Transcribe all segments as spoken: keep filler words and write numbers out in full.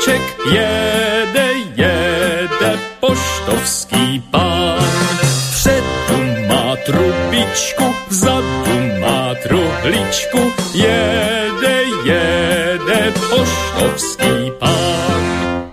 vlček jede, jede poštovský pán. Vpředu má trubičku, vzadu má truhličku, jede, jede poštovský pán.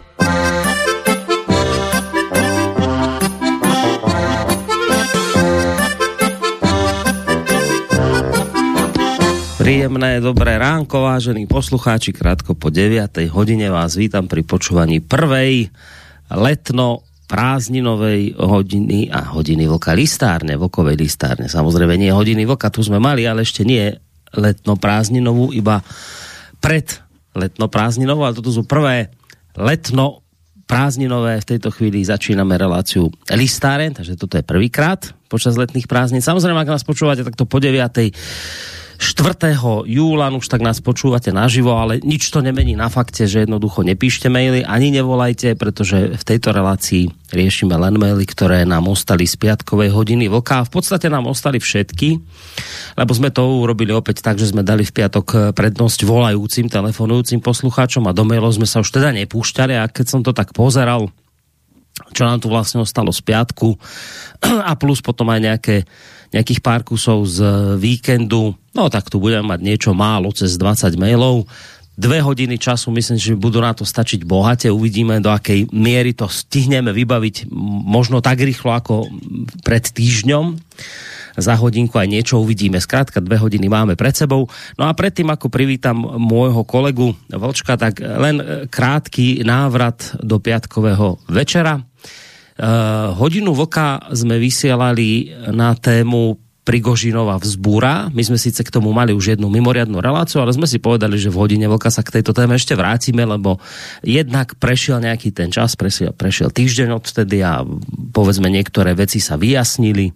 Príjemné, dobré ránko, vážení poslucháči, krátko po deviatej hodine vás vítam pri počúvaní prvej letno prázdninovej hodiny a hodiny vlka listárne, vlkovej listárne. Samozrejme nie hodiny vlka, tu sme mali, ale ešte nie letno prázdninovú, iba pred letno prázdninovou, ale toto sú prvé letno prázdninové. V tejto chvíli začíname reláciu listáren, takže toto je prvýkrát počas letných prázdnin. Samozrejme, ak nás počúvate takto po deviatej štvrtého júla, už tak nás počúvate naživo, ale nič to nemení na fakte, že jednoducho nepíšte maily, ani nevolajte, pretože v tejto relácii riešime len maily, ktoré nám ostali z piatkovej hodiny vlka. V podstate nám ostali všetky, lebo sme to urobili opäť tak, že sme dali v piatok prednosť volajúcim, telefonujúcim poslucháčom a do mailov sme sa už teda nepúšťali, a keď som to tak pozeral, čo nám tu vlastne ostalo z piatku a plus potom aj nejaké nejakých pár kusov z víkendu, no tak tu budeme mať niečo málo, cez dvadsať mailov. Dve hodiny času, myslím, že budú na to stačiť bohate. Uvidíme, do akej miery to stihneme vybaviť možno tak rýchlo, ako pred týždňom. Za hodinku aj niečo uvidíme. Skrátka, dve hodiny máme pred sebou. No a predtým, ako privítam môjho kolegu Vlčka, tak len krátky návrat do piatkového večera. Uh, hodinu vlka sme vysielali na tému Prigožinova vzbúra. My sme síce k tomu mali už jednu mimoriadnu reláciu, ale sme si povedali, že v hodine vlka sa k tejto téme ešte vrátime, lebo jednak prešiel nejaký ten čas, prešiel, prešiel týždeň odtedy a povedzme niektoré veci sa vyjasnili.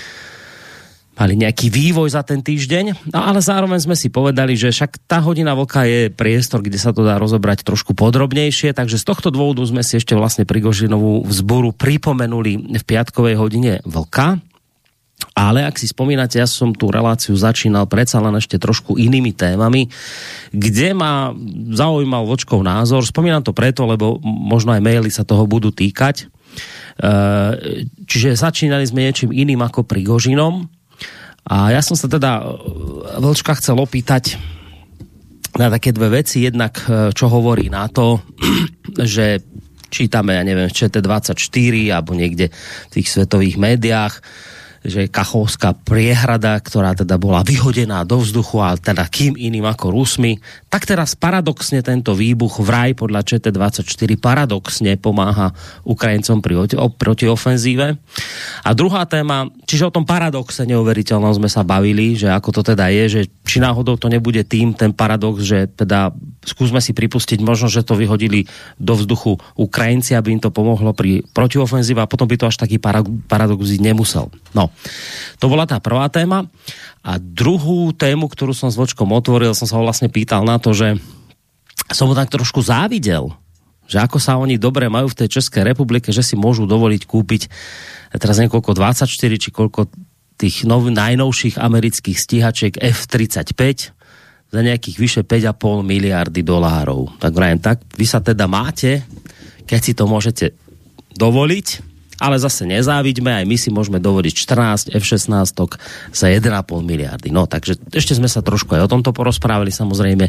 Mali nejaký vývoj za ten týždeň, no ale zároveň sme si povedali, že však tá hodina vlka je priestor, kde sa to dá rozobrať trošku podrobnejšie, takže z tohto dôvodu sme si ešte vlastne Prigožinovú vzburu pripomenuli v piatkovej hodine vlka. Ale ak si spomínate, ja som tú reláciu začínal predsa len ešte trošku inými témami, kde ma zaujímal Vlčkov názor. Spomínam to preto, lebo možno aj maily sa toho budú týkať. Čiže začínali sme niečím iným ako Prigožinom. A ja som sa teda Vlčka chcel opýtať na také dve veci. Jednak, čo hovorí na to, že čítame, ja neviem, v Č T dvadsaťštyri alebo niekde v tých svetových médiách, že Kachovská priehrada, ktorá teda bola vyhodená do vzduchu, a teda kým iným ako Rusmi, tak teraz paradoxne tento výbuch vraj podľa Č T dvadsaťštyri paradoxne pomáha Ukrajincom pri protiofenzíve. A druhá téma, čiže o tom paradoxe neuveriteľnom sme sa bavili, že ako to teda je, že či náhodou to nebude tým, ten paradox, že teda skúsme si pripustiť možno, že to vyhodili do vzduchu Ukrajinci, aby im to pomohlo pri protiofenzíve, a potom by to až taký paradox byť nemusel. No, to bola tá prvá téma. A druhú tému, ktorú som s Vlčkom otvoril, som sa ho vlastne pýtal na to, že som ho tak trošku závidel, že ako sa oni dobre majú v tej Českej republike, že si môžu dovoliť kúpiť teraz niekoľko dvadsaťštyri či koľko tých nov, najnovších amerických stíhačiek F tridsaťpäť za nejakých vyše päť a pol miliardy dolárov. Tak vrajem, tak vy sa teda máte, keď si to môžete dovoliť, ale zase nezávidíme, aj my si môžeme dovoliť štrnásť F šestnásť za jeden a pol miliardy. No, takže ešte sme sa trošku aj o tomto porozprávali, samozrejme.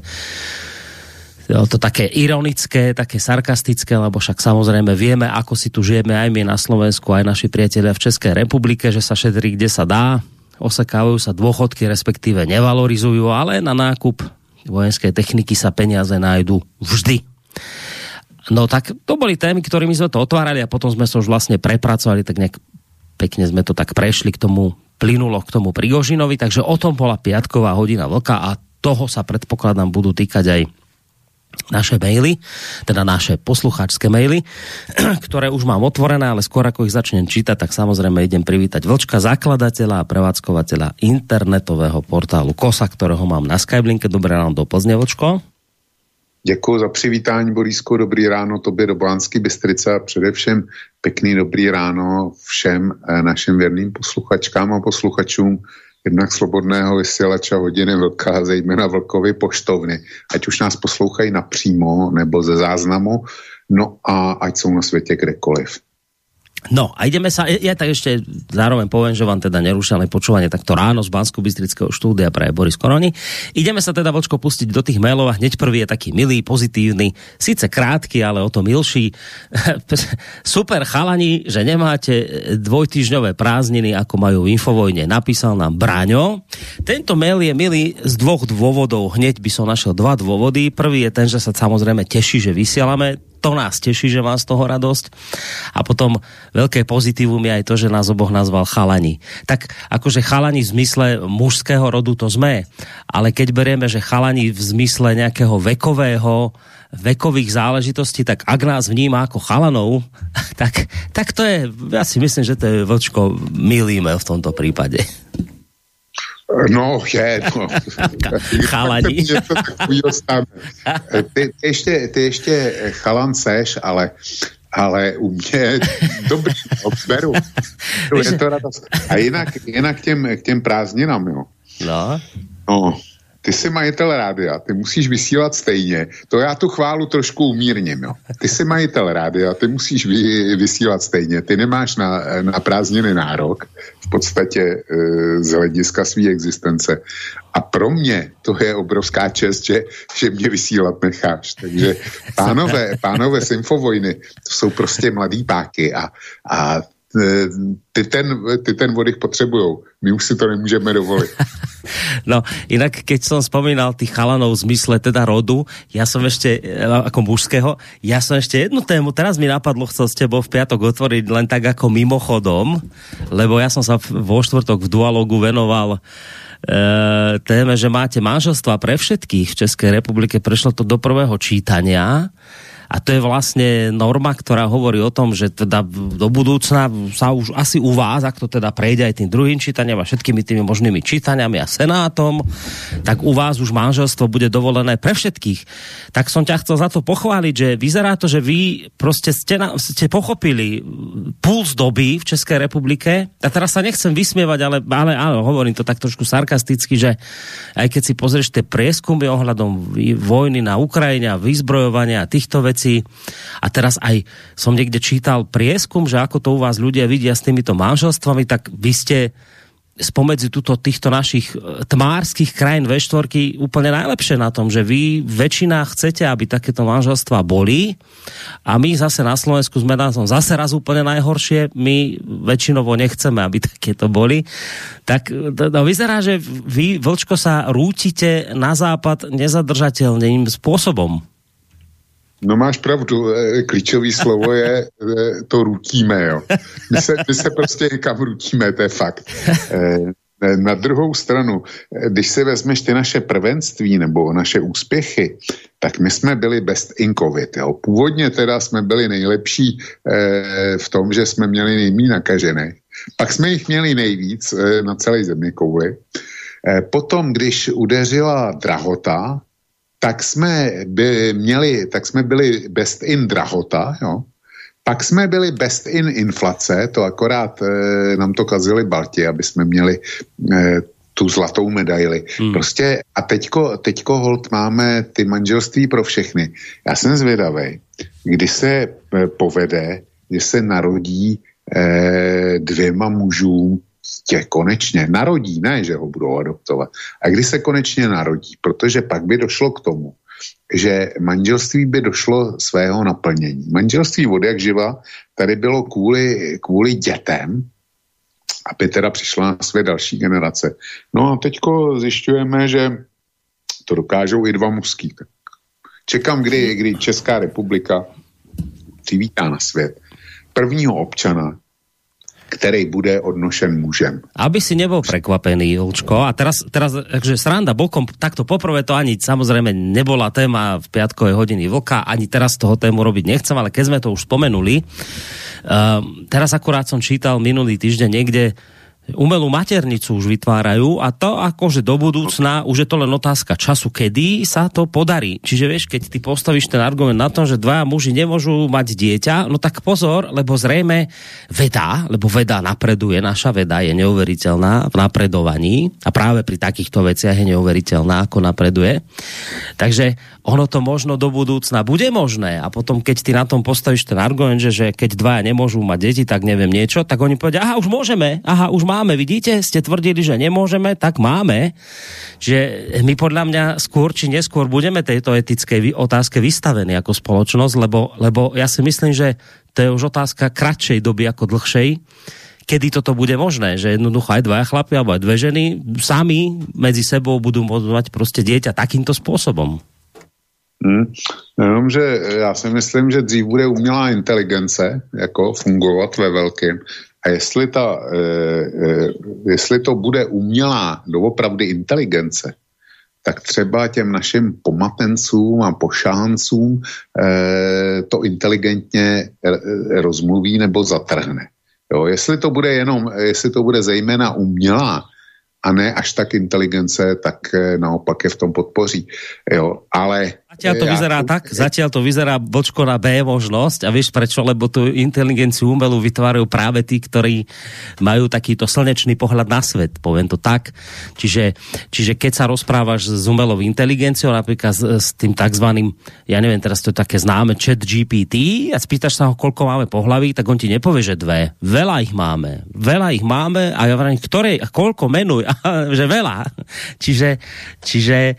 To také ironické, také sarkastické, lebo však samozrejme vieme, ako si tu žijeme aj my na Slovensku, aj naši priatelia v Českej republike, že sa šetrí, kde sa dá, osekávajú sa dôchodky, respektíve nevalorizujú, ale na nákup vojenskej techniky sa peniaze nájdu vždy. No tak to boli témy, ktorými sme to otvárali, a potom sme sa už vlastne prepracovali, tak nejak pekne sme to tak prešli k tomu, plynulo k tomu Prigožinovi, takže o tom bola piatková hodina vlka a toho sa predpokladám budú týkať aj naše maily, teda naše poslucháčské maily, ktoré už mám otvorené, ale skôr ako ich začnem čítať, tak samozrejme idem privítať Vlčka, zakladateľa a prevádzkovateľa internetového portálu Kosa, ktorého mám na Skyblinke. Dobré ráno do Plzně, Vlčko. Děkuji za přivítání, Borísku, dobrý ráno tobě do Banské Bystrice a především pekný dobrý ráno všem našim věrným posluchačkám a posluchačům, jednak Slobodného vysílača Hodiny Vlka, zejména Vlkovy poštovny, ať už nás poslouchají napřímo nebo ze záznamu, no a ať jsou na světě kdekoliv. No a ideme sa, ja tak ešte zároveň poviem, že vám teda nerušené počúvanie takto ráno z Banskobystrického štúdia pre Boris Koroni. Ideme sa teda, Vočko, pustiť do tých mailov a hneď prvý je taký milý, pozitívny, síce krátky, ale o to milší. Super chalani, že nemáte dvojtýždňové prázdniny, ako majú v Infovojne, napísal nám Braňo. Tento mail je milý z dvoch dôvodov, hneď by som našiel dva dôvody. Prvý je ten, že sa samozrejme teší, že vysielame. To nás teší, že má z toho radosť. A potom veľké pozitívum je aj to, že nás oboch nazval chalani. Tak akože chalani v zmysle mužského rodu to sme, ale keď berieme, že chalani v zmysle nejakého vekového, vekových záležitostí, tak ak nás vníma ako chalanov, tak, tak to je, ja si myslím, že to je, Vlčko, milý mail v tomto prípade. No, je, no. Chalani. Ty, ty, ještě, ty ještě chalan seš, ale, ale u mě dobrý, beru. Je to radost. A jinak, jinak k těm, k těm prázdninám, jo. No. No. Ty jsi majitel rádia, ty musíš vysílat stejně. To já tu chválu trošku umírním, jo. Ty jsi majitel rádia, ty musíš vy, vysílat stejně. Ty nemáš na, na prázdniny nárok, v podstatě e, z hlediska své existence. A pro mě to je obrovská čest, že, že mě vysílat necháš. Takže pánové, pánové z Infovojny, to jsou prostě mladý páky a, a ty ten, ty ten vodich potřebujou. My už si to nemůžeme dovolit. No, inak keď som spomínal tých chalanov v zmysle teda rodu, ja som ešte, ako mužského, ja som ešte jednu tému, teraz mi napadlo, chcel s tebou v piatok otvoriť len tak ako mimochodom, lebo ja som sa vo štvrtok v Dualogu venoval e, téme, že máte manželstva pre všetkých v Českej republike, prešlo to do prvého čítania. A to je vlastne norma, ktorá hovorí o tom, že teda do budúcna sa už asi u vás, ak to teda prejde aj tým druhým čítaniam a všetkými tými možnými čítaniami a senátom, tak u vás už manželstvo bude dovolené pre všetkých. Tak som ťa chcel za to pochváliť, že vyzerá to, že vy proste ste, na, ste pochopili puls doby v Českej republike. A teraz sa nechcem vysmievať, ale, ale áno, hovorím to tak trošku sarkasticky, že aj keď si pozrieš tie prieskumy ohľadom vojny na Ukrajine a vyzbrojovania a týchto vecí, a teraz aj som niekde čítal prieskum, že ako to u vás ľudia vidia s týmito manželstvami, tak vy ste spomedzi tuto, týchto našich tmárskych krajín vé štyri úplne najlepšie na tom, že vy väčšina chcete, aby takéto manželstvá boli a my zase na Slovensku sme na tom zase raz úplne najhoršie, my väčšinovo nechceme, aby takéto boli. Tak no, vyzerá, že vy, Vlčko, sa rútite na západ nezadržateľným spôsobom. No máš pravdu, klíčový slovo je, to rutíme, jo. My se, my se prostě někam rutíme, to je fakt. Na druhou stranu, když si vezmeš ty naše prvenství nebo naše úspěchy, tak my jsme byli best in covid, jo. Původně teda jsme byli nejlepší v tom, že jsme měli nejméně nakažené. Pak jsme jich měli nejvíc na celé zeměkouli. Potom, když udeřila drahota, tak jsme by měli, tak jsme byli best in drahota, jo. Pak jsme byli best in inflace, to akorát e, nám to kazili Balti, aby jsme měli e, tu zlatou medaili. Hmm. Prostě a teďko, teďko holt máme ty manželství pro všechny. Já jsem zvědavej, kdy se e, povede, že se narodí e, dvěma mužům tě konečně narodí, ne, že ho budou adoptovat. A kdy se konečně narodí, protože pak by došlo k tomu, že manželství by došlo svého naplnění. Manželství od jak živa tady bylo kvůli, kvůli dětem, aby teda přišla na své další generace. No a teďko zjišťujeme, že to dokážou i dva mužský. Čekám, kdy, kdy Česká republika přivítá na svět prvního občana, který bude odnošen mužem. Aby si nebol prekvapený, Julčko. A teraz, teraz takže sranda bokom, takto poprvé to ani samozrejme nebola téma v piatkovej hodiny Vlka, ani teraz toho tému robiť nechcem, ale keď sme to už spomenuli, uh, teraz akurát som čítal minulý týždeň niekde, umelú maternicu už vytvárajú a to akože do budúcna už je to len otázka času, kedy sa to podarí. Čiže vieš, keď ty postavíš ten argument na tom, že dvaja muži nemôžu mať dieťa, no tak pozor, lebo zrejme veda, lebo veda napreduje, naša veda je neuveriteľná v napredovaní a práve pri takýchto veciach je neuveriteľná, ako napreduje. Takže ono to možno do budúcna bude možné a potom, keď ty na tom postavíš ten argument, že, že keď dvaja nemôžu mať deti, tak neviem niečo, tak oni povedia, aha, už môžeme, aha, už máme, vidíte, ste tvrdili, že nemôžeme, tak máme. Že my podľa mňa skôr či neskôr budeme tejto etickej otázke vystavení ako spoločnosť, lebo, lebo ja si myslím, že to je už otázka kratšej doby ako dlhšej, kedy toto bude možné, že jednoducho aj dvaja chlapi alebo aj dve ženy sami medzi sebou budú môcť mať proste dieťa takýmto spôsobom. Hmm. Jenomže já si myslím, že dřív bude umělá inteligence jako fungovat ve velkém. A jestli, ta, e, e, jestli to bude umělá doopravdy inteligence, tak třeba těm našim pomatencům a pošáncům e, to inteligentně rozmluví nebo zatrhne. Jo, jestli to bude jenom, jestli to bude zejména umělá, a ne až tak inteligence, tak naopak je v tom podpoří. Jo, ale... Zatiaľ to ja, vyzerá ja, tak, zatiaľ to vyzerá bočko na B možnosť a vieš prečo, lebo tú inteligenciu umelú vytvárajú práve tí, ktorí majú takýto slnečný pohľad na svet, poviem to tak. Čiže, čiže keď sa rozprávaš s umelou inteligenciou, napríklad s, s tým takzvaným, ja neviem, teraz to je také známe chat G P T a spýtaš sa ho, koľko máme pohlaví, tak on ti nepovie, že dve. Veľa ich máme. Veľa ich máme a ja vrajím, ktoré, koľko menuj, že veľa. Čiže, čiže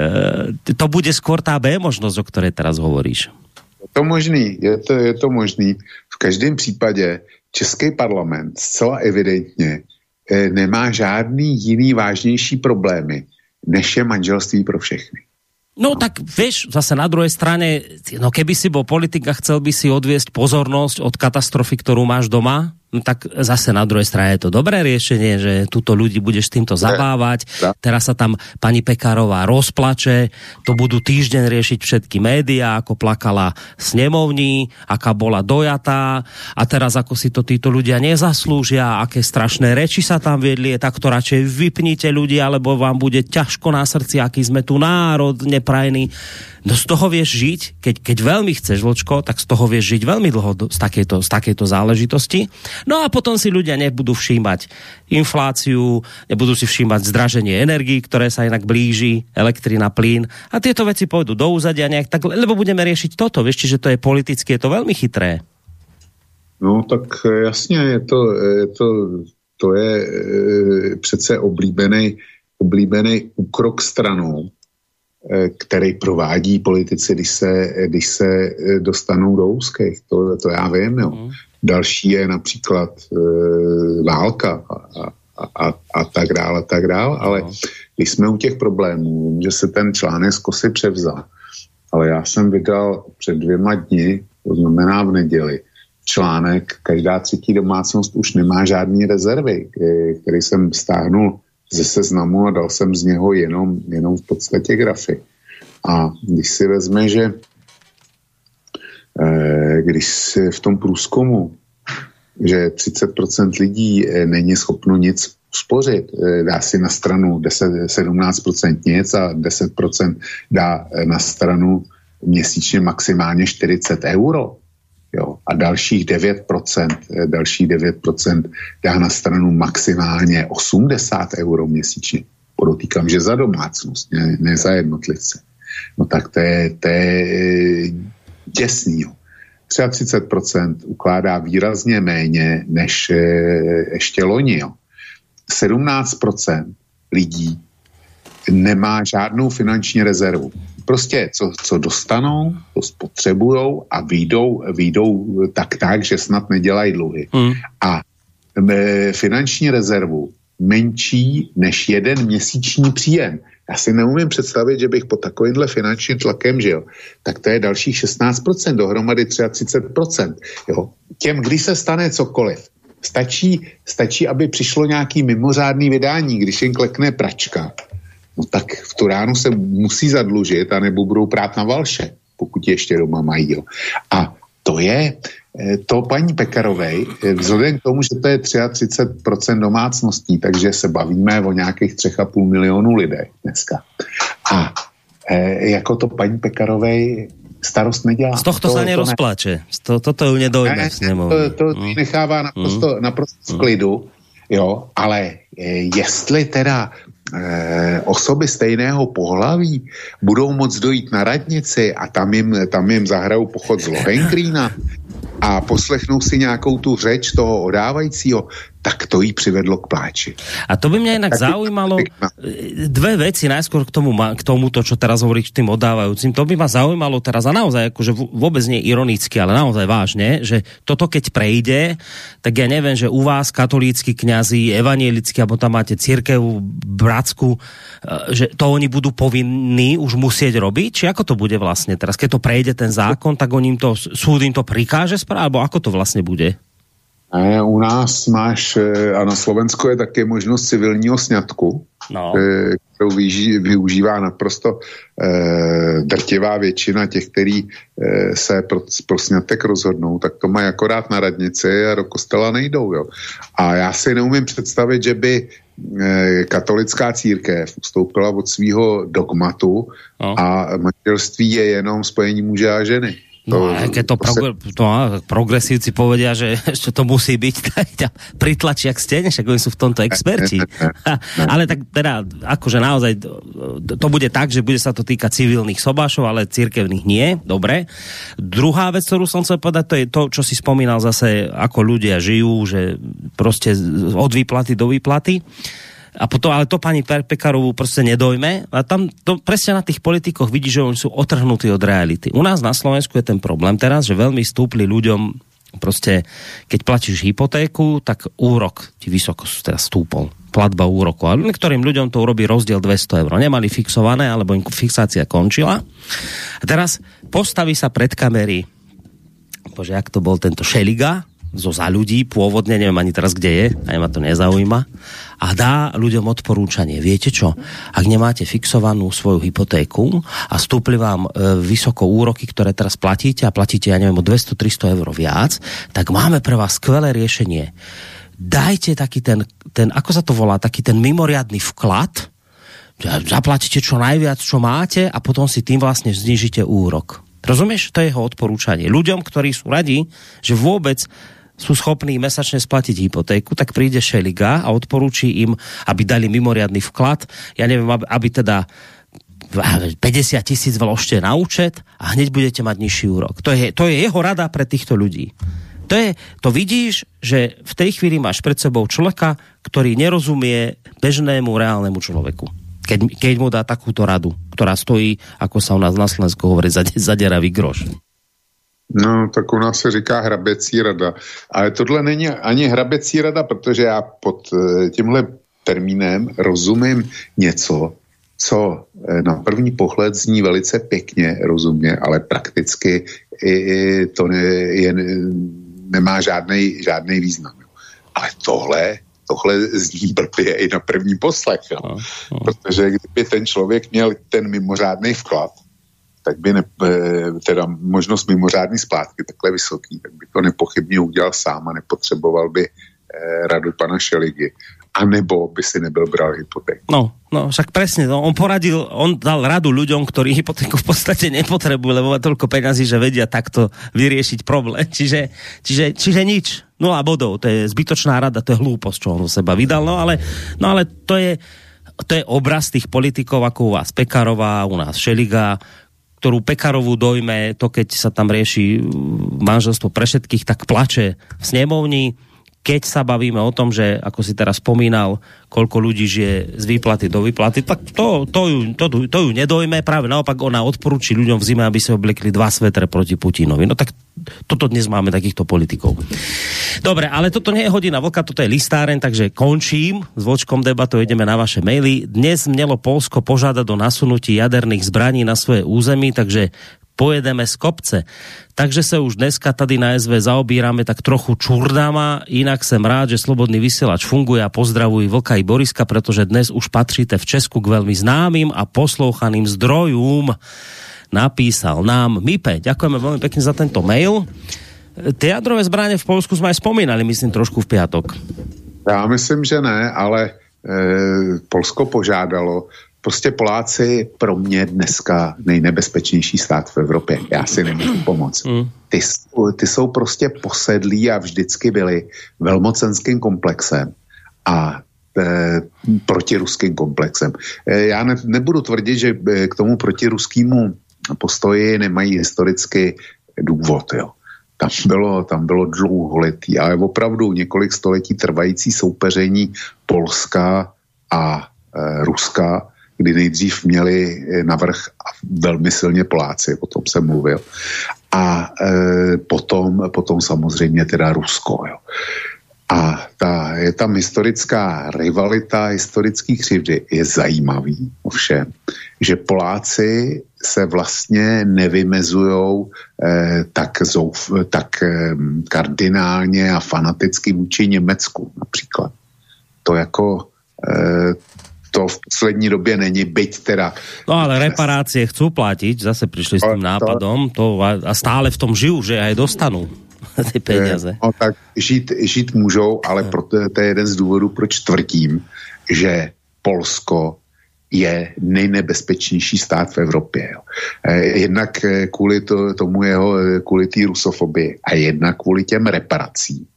e, to bude skôr tá B možnosť, o ktorej teraz hovoríš. Je to možný, je to, je to možný. V každém případě Český parlament zcela evidentně e, nemá žádný jiný vážnější problémy, než je manželství pro všechny. No tak vieš, zase na druhej strane, no keby si bol politik a chcel by si odviesť pozornosť od katastrofy, ktorú máš doma, no tak zase na druhej strane je to dobré riešenie, že túto ľudí budeš týmto zabávať. Teraz sa tam pani Pekárová rozplače, to budú týždeň riešiť všetky médiá, ako plakala snemovní, aká bola dojatá a teraz ako si to títo ľudia nezaslúžia, aké strašné reči sa tam viedli, tak to radšej vypnite ľudia, alebo vám bude ťažko na srdci, aký sme tu národ neprajný. No z toho vieš žiť, keď, keď veľmi chceš, Vlčko, tak z toho vieš žiť veľmi dlho do, z, takejto, z takejto záležitosti. No a potom si ľudia nebudú všímať infláciu, nebudú si všímať zdraženie energií, ktoré sa inak blíži, elektrina, plyn a tieto veci pôjdu do úzadia nejak tak, lebo budeme riešiť toto, vieš, čiže to je politicky, je to veľmi chytré. No tak jasně, je to, je to, to je e, přece oblíbený, oblíbený úkrok stranou, který provádí politici, když se, když se dostanou do úzkých. To, to já vím, jo. Mm. Další je například e, válka a, a, a, a tak dále, a tak dále, ale mm. když jsme u těch problémů, vím, že se ten článek z Kosy převzal, ale já jsem vydal před dvěma dny, to znamená v neděli, článek, každá třetí domácnost už nemá žádný rezervy, který jsem stáhnul ze seznamu a dal jsem z něho jenom, jenom v podstatě grafy. A když si vezme, že eh, když si v tom průzkumu, že třicet procent lidí eh, není schopno nic uspořit, eh, dá si na stranu deset, sedmnáct procent nic a deset procent dá eh, na stranu měsíčně maximálně čtyřicet euro. Jo, a dalších devět procent, dalších devět procent dá na stranu maximálně osmdesát euro měsíčně. Podotýkám, že za domácnost, ne, ne za jednotlivce. No tak to je, to je děsný. Jo. třicet tři procent ukládá výrazně méně než e, ještě loni. Jo. sedmnáct procent lidí nemá žádnou finanční rezervu. Prostě co, co dostanou, to spotřebujou a výjdou, výjdou tak tak, že snad nedělají dluhy. Hmm. A e, finanční rezervu menší než jeden měsíční příjem. Já si neumím představit, že bych pod takovýmhle finančním tlakem žil. Tak to je dalších šestnáct procent, dohromady třicet tři procent. Jo. Těm, když se stane cokoliv, stačí, stačí, aby přišlo nějaký mimořádný vydání, když jim klekne pračka, no tak v tu ránu se musí zadlužit, anebo budou prát na valše, pokud ještě doma mají. Jo. A to je, to paní Pekarovej, vzhledem k tomu, že to je třicet tři procent domácností, takže se bavíme o nějakých třech a půl milionu lidé dneska. A e, jako to paní Pekarovej starost nedělá. Z tohto to, sa nerozpláče. To, toto ju nedojme. Ne, to, to mm. nechává naprosto, mm. naprosto v klidu, jo, ale e, jestli teda e, osoby stejného pohlaví budou moc dojít na radnici a tam jim, tam jim zahrajou pochod z Lohengrína a poslechnou si nějakou tu řeč toho odávajícího, tak to jí přivedlo k pláči. A to by mňa inak zaujímalo, dve veci najskôr k tomu, k tomuto, čo teraz hovoríš tým odávajúcim, to by ma zaujímalo teraz a naozaj, akože vôbec nie ironicky, ale naozaj vážne, že toto keď prejde, tak ja neviem, že u vás katolícky kňazi, evanielickí, alebo tam máte cirkev bratskú, že to oni budú povinní už musieť robiť, či ako to bude vlastne teraz, keď to prejde ten zákon, tak on im to, súd im to prikáže správne, alebo ako to vlastne bude? Ne, u nás máš, a na Slovensku je také možnost civilního sňatku, no. kterou využí, využívá naprosto eh, drtivá většina těch, kteří eh, se pro, pro sňatek rozhodnou, tak to mají akorát na radnici a do kostela nejdou. Jo. A já si neumím představit, že by eh, katolická církev ustoupila od svého dogmatu no. a manželství je jenom spojení muže a ženy. No a keď to, prog- to progresívci povedia, že ešte to musí byť, tak ťa pritlačia k stene, však oni sú v tomto experti. Ale tak teda, akože naozaj to bude tak, že bude sa to týkať civilných sobášov, ale cirkevných nie, dobre. Druhá vec, ktorú som chcel povedať, to je to, čo si spomínal zase, ako ľudia žijú, že proste od výplaty do výplaty. A potom, ale to pani Pekarovú proste nedojme. A tam to presne na tých politikoch vidí, že oni sú otrhnutí od reality. U nás na Slovensku je ten problém teraz, že veľmi stúpli ľuďom proste, keď platíš hypotéku, tak úrok ti vysoko teraz stúpol. Platba úroku. A niektorým ľuďom to urobí rozdiel dvesto eur. Nemali fixované, alebo im fixácia končila. A teraz postaví sa pred kamery, bože, jak to bol tento Šeliga, zo Za ľudí, pôvodne, neviem ani teraz, kde je, aj ma to nezaujíma, a dá ľuďom odporúčanie. Viete čo? Ak nemáte fixovanú svoju hypotéku a stúpli vám e, vysoko úroky, ktoré teraz platíte a platíte, ja neviem, o dvesto tristo eur viac, tak máme pre vás skvelé riešenie. Dajte taký ten, ten, ako sa to volá, taký ten mimoriadny vklad, zaplatíte čo najviac, čo máte a potom si tým vlastne znížite úrok. Rozumieš? To je jeho odporúčanie. Ľuďom, ktorí sú radi, že vôbec sú schopní mesačne splatiť hypotéku, tak príde Šeliga a odporúči im, aby dali mimoriadny vklad. Ja neviem, aby, aby teda päťdesiat tisíc vložte na účet a hneď budete mať nižší úrok. To je, to je jeho rada pre týchto ľudí. To, je, to vidíš, že v tej chvíli máš pred sebou človeka, ktorý nerozumie bežnému reálnemu človeku. Keď, keď mu dá takúto radu, ktorá stojí, ako sa u nás na Slovensku hovorí, za, za deravý groš. No, tak u nás se říká hraběcí rada. Ale tohle není ani hraběcí rada, protože já pod tímhle termínem rozumím něco, co na první pohled zní velice pěkně, rozumně, ale prakticky i, i to ne, je, nemá žádnej, žádnej význam. Ale tohle, tohle zní blbě i na první poslech. Jo. No, no. Protože kdyby ten člověk měl ten mimořádný vklad, tak by ne, teda možnost mimořádný splátky takhle vysoký, tak by to nepochybně udělal sám a nepotřeboval by eh, radu pana Šeligy. A nebo by si nebyl bral hypotéku. No, no, však presne, no, on poradil, on dal radu ľuďom, ktorí hypotéku v podstate nepotrebujú, lebo má toľko peňazí, že vedia takto vyriešiť problém. Čiže, čiže, čiže nič. Nula bodov, to je zbytočná rada, to je hlúposť, čo on u seba vydal, no ale, no ale to je, to je obraz tých politikov, ako u vás Pekarová, u nás Šeliga, ktorú Pekarovú dojme, to keď sa tam rieši manželstvo pre všetkých, tak plače v snemovni. Keď sa bavíme o tom, že ako si teraz spomínal, koľko ľudí žije z výplaty do výplaty, tak to, to, ju, to, to ju nedojme, práve naopak ona odporúči ľuďom v zime, aby si oblekli dva svetre proti Putinovi. No tak toto dnes máme takýchto politikov. Dobre, ale toto nie je hodina vlka, toto je listáren, takže končím s Vočkom debatou, ideme na vaše maily. Dnes mělo Polsko požiadať o nasunutí jaderných zbraní na svoje území, takže pojedeme z kopce. Takže sa už dneska tady na es vé zaobírame tak trochu čurdama, inak som rád, že Slobodný vysielač funguje a pozdravuj Vlka i Boriska, pretože dnes už patříte v Česku k veľmi známym a poslouchaným zdrojům. Napísal nám Mipe. Ďakujeme veľmi pekne za tento mail. Tie jadrové zbraně v Polsku jsme aj spomínali, myslím, trošku v piatok. Já myslím, že ne, ale e, Polsko požádalo. Prostě Poláci pro mě dneska nejnebezpečnější stát v Evropě. Já si nemůžu pomoct. Mm. Ty, ty jsou prostě posedlí a vždycky byli velmocenským komplexem a e, protiruským komplexem. E, já ne, nebudu tvrdit, že k tomu protiruskému postoji nemají historicky důvod, jo. Tam bylo, tam bylo dlouholetý, ale opravdu několik století trvající soupeření Polska a e, Ruska, kdy nejdřív měli navrch velmi silně Poláci, o tom jsem mluvil. A e, potom, potom samozřejmě teda Rusko. Jo. A ta, je tam historická rivalita, historický křivdy. Je zajímavý ovšem, že Poláci se vlastně nevymezujou eh, tak, zouf, tak eh, kardinálně a fanaticky vůči Německu například. To jako eh, to v poslední době není, byť teda... No ale reparácie chcú platiť, zase prišli s tým nápadom to, a stále v tom žijú, že aj dostanú ty peniaze. No tak žít, žít můžou, ale proto, to je jeden z důvodů, proč tvrdím, že Polsko je nejnebezpečnější stát v Evropě. Jo. Jednak kvůli to, tomu jeho, kvůli té rusofobii a jednak kvůli těm reparací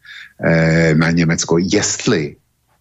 na Německo. Jestli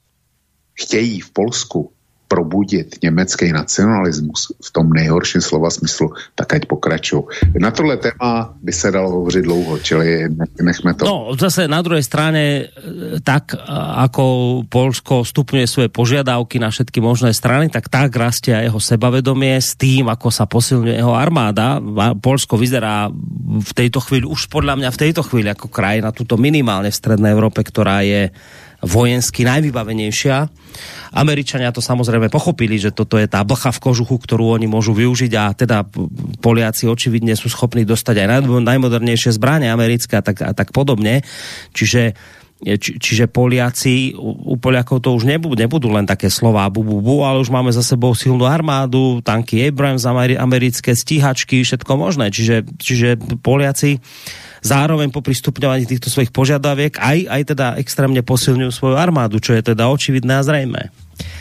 chtějí v Polsku probudit německý nacionalismus v tom nejhorším slova smyslu, tak ať pokračujú. Na tohle téma by se dalo hovořit dlouho, čili nechme to. No, zase na druhej strane, tak ako Poľsko stupňuje svoje požiadavky na všetky možné strany, tak tak rastie aj jeho sebavedomie s tým, ako sa posilňuje jeho armáda. Poľsko vyzerá v tejto chvíli, už podľa mňa v tejto chvíli ako krajina, tuto minimálne v strednej Európe, ktorá je vojensky najvybavenejšia. Američania to samozrejme pochopili, že toto je tá blcha v kožuchu, ktorú oni môžu využiť a teda Poliaci očividne sú schopní dostať aj najmodernejšie zbrane americké a tak, a tak podobne. Čiže Či, čiže Poliaci, u Poliakov to už nebudú, nebudú len také slová bu, bu, bu, ale už máme za sebou silnú armádu, tanky Abrams, americké stíhačky, všetko možné. Čiže, čiže Poliaci zároveň po pristupňovaní týchto svojich požiadaviek aj, aj teda extrémne posilňujú svoju armádu, čo je teda očividné a zrejmé.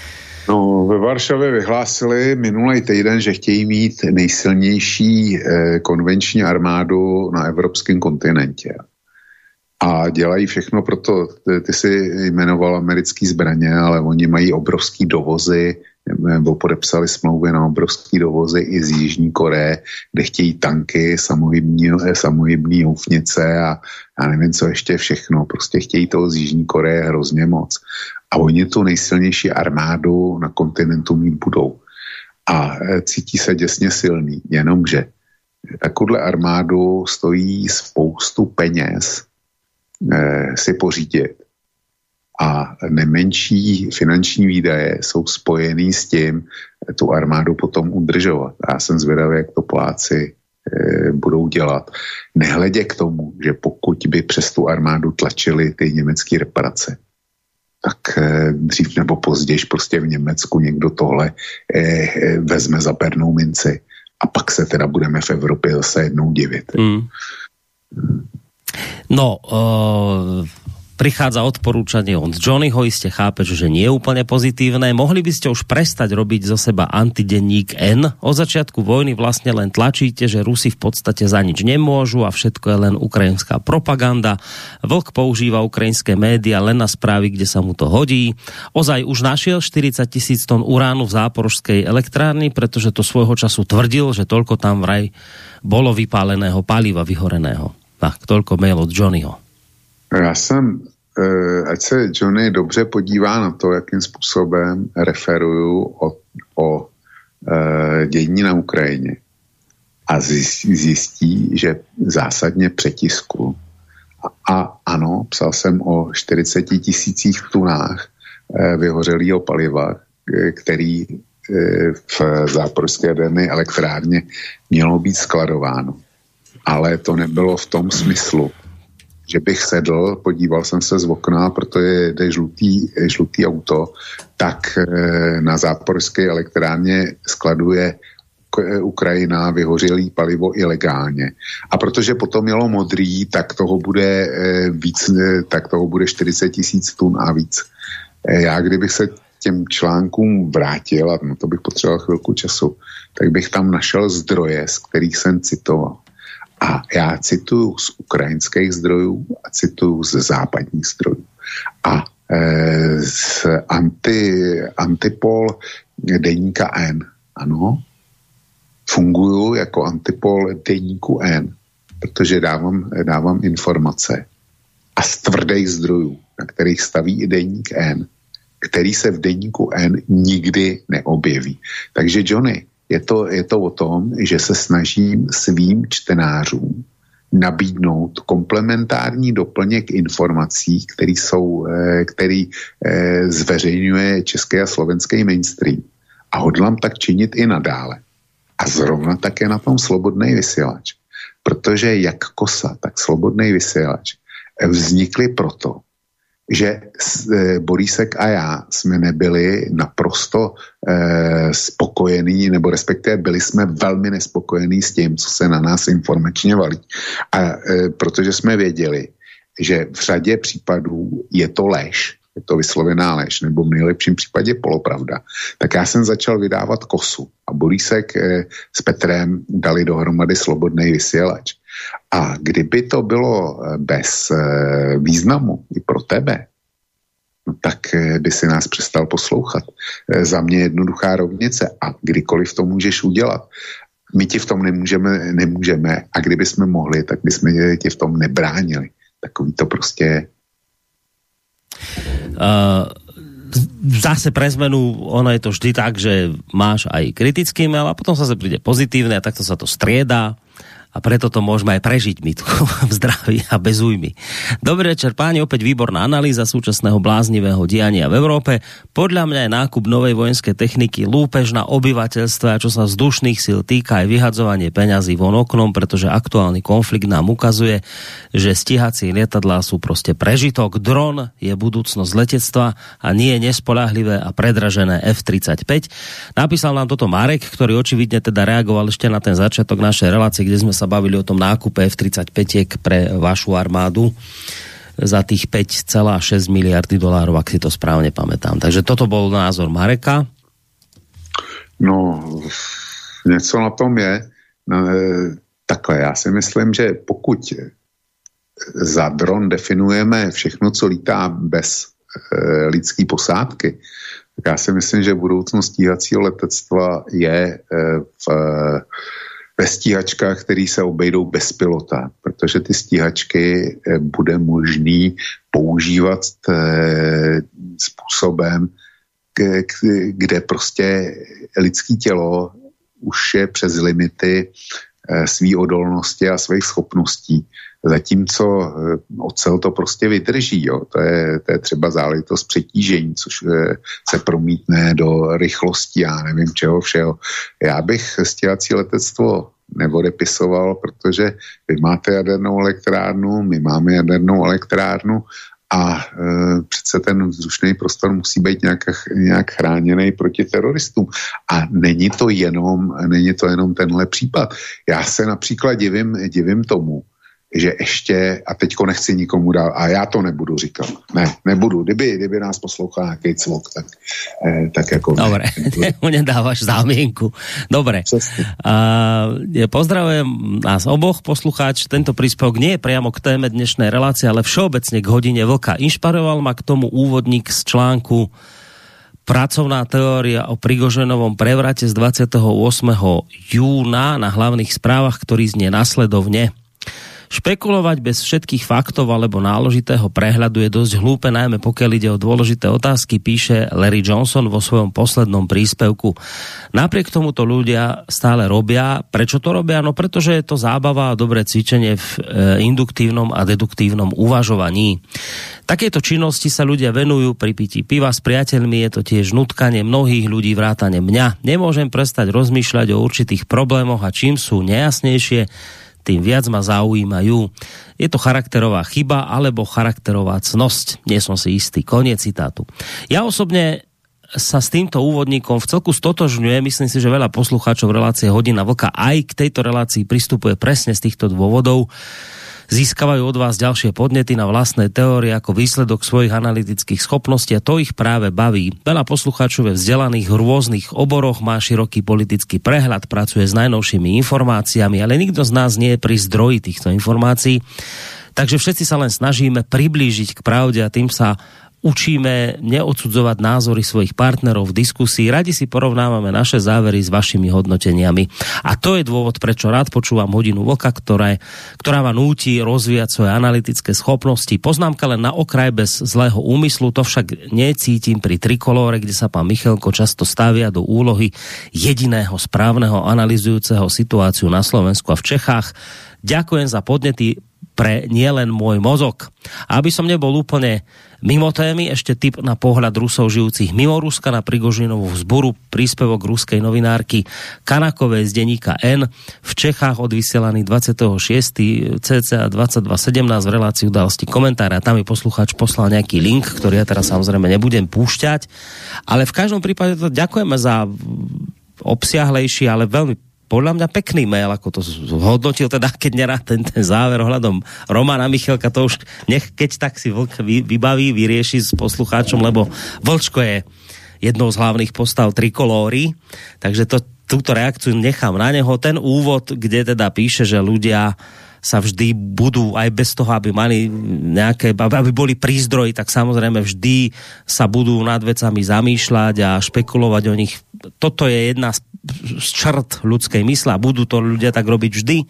No, ve Varšavě vyhlásili minulý týden, že chtějí mít nejsilnější eh, konvenční armádu na evropském kontinentě. A dělají všechno proto, ty, ty si jmenoval americký zbraně, ale oni mají obrovský dovozy, nebo podepsali smlouvy na obrovský dovozy i z Jižní Koreje, kde chtějí tanky, samohybní, samohybný houfnice a já nevím, co ještě všechno. Prostě chtějí toho z Jižní Koreje hrozně moc. A oni tu nejsilnější armádu na kontinentu mít budou. A cítí se děsně silný, jenomže takovouhle armádu stojí spoustu peněz si pořídit a nemenší finanční výdaje jsou spojený s tím tu armádu potom udržovat. A já jsem zvědavý, jak to Poláci e, budou dělat. Nehledě k tomu, že pokud by přes tu armádu tlačili ty německé reparace, tak e, dřív nebo později prostě v Německu někdo tohle e, e, vezme za pernou minci a pak se teda budeme v Evropě zase jednou divit. Mm. No, uh, prichádza odporúčanie od Johnnyho, iste chápeš, že nie je úplne pozitívne. Mohli by ste už prestať robiť zo seba antidenník N? Od začiatku vojny vlastne len tlačíte, že Rusi v podstate za nič nemôžu a všetko je len ukrajinská propaganda. Vlk používa ukrajinské médiá len na správy, kde sa mu to hodí. Ozaj už našiel štyridsať tisíc tón uránu v záporožskej elektrárni, pretože to svojho času tvrdil, že toľko tam vraj bolo vypáleného paliva vyhoreného. Tak, toľko mail od Johnnyho. Já jsem, ať se Johnny dobře podívá na to, jakým způsobem referuju o, o dění na Ukrajině a zjistí, že zásadně přetisku. A, a ano, psal jsem o čtyřiceti tisících tunách vyhořelého paliva, který v záporské jaderné elektrárně mělo být skladováno. Ale to nebylo v tom smyslu, že bych sedl, podíval jsem se z okna, protože jde žlutý, žlutý auto, tak na záporské elektrárně skladuje Ukrajina vyhořelý palivo ilegálně. A protože potom jelo modrý, tak toho bude víc, tak toho bude čtyřicet tisíc tun a víc. Já kdybych se těm článkům vrátil, a no to bych potřeboval chvilku času, tak bych tam našel zdroje, z kterých jsem citoval. A já cituju z ukrajinských zdrojů a cituju z západních zdrojů. A e, z anti, antipol deníka N, ano, funguju jako antipol deníku N, protože dávám, dávám informace a z tvrdých zdrojů, na kterých staví i deník N, který se v deníku N nikdy neobjeví. Takže Johnny, je to, je to o tom, že se snažím svým čtenářům nabídnout komplementární doplněk informací, který, jsou, který zveřejňuje český a slovenský mainstream. A hodlám tak činit i nadále. A zrovna také na tom Slobodný vysílač. Protože jak Kosa, tak Slobodný vysílač vznikly proto, že Borísek a já jsme nebyli naprosto eh, spokojení, nebo respektive byli jsme velmi nespokojení s tím, co se na nás informačně valí. A eh, protože jsme věděli, že v řadě případů je to lež, je to vyslovená lež, nebo v nejlepším případě polopravda, tak já jsem začal vydávat Kosu. A Borísek eh, s Petrem dali dohromady Slobodný vysílač. A kdyby to bylo bez e, významu i pro tebe, no tak e, by si nás přestal poslouchat. E, za mě jednoduchá rovnice a kdykoliv to můžeš udělat. My ti v tom nemůžeme, nemůžeme a kdyby jsme mohli, tak bychom ti v tom nebránili. Takový to prostě je. Uh... Zase pre zmenu, ono je to vždy tak, že máš aj kritický mail a potom sa príde pozitívne a takto sa to striedá a preto to môžeme aj prežiť my tu v zdraví a bez újmy. Dobrý večer páni, opäť výborná analýza súčasného bláznivého diania v Európe. Podľa mňa je nákup novej vojenskej techniky lúpež na obyvateľstve a čo sa vzdušných síl týka aj vyhadzovanie peňazí von oknom, pretože aktuálny konflikt nám ukazuje, že stíhacie lietadlá sú proste prežitok. Dron je budúcnosť letectva a nie je nespoľahlivé a predražené ef tridsaťpäť. Napísal nám toto Marek, ktorý očividne teda reagoval ešte na ten začiatok našej relácie, kde sme sa bavili o tom nákupe ef tridsaťpäť pre vašu armádu za tých päť celá šesť miliardy dolárov, ak si to správne pamätám. Takže toto bol názor Mareka. No, něco na tom je. No, takhle, já si myslím, že pokud za dron definujeme všechno, co lítá bez e, lidské posádky, tak já si myslím, že budoucnost stíhacího letectva je e, v ve stíhačkách, které se obejdou bez pilota, protože ty stíhačky bude možný používat způsobem, kde prostě lidské tělo už je přes limity své odolnosti a svých schopností. Zatímco ocel to prostě vydrží. Jo. To, je, to je třeba záležitost přetížení, což se promítne do rychlosti, já nevím čeho všeho. Já bych stíhací letectvo neodepisoval, protože vy máte jadernou elektrárnu, my máme jadernou elektrárnu a e, přece ten vzdušný prostor musí být nějak, nějak chráněný proti teroristům. A není to jenom, není to jenom tenhle případ. Já se například divím, divím tomu, že ještě, a teďko nechci nikomu dát, a já to nebudu říkat, ne, nebudu, kdyby, kdyby nás poslouchal nějaký cvok, tak, eh, tak jako... Dobre, mu nedávaš zámienku. Dobre, uh, pozdravujem nás oboch poslucháč, tento príspevok nie je priamo k téme dnešnej relácie, ale všeobecne k hodine vlka. Inšpiroval ma k tomu úvodník z článku Pracovná teória o Prigoženovom prevrate z dvadsiateho ôsmeho júna na hlavných správach, ktorý znie nasledovne. Špekulovať bez všetkých faktov alebo náložitého prehľadu je dosť hlúpe, najmä pokiaľ ide o dôležité otázky, píše Larry Johnson vo svojom poslednom príspevku. Napriek tomu to ľudia stále robia. Prečo to robia? No pretože je to zábava a dobré cvičenie v e, induktívnom a deduktívnom uvažovaní. Takéto činnosti sa ľudia venujú pri pití piva s priateľmi, je to tiež nutkanie mnohých ľudí vrátane mňa. Nemôžem prestať rozmýšľať o určitých problémoch a čím sú nejasnejšie, tým viac ma zaujímajú. Je to charakterová chyba alebo charakterová cnosť. Nie som si istý. Koniec citátu. Ja osobne sa s týmto úvodníkom v celku stotožňuje. Myslím si, že veľa poslucháčov relácie Hodina vlka aj k tejto relácii pristupuje presne z týchto dôvodov. Získavajú od vás ďalšie podnety na vlastné teórie ako výsledok svojich analytických schopností a to ich práve baví. Veľa poslucháčov je vzdelaných v rôznych oboroch, má široký politický prehľad, pracuje s najnovšími informáciami, ale nikto z nás nie je pri zdroji týchto informácií. Takže všetci sa len snažíme priblížiť k pravde a tým sa učíme neodsudzovať názory svojich partnerov v diskusii. Radi si porovnávame naše závery s vašimi hodnoteniami. A to je dôvod, prečo rád počúvam Hodinu vlka, ktoré, ktorá ma núti rozvíjať svoje analytické schopnosti. Poznámka len na okraj bez zlého úmyslu, to však necítim pri Trikolóre, kde sa pán Michalko často stavia do úlohy jediného správneho analyzujúceho situáciu na Slovensku a v Čechách. Ďakujem za podnety pre nielen môj mozog. A aby som nebol úplne mimo témy, ešte tip na pohľad Rusov žijúcich mimo Ruska na Prigožinovú vzburu, príspevok ruskej novinárky Kanakovej z denníka N, v Čechách odvysielaný dvadsiateho šiesteho cca dvadsaťdva sedemnásť v relácii Udalosti komentáre a tam mi poslucháč poslal nejaký link, ktorý ja teraz samozrejme nebudem púšťať, ale v každom prípade to ďakujeme za obsiahlejší, ale veľmi podľa mňa pekný mail, ako to hodnotil, teda keď nerád ten, ten záver ohľadom Romana Michalka, to už nech keď tak si Vlk vybaví, vyrieši s poslucháčom, lebo Vlčko je jednou z hlavných postav Trikolóry, takže to, túto reakciu nechám na neho. Ten úvod, kde teda píše, že ľudia sa vždy budú, aj bez toho, aby mali nejaké, aby boli pri zdroji, tak samozrejme vždy sa budú nad vecami zamýšľať a špekulovať o nich. Toto je jedna z z črt ľudskej mysle a budú to ľudia tak robiť vždy.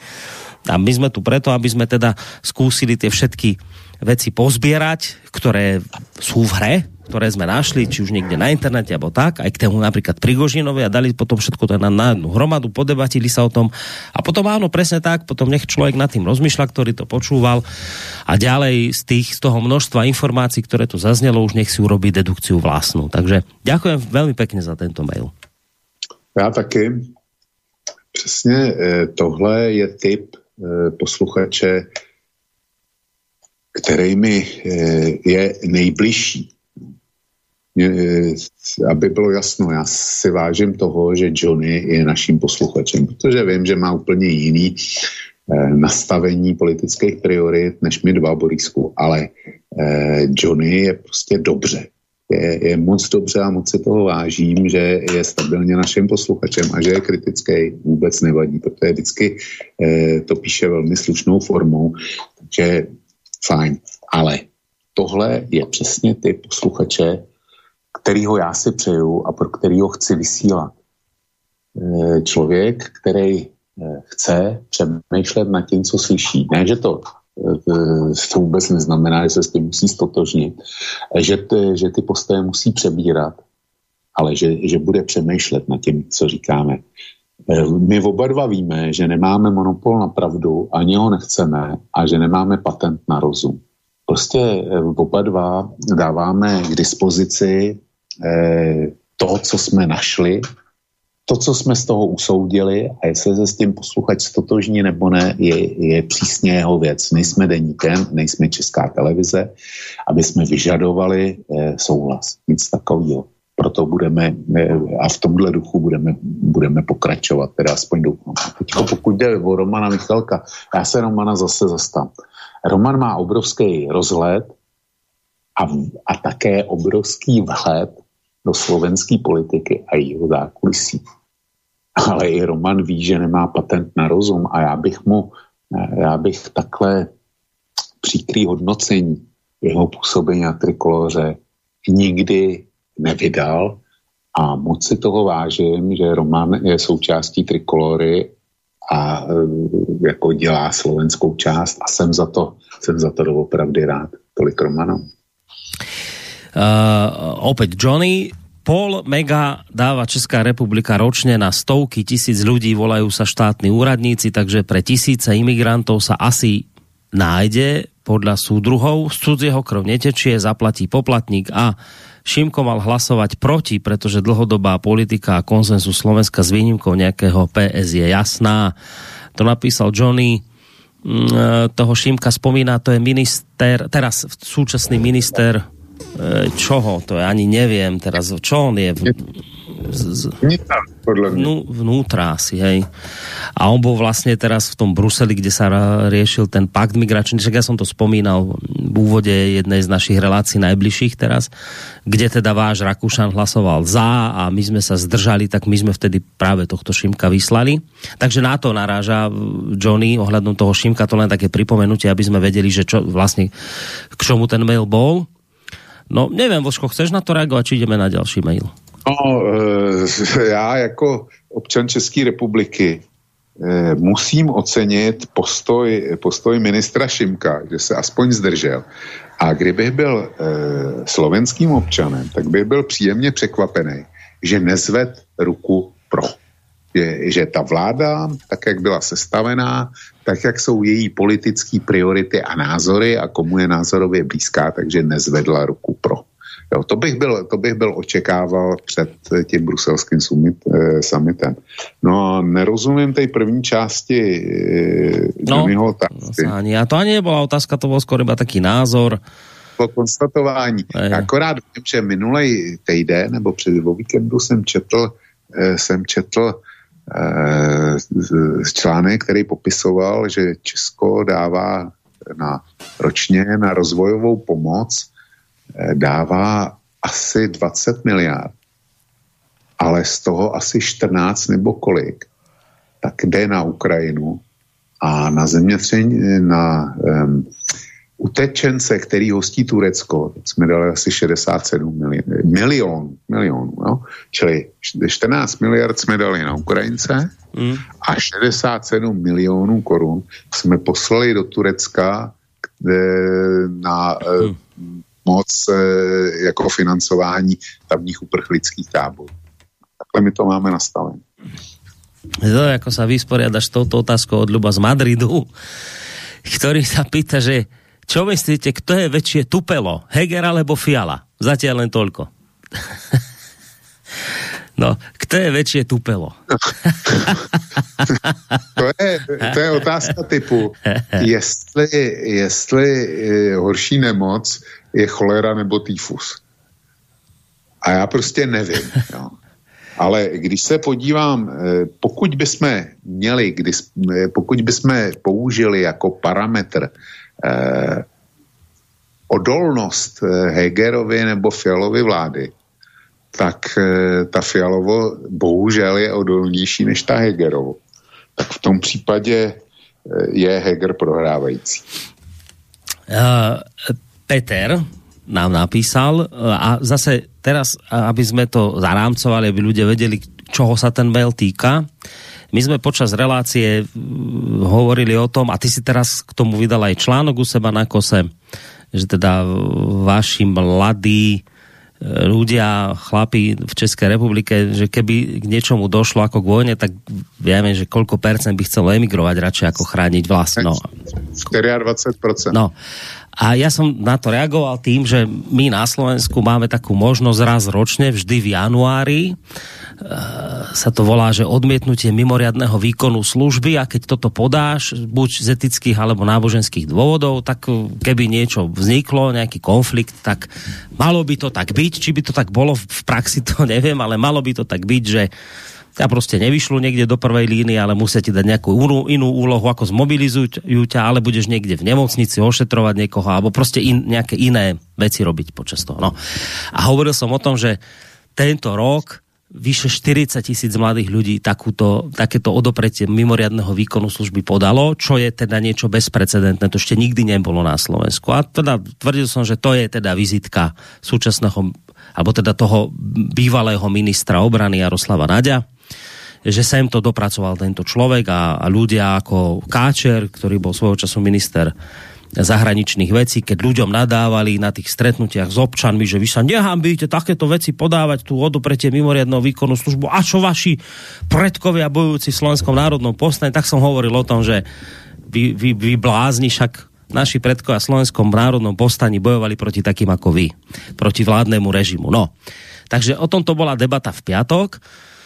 A my sme tu preto, aby sme teda skúsili tie všetky veci pozbierať, ktoré sú v hre, ktoré sme našli, či už niekde na internete, alebo tak, aj k tému napríklad Prigožinovi a dali potom všetko to na, na jednu hromadu, podebatili sa o tom a potom áno, presne tak, potom nech človek nad tým rozmýšľa, ktorý to počúval a ďalej z tých, z toho množstva informácií, ktoré tu zaznelo, už nech si urobí dedukciu vlastnú. Takže ďakujem veľmi pekne za tento mail. Já taky. Přesně tohle je typ posluchače, který mi je nejbližší. Aby bylo jasno, já si vážím toho, že Johnny je naším posluchačem, protože vím, že má úplně jiný nastavení politických priorit než my dva, Borisku, ale Johnny je prostě dobře. Je, je moc dobře a moc si toho vážím, že je stabilně naším posluchačem a že je kritický, vůbec nevadí, protože vždycky eh, to píše velmi slušnou formou, takže fajn. Ale tohle je přesně typ posluchače, kterýho já si přeju a pro kterýho chci vysílat. Eh, člověk, který eh, chce přemýšlet nad tím, co slyší. Ne, že to to vůbec neznamená, že se s tím musí stotožnit, že ty, že ty postoje musí přebírat, ale že, že bude přemýšlet nad tím, co říkáme. My oba dva víme, že nemáme monopol na pravdu, ani ho nechceme a že nemáme patent na rozum. Prostě oba dva dáváme k dispozici to, co jsme našli, to, co jsme z toho usoudili a jestli se s tím posluchač stotožní nebo ne, je, je přísně jeho věc. Nejsme deníkem, nejsme Česká televize, aby jsme vyžadovali eh, souhlas. Nic takového. Proto budeme, eh, a v tomhle duchu budeme, budeme pokračovat, teda aspoň doufám. Teďko pokud jde o Romana Michalka, já se Romana zase zastám. Roman má obrovský rozhled a, a také obrovský vhled do slovenské politiky a jeho zákulisí. Ale i Roman ví, že nemá patent na rozum a já bych mu, já bych takhle příkrý hodnocení jeho působení na Trikolóře nikdy nevydal a moc si toho vážím, že Roman je součástí Trikolóry a jako dělá slovenskou část a jsem za to, jsem za to doopravdy rád. Tolik Romanom. Uh, opäť Johnny, pol mega dáva Česká republika ročne na stovky tisíc ľudí, volajú sa štátni úradníci, takže pre tisíce imigrantov sa asi nájde podľa súdruhov. Z cudzieho krv netečie, zaplatí poplatník a Šimko mal hlasovať proti, pretože dlhodobá politika a konsenzus Slovenska s výnimkou nejakého pé es je jasná. To napísal Johnny. Toho Šimka spomína, to je minister, teraz súčasný minister čoho, to ja ani neviem teraz, čo on je v, z, vnútra, podľa mňa. Vnútra asi, hej. A on bol vlastne teraz v tom Bruseli, kde sa riešil ten pakt migračný, však ja som to spomínal v úvode jednej z našich relácií najbližších teraz, kde teda váš Rakúšan hlasoval za a my sme sa zdržali, tak my sme vtedy práve tohto Šimka vyslali. Takže na to naráža Johnny ohľadom toho Šimka, to len také pripomenutie, aby sme vedeli, že čo vlastne k čomu ten mail bol. No, neviem, Voško, chceš na to reagovať, či ideme na ďalší mail? No, já jako občan České republiky musím ocenit postoj, postoj ministra Šimka, že se aspoň zdržel. A kdybych byl slovenským občanem, tak bych byl příjemně překvapený, že nezved ruku pro. Že, že ta vláda, tak jak byla sestavená, tak jak jsou její politické priority a názory a komu je názorově blízká, takže nezvedla ruku pro. Jo, to bych byl, to bych byl očekával před tím bruselským summit, eh, summitem. No, nerozumím tej první části eh, Johnnyho otázky. No, a to ani nebola otázka, to bol skôr iba taký názor. Po konstatování. Aj. Akorát vím, že minulej týden, nebo před o víkendu jsem četl, eh, jsem četl eh, článek, který popisoval, že Česko dává na, ročně na rozvojovou pomoc dává asi dvacet miliard, ale z toho asi čtrnáct nebo kolik, tak jde na Ukrajinu a na zemětření, na um, utečence, který hostí Turecko, jsme dali asi šedesát sedm milionů, milionů, jo? Čili čtrnáct miliard jsme dali na Ukrajince mm. a šedesát sedm milionů korun jsme poslali do Turecka na mm. moc e, jako financování tamních uprchlických táborů. Takhle my to máme nastavené. To, ako sa vysporiadaš s touto otázkou od Ľuba z Madridu, ktorý sa pýta, že čo myslíte, kto je väčšie tupelo? Heger alebo Fiala? Zatiaľ len toľko. No, kto je väčšie tupelo? to, je, to je otázka typu, jestli, jestli horší nemoc je cholera nebo týfus. A já prostě nevím. Jo. Ale když se podívám, pokud bychom měli, když, pokud bychom použili jako parametr eh, odolnost Hegerovy nebo Fialovy vlády, tak eh, ta Fialovo bohužel je odolnější než ta Hegerovo. Tak v tom případě je Heger prohrávající. Uh, Peter nám napísal a zase teraz, aby sme to zarámcovali, aby ľudia vedeli, čoho sa ten mail týka. My sme počas relácie hovorili o tom, a ty si teraz k tomu vydal aj článok u seba na Kose, že teda vaši mladí ľudia, chlapi v Českej republike, že keby k niečomu došlo ako k vojne, tak vieme, že koľko percent by chcelo emigrovať radšej ako chrániť vlast. No. dvadsaťštyri percent. No. A ja som na to reagoval tým, že my na Slovensku máme takú možnosť raz ročne, vždy v januári, e, sa to volá, že odmietnutie mimoriadneho výkonu služby, a keď toto podáš, buď z etických alebo náboženských dôvodov, tak keby niečo vzniklo, nejaký konflikt, tak malo by to tak byť. Či by to tak bolo v praxi, to neviem, ale malo by to tak byť, že ja proste nevyšlu niekde do prvej línie, ale musia ti dať nejakú inú, inú úlohu, ako zmobilizujú ťa, ale budeš niekde v nemocnici ošetrovať niekoho, alebo proste in, nejaké iné veci robiť počas toho. No. A hovoril som o tom, že tento rok vyše štyridsať tisíc mladých ľudí takúto, takéto odopretie mimoriadneho výkonu služby podalo, čo je teda niečo bezprecedentné, to ešte nikdy nebolo na Slovensku. A teda tvrdil som, že to je teda vizitka súčasného, alebo teda toho bývalého ministra obrany Jaroslava Naďa, že sa im to dopracoval tento človek a, a ľudia ako Káčer, ktorý bol svojho času minister zahraničných vecí, keď ľuďom nadávali na tých stretnutiach s občanmi, že vy sa nehambíte takéto veci podávať tu odopretie mimoriadneho výkonu službu, a čo vaši predkovia bojujúci v Slovenskom národnom povstane, tak som hovoril o tom, že vy, vy, vy blázni, však naši predkovia v Slovenskom národnom povstaní bojovali proti takým ako vy, proti vládnemu režimu. No, takže o tomto bola debata v piatok.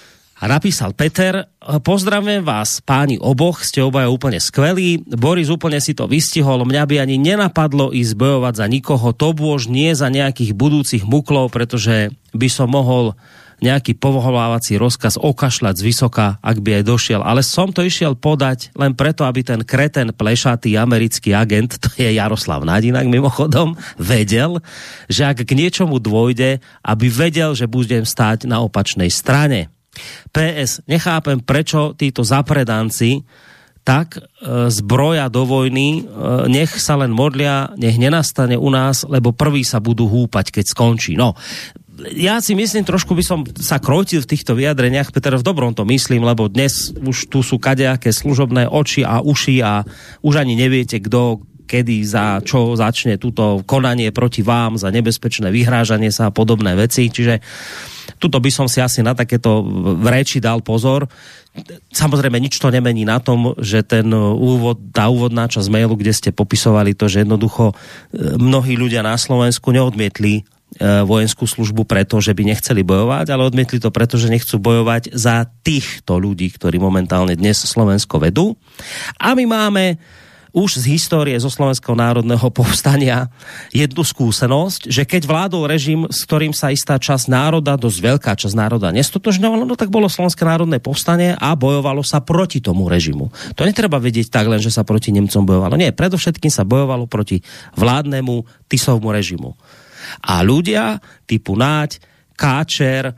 A napísal Peter: pozdravujem vás, páni oboch, ste obaja úplne skvelí. Boris úplne si to vystihol, mňa by ani nenapadlo ísť bojovať za nikoho, to bôž nie za nejakých budúcich muklov, pretože by som mohol nejaký povolávací rozkaz okašľať z vysoka, ak by aj došiel. Ale som to išiel podať len preto, aby ten kreten plešatý americký agent, to je Jaroslav Nadinak mimochodom, vedel, že ak k niečomu dôjde, aby vedel, že budem stáť na opačnej strane. pé es, nechápem, prečo títo zapredanci tak e, zbroja do vojny, e, nech sa len modlia, nech nenastane u nás, lebo prví sa budú húpať, keď skončí. No, ja si myslím, trošku by som sa krotil v týchto vyjadreniach, Peter, v dobrom to myslím, lebo dnes už tu sú kadejaké služobné oči a uši a už ani neviete, kto kedy za čo začne túto konanie proti vám, za nebezpečné vyhrážanie sa a podobné veci. Čiže tuto by som si asi na takéto reči dal pozor. Samozrejme, nič to nemení na tom, že ten úvod, tá úvodná časť mailu, kde ste popisovali to, že jednoducho mnohí ľudia na Slovensku neodmietli vojenskú službu preto, že by nechceli bojovať, ale odmietli to preto, že nechcú bojovať za týchto ľudí, ktorí momentálne dnes Slovensko vedú. A my máme už z histórie zo Slovenského národného povstania jednu skúsenosť, že keď vládol režim, s ktorým sa istá časť národa, dosť veľká časť národa nestotožňovala, no tak bolo Slovenské národné povstanie a bojovalo sa proti tomu režimu. To netreba vedieť tak len, že sa proti Nemcom bojovalo. Nie, predovšetkým sa bojovalo proti vládnemu Tisovmu režimu. A ľudia typu Náď, Káčer,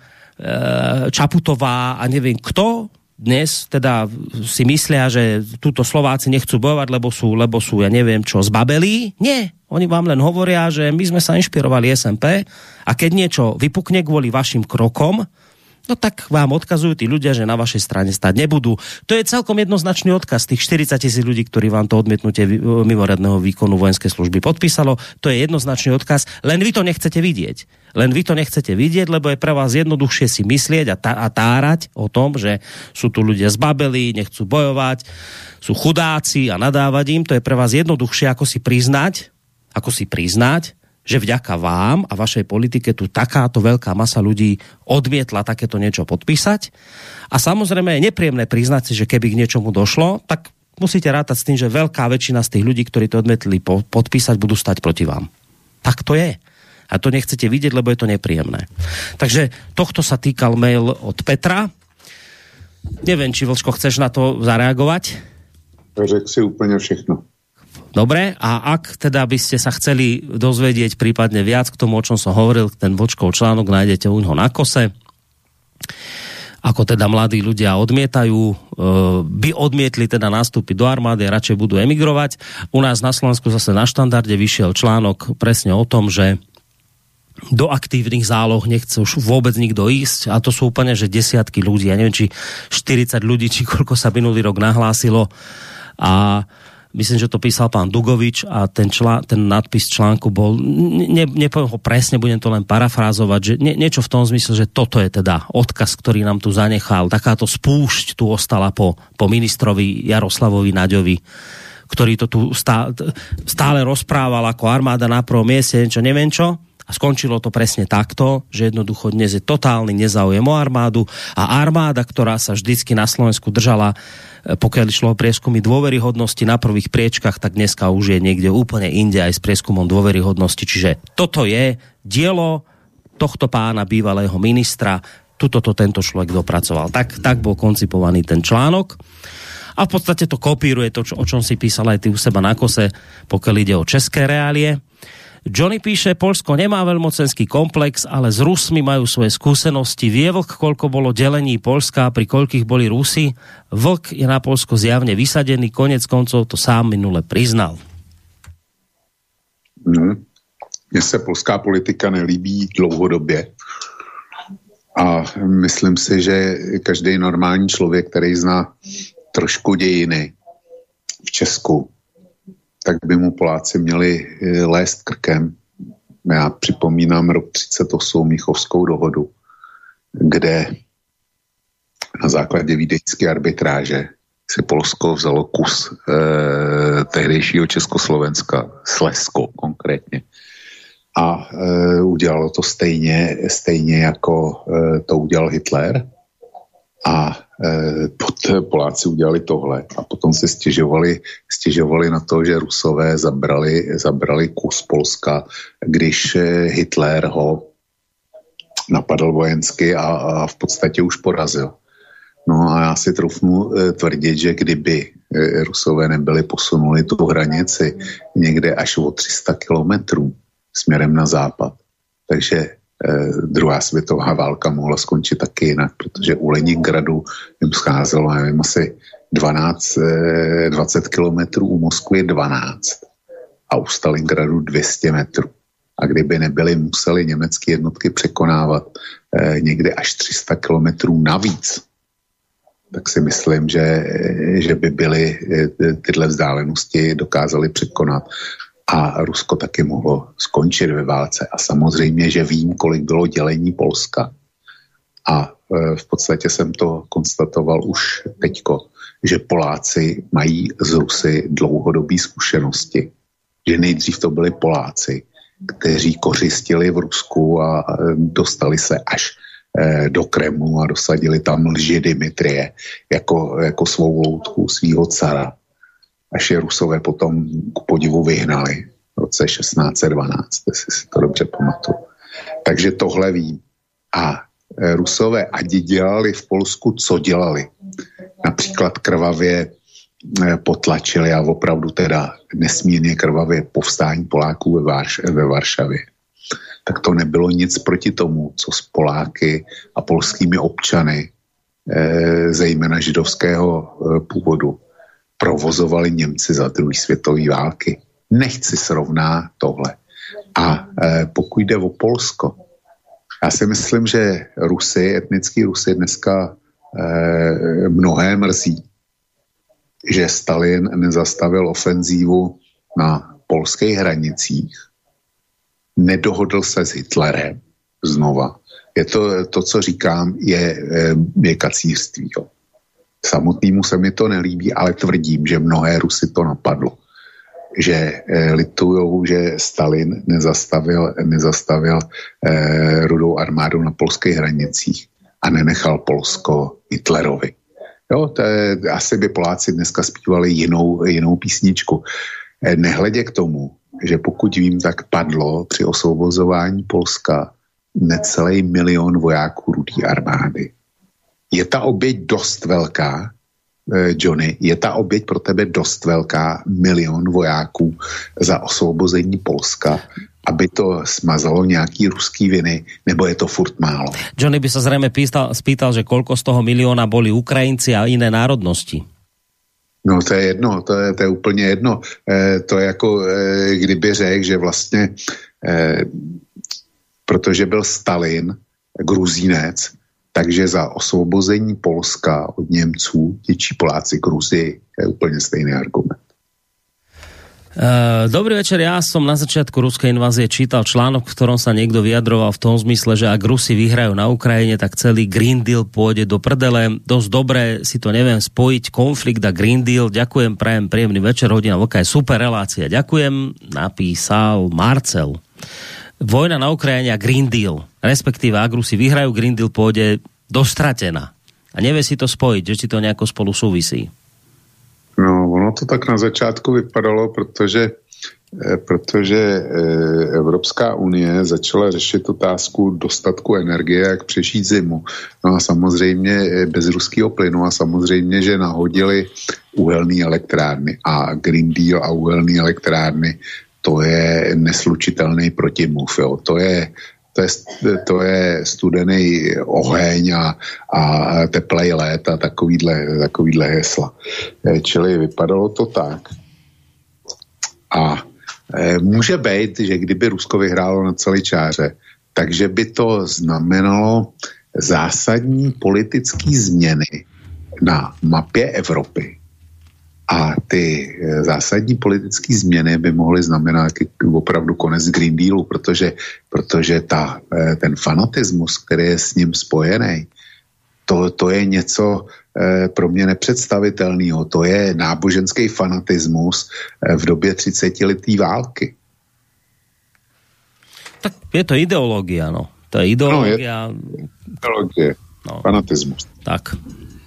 Čaputová a neviem kto dnes teda si myslia, že túto Slováci nechcú bojovať, lebo sú, lebo sú, ja neviem čo, zbabelí. Nie, oni vám len hovoria, že my sme sa inšpirovali es en pé a keď niečo vypukne kvôli vašim krokom, no tak vám odkazujú tí ľudia, že na vašej strane stať nebudú. To je celkom jednoznačný odkaz tých štyridsať tisíc ľudí, ktorí vám to odmietnutie mimoriadneho výkonu vojenskej služby podpísalo. To je jednoznačný odkaz, len vy to nechcete vidieť. Len vy to nechcete vidieť, lebo je pre vás jednoduchšie si myslieť a, tá, a tárať o tom, že sú tu ľudia zbabelí, nechcú bojovať, sú chudáci a nadávať im. To je pre vás jednoduchšie, ako si priznať, ako si priznať, že vďaka vám a vašej politike tu takáto veľká masa ľudí odmietla takéto niečo podpísať. A samozrejme je nepríjemné priznať si, že keby k niečomu došlo, tak musíte rátať s tým, že veľká väčšina z tých ľudí, ktorí to odmietli podpísať, budú stať proti vám. Tak to je. A to nechcete vidieť, lebo je to nepríjemné. Takže tohto sa týkal mail od Petra. Neviem, či Vlčko chceš na to zareagovať? Řekl si úplne všechno. Dobre, a ak teda by ste sa chceli dozvedieť prípadne viac k tomu, o čom som hovoril, ten Vlčkov článok nájdete u ňoho na Kose. Ako teda mladí ľudia odmietajú, by odmietli teda nastúpiť do armády a radšej budú emigrovať. U nás na Slovensku zase na Štandarde vyšiel článok presne o tom, že do aktívnych záloh nechce už vôbec nikto ísť a to sú úplne, že desiatky ľudí, ja neviem, či štyridsať ľudí, či koľko sa minulý rok nahlásilo a myslím, že to písal pán Dugovič a ten, člán, ten nadpis článku bol, ne, nepoviem ho presne, budem to len parafrázovať, že nie, niečo v tom zmysle, že toto je teda odkaz, ktorý nám tu zanechal, takáto spúšť tu ostala po, po ministrovi Jaroslavovi Naďovi, ktorý to tu stále, stále rozprával ako armáda na prvom mieste, niečo neviem čo. A skončilo to presne takto, že jednoducho dnes je totálny nezáujem o armádu a armáda, ktorá sa vždycky na Slovensku držala, pokiaľ išlo o prieskumy dôveryhodnosti na prvých priečkach, tak dneska už je niekde úplne inde aj s prieskumom dôveryhodnosti. Čiže toto je dielo tohto pána bývalého ministra, tuto to tento človek dopracoval. Tak, tak bol koncipovaný ten článok. A v podstate to kopíruje to, čo, o čom si písal aj ty u seba na Kose, pokiaľ ide o české reálie. Johnny píše, Poľsko nemá veľmocenský komplex, ale s Rusmi majú svoje skúsenosti. Vie Vlk, koľko bolo delení Poľska, pri koľkých boli Rusi? Vlk je na Poľsko zjavne vysadený, konec koncov to sám minule priznal. Hmm. Mně se polská politika nelíbí dlouhodobě. A myslím si, že každý normální člověk, který zná trošku dějiny v Česku, tak by mu Poláci měli lézt krkem. Já připomínám rok třicet osm, Mnichovskou dohodu, kde na základě vídeňské arbitráže si Polsko vzalo kus eh, tehdejšího Československa, Slezsko konkrétně. A eh, udělalo to stejně, stejně jako eh, to udělal Hitler. A e, pod Poláci udělali tohle a potom se stěžovali, stěžovali na to, že Rusové zabrali, zabrali kus Polska, když Hitler ho napadl vojensky a, a v podstatě už porazil. No a já si troufnu e, tvrdit, že kdyby e, Rusové nebyli posunuli tu hranici někde až o tři sta kilometrů směrem na západ, takže e, druhá světová válka mohla skončit taky jinak, protože u Leningradu jim scházelo, nevím, asi dvanáct, e, dvacet kilometrů, u Moskvy dvanáct a u Stalingradu dvě stě metrů. A kdyby nebyly museli německé jednotky překonávat e, někde až tři sta kilometrů navíc, tak si myslím, že, že by byly tyhle vzdálenosti dokázali překonat a Rusko taky mohlo skončit ve válce. A samozřejmě, že vím, kolik bylo dělení Polska. A v podstatě jsem to konstatoval už teďko, že Poláci mají z Rusy dlouhodobé zkušenosti. Že nejdřív to byli Poláci, kteří kořistili v Rusku a dostali se až do Kremlu a dosadili tam lži Dmitrie jako, jako svou loutku svýho cara. Až je Rusové potom k podivu vyhnali v roce šestnáct set dvanáct, jestli si to dobře pamatuju. Takže tohle vím. A Rusové adi dělali v Polsku, co dělali. Například krvavě potlačili a opravdu teda nesmírně krvavě povstání Poláků ve, Varš- ve Varšavě. Tak to nebylo nic proti tomu, co s Poláky a polskými občany, e, zejména židovského e, původu, provozovali Němci za druhé světové války. Nechci srovná tohle. A e, pokud jde o Polsko, já si myslím, že Rusy, etnický Rusy dneska e, mnohé mrzí, že Stalin nezastavil ofenzívu na polských hranicích, nedohodl se s Hitlerem znova. Je to, to co říkám, je, je kacířství. Jo. Samotnému se mi to nelíbí, ale tvrdím, že mnohé Rusy to napadlo. Že eh, litujou, že Stalin nezastavil, nezastavil eh, rudou armádu na polských hranicích a nenechal Polsko Hitlerovi. Jo, to je, asi by Poláci dneska zpívali jinou, jinou písničku. Eh, nehledě k tomu, že pokud vím, tak padlo při osvobozování Polska necelý milion vojáků rudé armády. Je ta oběť dost velká, eh, Johnny, je ta oběť pro tebe dost velká, milion vojáků za osvobození Polska, aby to smazalo nějaký ruský viny, nebo je to furt málo? Johnny by sa zrejme pýtal, spýtal, že koľko z toho milióna boli Ukrajinci a iné národnosti. No to je jedno, to je, to je úplně jedno. E, to je jako, e, kdyby řekl, že vlastně, e, protože byl Stalin Gruzínec, takže za osvobození Polska od Němců těčí Poláci Gruzii. To je úplně stejný argument. Dobrý večer, ja som na začiatku ruskej invázie čítal článok, v ktorom sa niekto vyjadroval v tom zmysle, že ak Rusi vyhrajú na Ukrajine, tak celý Green Deal pôjde do prdele. Dosť dobre si to neviem spojiť, konflikt a Green Deal. Ďakujem, prajem príjemný večer, hodina vlka je super relácia. Ďakujem, napísal Marcel. Vojna na Ukrajine a Green Deal, respektíve ak Rusi vyhrajú, Green Deal pôjde dostratená. A nevie si to spojiť, že si to nejako spolu súvisí. No, ono to tak na začátku vypadalo, protože, protože Evropská unie začala řešit otázku dostatku energie, jak přežít zimu. No a samozřejmě bez ruského plynu a samozřejmě, že nahodili uhelné elektrárny a Green Deal a uhelné elektrárny, to je neslučitelný protimluv. Jo. To je To je, to je studený oheň a, a teplej let a takovýhle, takovýhle hesla. Čili vypadalo to tak. A e, může být, že kdyby Rusko vyhrálo na celé čáře, takže by to znamenalo zásadní politické změny na mapě Evropy. A ty zásadní politické změny by mohly znamenat opravdu konec Green Dealu, protože, protože ta, ten fanatismus, který je s ním spojený, to, to je něco pro mě nepředstavitelného. To je náboženský fanatismus v době třicetileté války. Tak je to ideológia, no. To je ideológia. No, je ideológie. No. Fanatismus. Tak.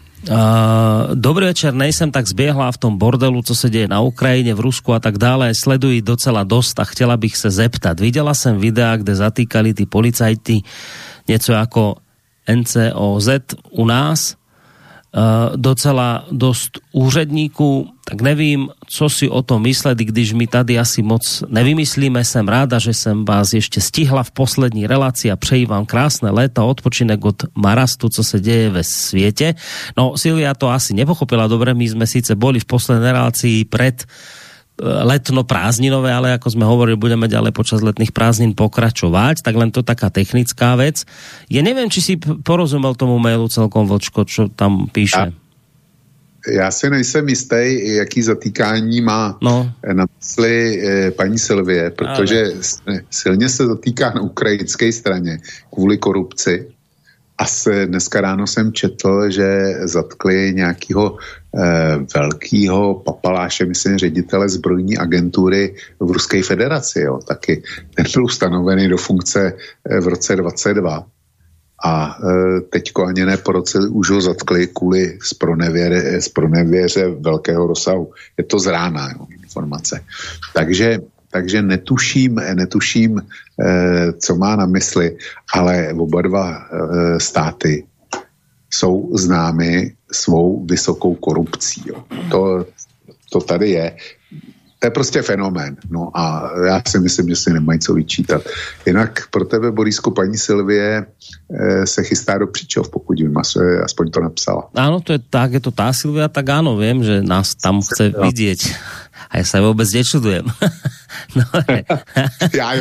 Uh, dobrý večer, nejsem tak zbiehla v tom bordelu, co se děje na Ukrajine, v Rusku a tak dále, sleduji docela dost a chtěla bych se zeptat. Viděla jsem videa, kde zatýkali ty policajti něco jako N C O Z u nás, uh, docela dost úředníků, tak nevím, co si o tom myslet, když my tady asi moc nevymyslíme. Jsem ráda, že jsem vás ještě stihla v poslední relaci a přeji vám krásné léta, odpočinek od marastu, co se děje ve světě. No, Silvia to asi nepochopila dobre, my sme síce boli v poslednej relácii pred letno prázdninové, ale ako sme hovorili, budeme ďalej počas letných prázdnin pokračovať, tak len to taká technická vec. Ja neviem, či si porozumel tomu mailu celkom, Vlčko, čo tam píše. A já si nejsem jistý, jaký zatýkání má no. na mysli eh, paní Silvie, protože ale. silně se zatýká na ukrajinské straně kvůli korupci. A se, dneska ráno jsem četl, že zatkli nějakého eh, velkého papaláše, myslím, ředitele zbrojní agentury v Ruské federaci. Jo, taky ten byl ustanovený do funkce eh, v roce dvacet dva. A e, teďko ani ne po roce už ho zatkli kvůli zpronevěře, zpronevěře velkého rozsahu. Je to z rána, jo, informace. Takže, takže netuším, netuším e, co má na mysli, ale oba dva e, státy jsou známy svou vysokou korupcí. Jo. To, to tady je. To je prostě fenomén. No a já si myslím, že si nemají co vyčítat. Jinak pro tebe, Borisku, paní Silvie e, se chystá do Příčov, pokud vím, aspoň to napsala. Áno, to je tak, je to tá Silvia, tak áno, viem, že nás tam chce no. vidieť. A ja sa vôbec nečudujem. no, ja jo.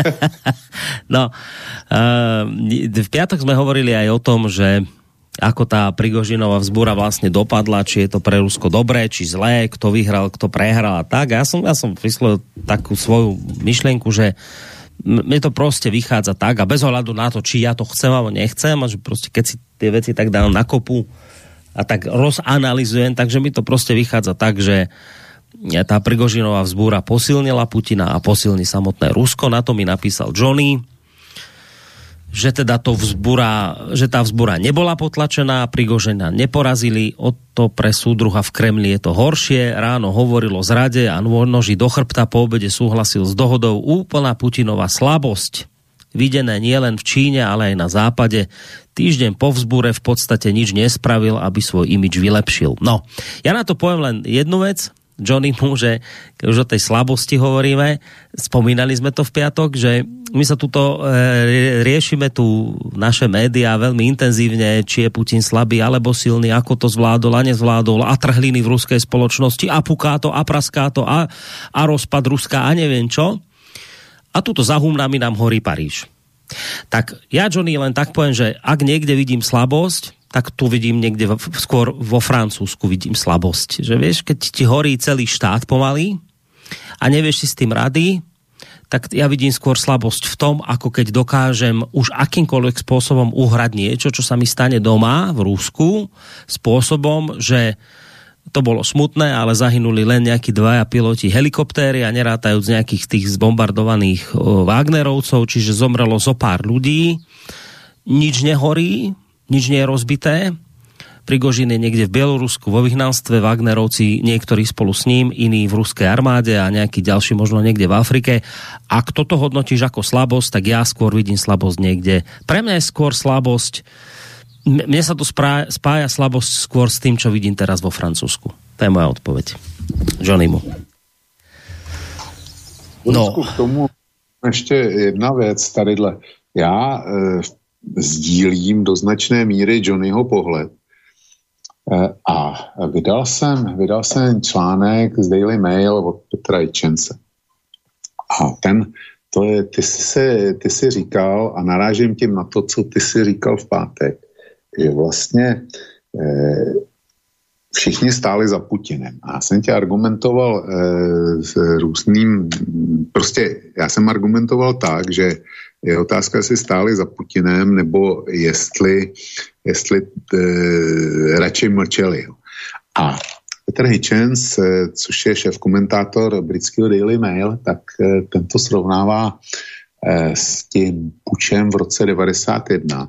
no, uh, v piatok sme hovorili aj o tom, že ako tá Prigožinová vzbúra vlastne dopadla, či je to pre Rusko dobré, či zlé, kto vyhral, kto prehral a tak. Ja som, ja som vyslovil takú svoju myšlienku, že mne to proste vychádza tak a bez ohľadu na to, či ja to chcem alebo nechcem, a že proste keď si tie veci tak dám na kopu a tak rozanalizujem, takže mi to proste vychádza tak, že tá Prigožinová vzbúra posilnila Putina a posilní samotné Rusko. Na to mi napísal Johnny, že teda to vzbúra, že tá vzbúra nebola potlačená, Prigožina neporazili, o to pre súdruha v Kremli je to horšie. Ráno hovoril o zrade a noži do chrbta, po obede súhlasil s dohodou. Úplná Putinova slabosť, videné nielen v Číne, ale aj na západe. Týždeň po vzbúre v podstate nič nespravil, aby svoj imidž vylepšil. No, ja na to poviem len jednu vec, Johnny mu, že keď už o tej slabosti hovoríme, spomínali sme to v piatok, že my sa tuto e, riešime tu naše médiá veľmi intenzívne, či je Putin slabý alebo silný, ako to zvládol a nezvládol, a trhliny v ruskej spoločnosti, a puká to, a praská to, a, a rozpad Ruska, a neviem čo. A tuto za humnami nám horí Paríž. Tak ja, Johnny, len tak poviem, že ak niekde vidím slabosť, tak tu vidím niekde, v, skôr vo Francúzsku vidím slabosť. Že vieš, keď ti horí celý štát pomaly a nevieš si s tým rady, tak ja vidím skôr slabosť v tom, ako keď dokážem už akýmkoľvek spôsobom uhrať niečo, čo sa mi stane doma v Rusku, spôsobom, že to bolo smutné, ale zahynuli len nejakí dvaja piloti helikoptéry a nerátajúc nejakých tých zbombardovaných Wagnerovcov, čiže zomrelo zo pár ľudí, nič nehorí, nič nie je rozbité. Prigožin je niekde v Bielorusku vo vyhnanstve, Wagnerovci niektorí spolu s ním, iní v ruskej armáde a nejaký ďalší možno niekde v Afrike. Ak toto hodnotíš ako slabosť, tak ja skôr vidím slabosť niekde. Pre mňa je skôr slabosť, mne sa to spája, spája slabosť skôr s tým, čo vidím teraz vo Francúzsku. To je moja odpoveď. Johnnymu. No. K tomu ještě jedna věc tadyhle. Já e, sdílím do značné míry Johnnyho pohled. A vydal jsem, vydal jsem článek z Daily Mail od Petra Hitchense. A ten, to je, ty jsi, ty jsi říkal, a narážím tím na to, co ty jsi říkal v pátek, že vlastně eh, všichni stáli za Putinem. A já jsem tě argumentoval eh, s různým, prostě já jsem argumentoval tak, že je otázka, jestli stáli za Putinem, nebo jestli, jestli e, radši mlčeli. A Petr Hitchens, e, což je šéf-komentátor britského Daily Mail, tak e, ten to srovnává e, s tím pučem v roce devadesát jedna.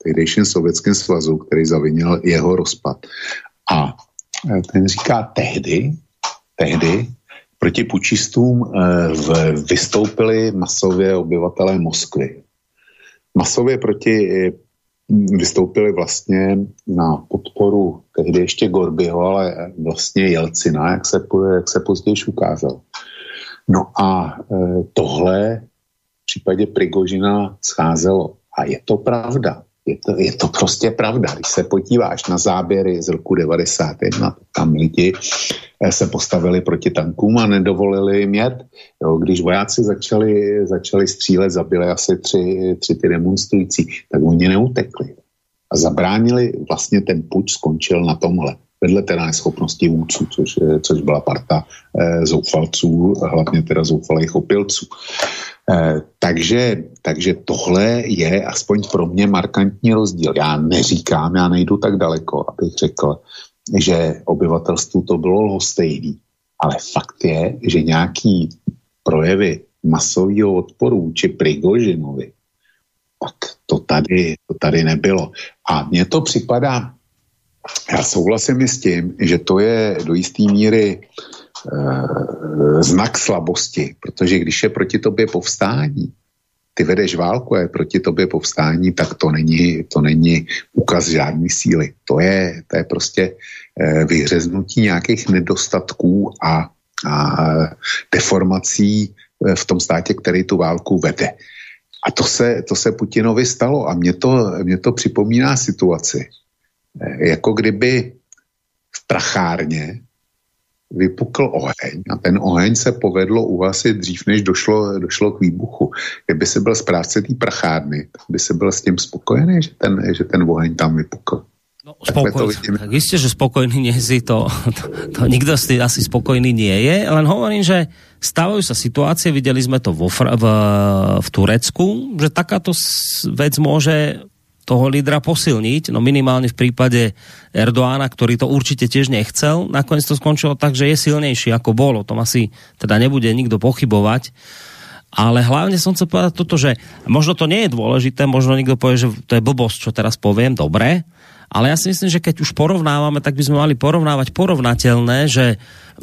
tehdejším Sovětském svazu, který zavinil jeho rozpad. A ten říká, tehdy, tehdy proti pučistům vystoupili masově obyvatelé Moskvy. Masově proti vystoupili vlastně na podporu tehdy ještě Gorbyho, ale vlastně Jelcina, jak se, jak se později ukázal. No a tohle v případě Prigožina scházelo. A je to pravda. Je to, je to prostě pravda. Když se podíváš na záběry z roku devadesát jedna, tam lidi se postavili proti tankům a nedovolili jim jet. Jo, když vojáci začali, začali střílet, zabili asi tři, tři ty demonstrující, tak oni neutekli. A zabránili, vlastně ten puč skončil na tomhle. Vedle teda neschopnosti vůdců, což, což byla parta eh, zoufalců, hlavně teda zoufalých opilců. Eh, takže, takže tohle je aspoň pro mě markantní rozdíl. Já neříkám, já nejdu tak daleko, abych řekl, že obyvatelstvu to bylo lhostejný. Ale fakt je, že nějaký projevy masového odporu či Prigožinovi, tak to tady, to tady nebylo. A mně to připadá, já souhlasím i s tím, že to je do jisté míry e, znak slabosti, protože když je proti tobě povstání, ty vedeš válku a je proti tobě povstání, tak to není, to není ukaz žádný síly. To je, to je prostě e, vyhřeznutí nějakých nedostatků a, a deformací v tom státě, který tu válku vede. A to se, to se Putinovi stalo a mě to, mě to připomíná situaci, jako kdyby v prachárně vypukl oheň a ten oheň se povedlo uhasit dřív, než došlo, došlo k výbuchu. Kdyby se byl správce té prachárny, tak by se byl s tím spokojený, že ten, že ten oheň tam vypukl. No, spokoj, tak isté, že spokojný nie si to, to, to nikto si asi spokojný nie je, len hovorím, že stávajú sa situácie, videli sme to vo, v, v Turecku, že takáto vec môže toho lídra posilniť, no minimálne v prípade Erdoána, ktorý to určite tiež nechcel, nakoniec to skončilo tak, že je silnejší ako bol, o tom asi teda nebude nikto pochybovať, ale hlavne som chcel povedať toto, že možno to nie je dôležité, možno niekto povie, že to je blbosť, čo teraz poviem, dobre, ale ja si myslím, že keď už porovnávame, tak by sme mali porovnávať porovnateľné, že,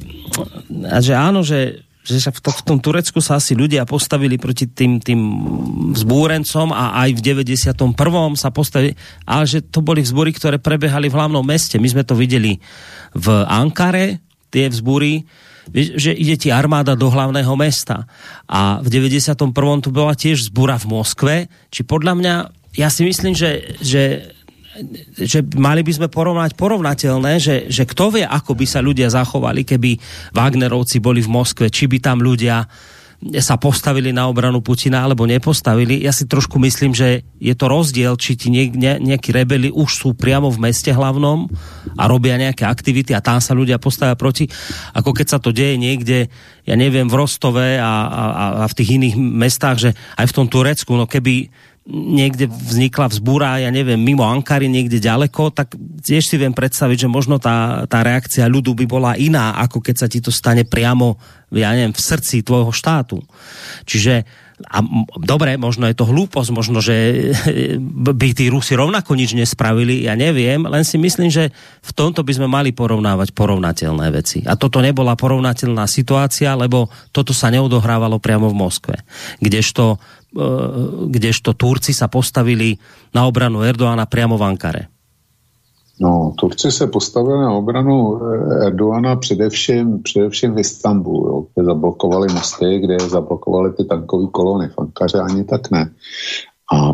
že áno, že, že v, to, v tom Turecku sa asi ľudia postavili proti tým, tým vzbúrencom a aj v deväťdesiatom prvom sa postavili, ale že to boli vzbúry, ktoré prebehali v hlavnom meste. My sme to videli v Ankare, tie vzbúry, že ide ti armáda do hlavného mesta. A v deväťdesiatom prvom tu bola tiež vzbúra v Moskve. Či podľa mňa, ja si myslím, že, že že mali by sme porovnať porovnateľné, že, že kto vie, ako by sa ľudia zachovali, keby Wagnerovci boli v Moskve, či by tam ľudia sa postavili na obranu Putina, alebo nepostavili. Ja si trošku myslím, že je to rozdiel, či ti ne, ne, nejakí rebeli už sú priamo v meste hlavnom a robia nejaké aktivity a tam sa ľudia postavia proti, ako keď sa to deje niekde, ja neviem, v Rostove a, a, a v tých iných mestách, že aj v tom Turecku, no keby niekde vznikla vzbúra, ja neviem, mimo Ankary, niekde ďaleko, tak tiež si viem predstaviť, že možno tá, tá reakcia ľudu by bola iná, ako keď sa ti to stane priamo, ja neviem, v srdci tvojho štátu. Čiže, a dobre, možno je to hlúposť, možno, že by tí Rusi rovnako nič nespravili, ja neviem, len si myslím, že v tomto by sme mali porovnávať porovnateľné veci. A toto nebola porovnateľná situácia, lebo toto sa neodohrávalo priamo v Moskve. Kdežto kdežto Turci sa postavili na obranu Erdoána priamo v Ankare. No, Turci se postavili na obranu Erdoána především, především v Istanbulu, jo, kde zablokovali mosty, kde zablokovali ty tankové kolony. V Ankaře ani tak ne. A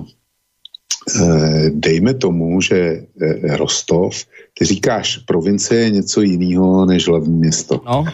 e, dejme tomu, že e, Rostov, ty říkáš, provincie je něco jiného než hlavní město. No.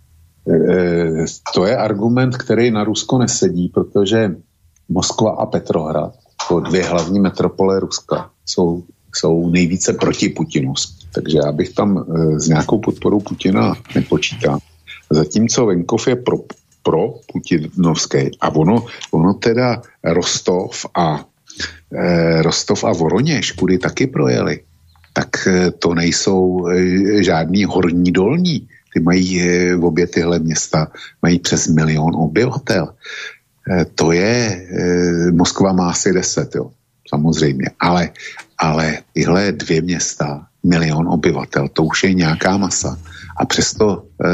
E, to je argument, který na Rusko nesedí, protože Moskva a Petrohrad, to dvě hlavní metropole Ruska, jsou, jsou nejvíce proti Putinu. Takže já bych tam e, s nějakou podporou Putina nepočítal. Zatímco venkov je pro, pro putinovský. A ono, ono teda Rostov a e, Rostov a Voroněž, kudy taky projeli, tak e, to nejsou e, žádný horní dolní. Ty mají e, v obě tyhle města, mají přes milion obyvatel. To je, Moskva má asi deset, jo. samozřejmě, ale, ale tyhle dvě města, milion obyvatel, to už je nějaká masa. A přesto e,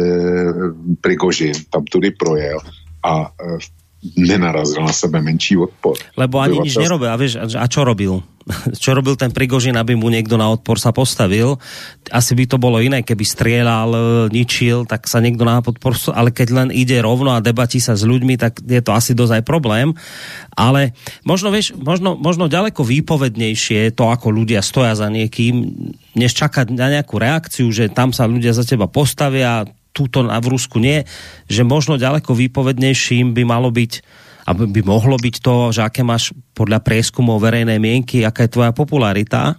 Prigožin tam tudy projel a e, nenarazil na sebe menší odpor. Lebo ani nič nerobil. A vieš, a čo robil? Čo robil ten Prigožin, aby mu niekto na odpor sa postavil? Asi by to bolo iné, keby strieľal, ničil, tak sa niekto na podpor... Ale keď len ide rovno a debatí sa s ľuďmi, tak je to asi dosť aj problém. Ale možno, vieš, možno, možno ďaleko výpovednejšie je to, ako ľudia stoja za niekým, než čakať na nejakú reakciu, že tam sa ľudia za teba postavia, túto v Rusku nie, že možno ďaleko výpovednejším by malo byť, aby by mohlo byť to, že aké máš podľa prieskumov verejnej mienky, aká je tvoja popularita.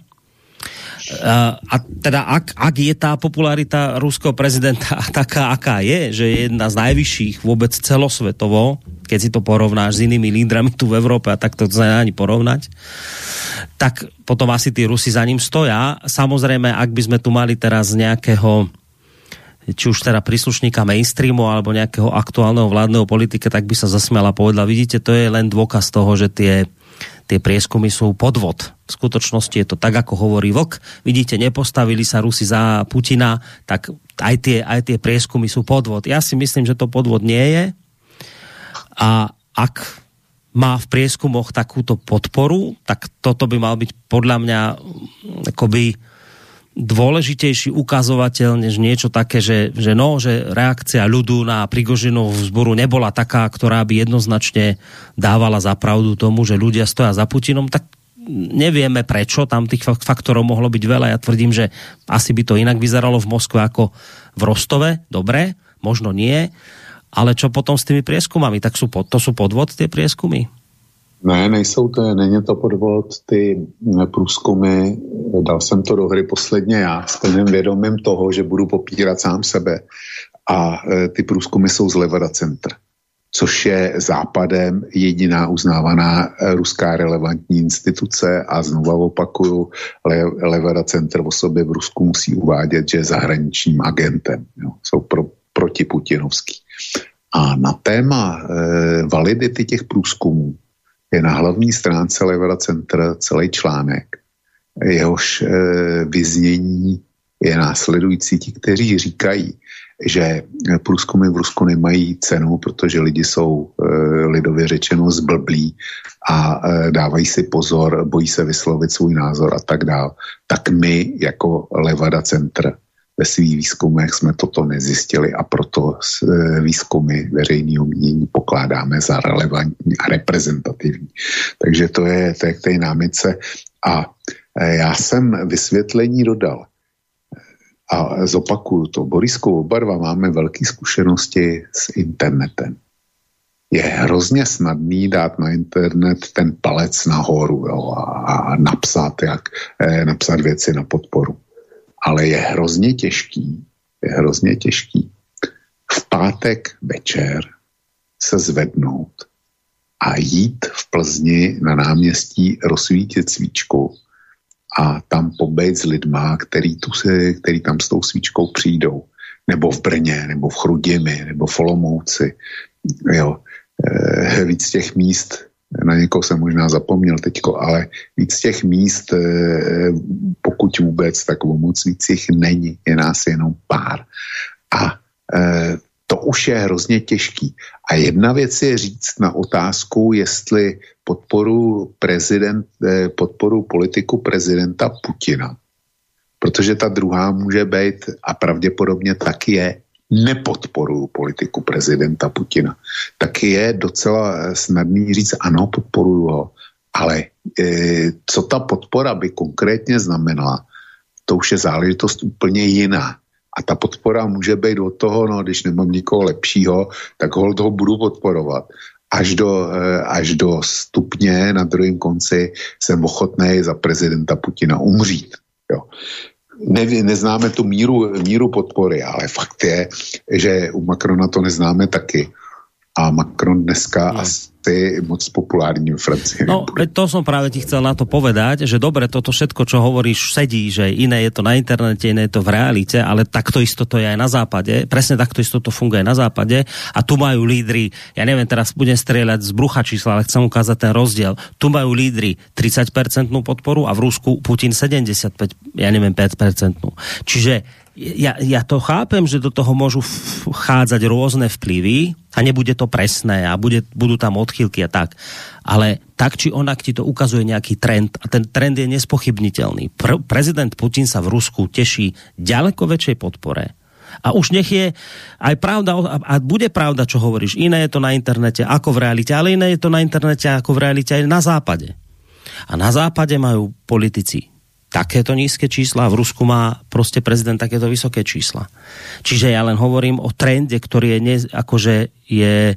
A teda, ak, ak je tá popularita ruského prezidenta taká, aká je, že je jedna z najvyšších vôbec celosvetovo, keď si to porovnáš s inými lídrami tu v Európe, a tak to sa nedá ani porovnať, tak potom asi tí Rusi za ním stoja. Samozrejme, ak by sme tu mali teraz nejakého, či už teda príslušníka mainstreamu alebo nejakého aktuálneho vládneho politika, tak by sa zasmiala a povedala, vidíte, to je len dôkaz toho, že tie, tie prieskumy sú podvod. V skutočnosti je to tak, ako hovorí Vlk. Vidíte, nepostavili sa Rusi za Putina, tak aj tie, aj tie prieskumy sú podvod. Ja si myslím, že to podvod nie je. A ak má v prieskumoch takúto podporu, tak toto by mal byť podľa mňa akoby dôležitejší ukazovateľ, než niečo také, že, že no, že reakcia ľudu na Prigožinovú vzboru nebola taká, ktorá by jednoznačne dávala za pravdu tomu, že ľudia stoja za Putinom, tak nevieme prečo, tam tých faktorov mohlo byť veľa. Ja tvrdím, že asi by to inak vyzeralo v Moskve ako v Rostove, dobre, možno nie, ale čo potom s tými prieskumami, tak sú, to sú podvod tie prieskumy? Ne, nejsou to, není to podvod, ty průzkumy, dal jsem to do hry posledně já, s plným vědomím toho, že budu popírat sám sebe. A e, ty průzkumy jsou z Levada Center, což je Západem jediná uznávaná ruská relevantní instituce a znova opakuju, Le, Levada Center o sobě v Rusku musí uvádět, že je zahraničním agentem, jo, jsou pro, protiputinovský. A na téma e, validity těch průzkumů je na hlavní stránce Levada Center celý článek. Jehož e, vyznění je následující. Ti, kteří říkají, že průzkumy v Rusku nemají cenu, protože lidi jsou e, lidově řečeno zblblí a e, dávají si pozor, bojí se vyslovit svůj názor a tak dál. Tak my jako Levada Center ve svých výzkumech jsme toto nezjistili a proto výzkumy veřejného mínění pokládáme za relevantní a reprezentativní. Takže to je, to je k té námitce. A já jsem vysvětlení dodal. A zopakuju to. Borisku, oba dva máme velké zkušenosti s internetem. Je hrozně snadný dát na internet ten palec nahoru, jo, a, a napsat, jak, eh, napsat věci na podporu. Ale je hrozně těžký, je hrozně těžký v pátek večer se zvednout a jít v Plzni na náměstí rozsvítit svíčku a tam pobejt s lidma, který, tu se, který tam s tou svíčkou přijdou. Nebo v Brně, nebo v Chrudimi, nebo v Olomouci. Jo. E, víc těch míst, na někoho jsem možná zapomněl teďko, ale víc těch míst, e, pokud vůbec, tak o moc víc jich není, je nás jenom pár. A e, to už je hrozně těžký. A jedna věc je říct na otázku, jestli podporu, prezident, e, podporu politiku prezidenta Putina, protože ta druhá může být a pravděpodobně tak je, nepodporuju politiku prezidenta Putina, tak je docela snadný říct, ano, podporuju ho, ale e, co ta podpora by konkrétně znamenala, to už je záležitost úplně jiná. A ta podpora může být od toho, no, když nemám nikoho lepšího, tak hold ho budu podporovat. Až do, e, až do stupně na druhém konci jsem ochotný za prezidenta Putina umřít. Jo. Ne, neznáme tu míru, míru podpory, ale fakt je, že u Macrona to neznáme taky. a Macron dneska no. asi moc populárny v Francii. No, to som práve ti chcel na to povedať, že dobre, toto všetko, čo hovoríš, sedí, že iné je to na internete, iné je to v realite, ale takto isto to je aj na západe. Presne takto isto to funguje aj na západe. A tu majú lídri, ja neviem, teraz budem strieľať z brucha čísla, ale chcem ukázať ten rozdiel. Tu majú lídri tridsať percent podporu a v Rusku Putin sedemdesiatpäť, ja neviem, päť percent. Čiže Ja, ja to chápem, že do toho môžu vchádzať rôzne vplyvy a nebude to presné a bude, budú tam odchýlky a tak. Ale tak či onak ti to ukazuje nejaký trend a ten trend je nespochybniteľný. Pr- prezident Putin sa v Rusku teší ďaleko väčšej podpore. A už nech je aj pravda, a bude pravda, čo hovoríš, iné je to na internete ako v realite, ale iné je to na internete ako v realite aj na západe. A na západe majú politici takéto nízke čísla, v Rusku má proste prezident takéto vysoké čísla. Čiže ja len hovorím o trende, ktorý je, ne, akože je,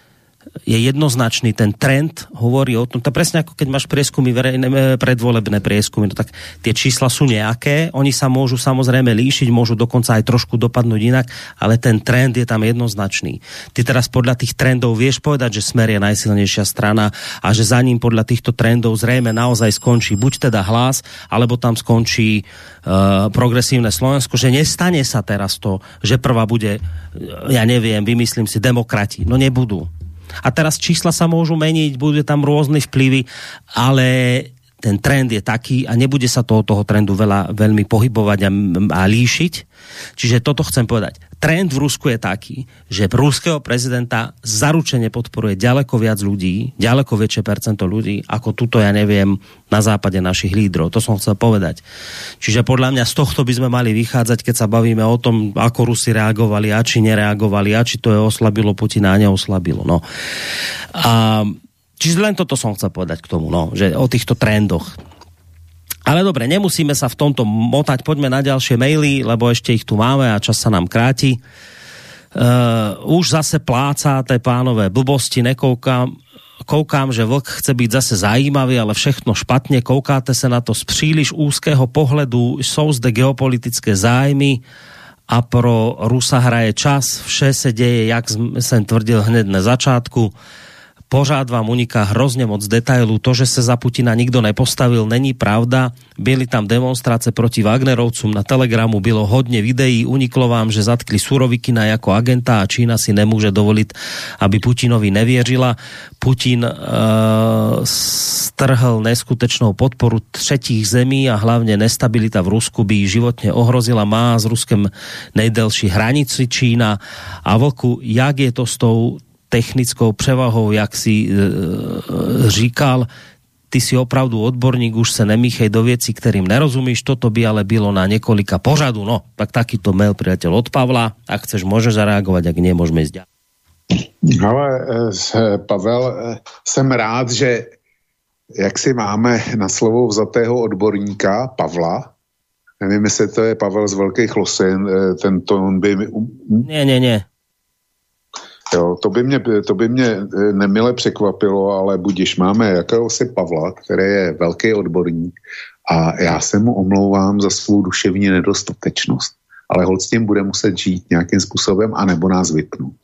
je jednoznačný. Ten trend hovorí o tom, to presne ako keď máš prieskumy, verejné, predvolebné prieskumy, no tak tie čísla sú nejaké, oni sa môžu samozrejme líšiť, môžu dokonca aj trošku dopadnúť inak, ale ten trend je tam jednoznačný. Ty teraz podľa tých trendov vieš povedať, že Smer je najsilnejšia strana a že za ním podľa týchto trendov zrejme naozaj skončí buď teda Hlas, alebo tam skončí uh, Progresívne Slovensko, že nestane sa teraz to, že prvá bude, ja neviem, vymyslím si, Demokrati. No nebudú. A teraz čísla sa môžu meniť, bude tam rôzne vplyvy, ale ten trend je taký a nebude sa toho, toho trendu veľa, veľmi pohybovať a, a líšiť. Čiže toto chcem povedať. Trend v Rusku je taký, že ruského prezidenta zaručene podporuje ďaleko viac ľudí, ďaleko väčšie percento ľudí, ako tuto, ja neviem, na západe našich lídrov. To som chcel povedať. Čiže podľa mňa z tohto by sme mali vychádzať, keď sa bavíme o tom, ako Rusi reagovali a či nereagovali a či to je oslabilo Putina a neoslabilo. No. A čiže len toto som chcel povedať k tomu, no, že o týchto trendoch. Ale dobre, nemusíme sa v tomto motať, poďme na ďalšie maily, lebo ešte ich tu máme a čas sa nám kráti. Uh, už zase plácáte, pánové, blbosti, nekoukám, koukám, že vlk chce byť zase zajímavý, ale všechno špatne, koukáte sa na to z príliš úzkého pohledu, sú zde geopolitické zájmy a pro Rusa hraje čas, vše se deje, jak som tvrdil hned na začátku. Pořád vám uniká hrozne moc detailu. To, že sa za Putina nikto nepostavil, není pravda. Byli tam demonstrácie proti Wagnerovcom, na Telegramu bylo hodne videí, uniklo vám, že zatkli Surovikina ako agenta a Čína si nemôže dovoliť, aby Putinovi nevierila. Putin e, strhol neskutečnou podporu tretích zemí a hlavne nestabilita v Rusku by životne ohrozila. Má s Ruskem nejdelší hranici Čína a vlku, jak je to s tou technickou převahou, jak si e, říkal, ty si opravdu odborník, už sa nemíchej do vecí, ktorým nerozumíš, toto by ale bylo na niekoľka pořadu. No, tak takýto mail, priateľ, od Pavla. Ak chceš, môžeš zareagovať, ak nie, môžeme ísť ďalej. Ale Pavel, jsem rád, že jak si máme na slovo vzatého odborníka Pavla, nevím, jestli to je Pavel z Velkých Losin, ten tón by... Nie, nie, nie. Jo, to by mě, to by mě nemile překvapilo, ale budiž, máme jakéhosi Pavla, který je velký odborník a já se mu omlouvám za svou duševní nedostatečnost. Ale holt s tím bude muset žít nějakým způsobem anebo nás vypnout.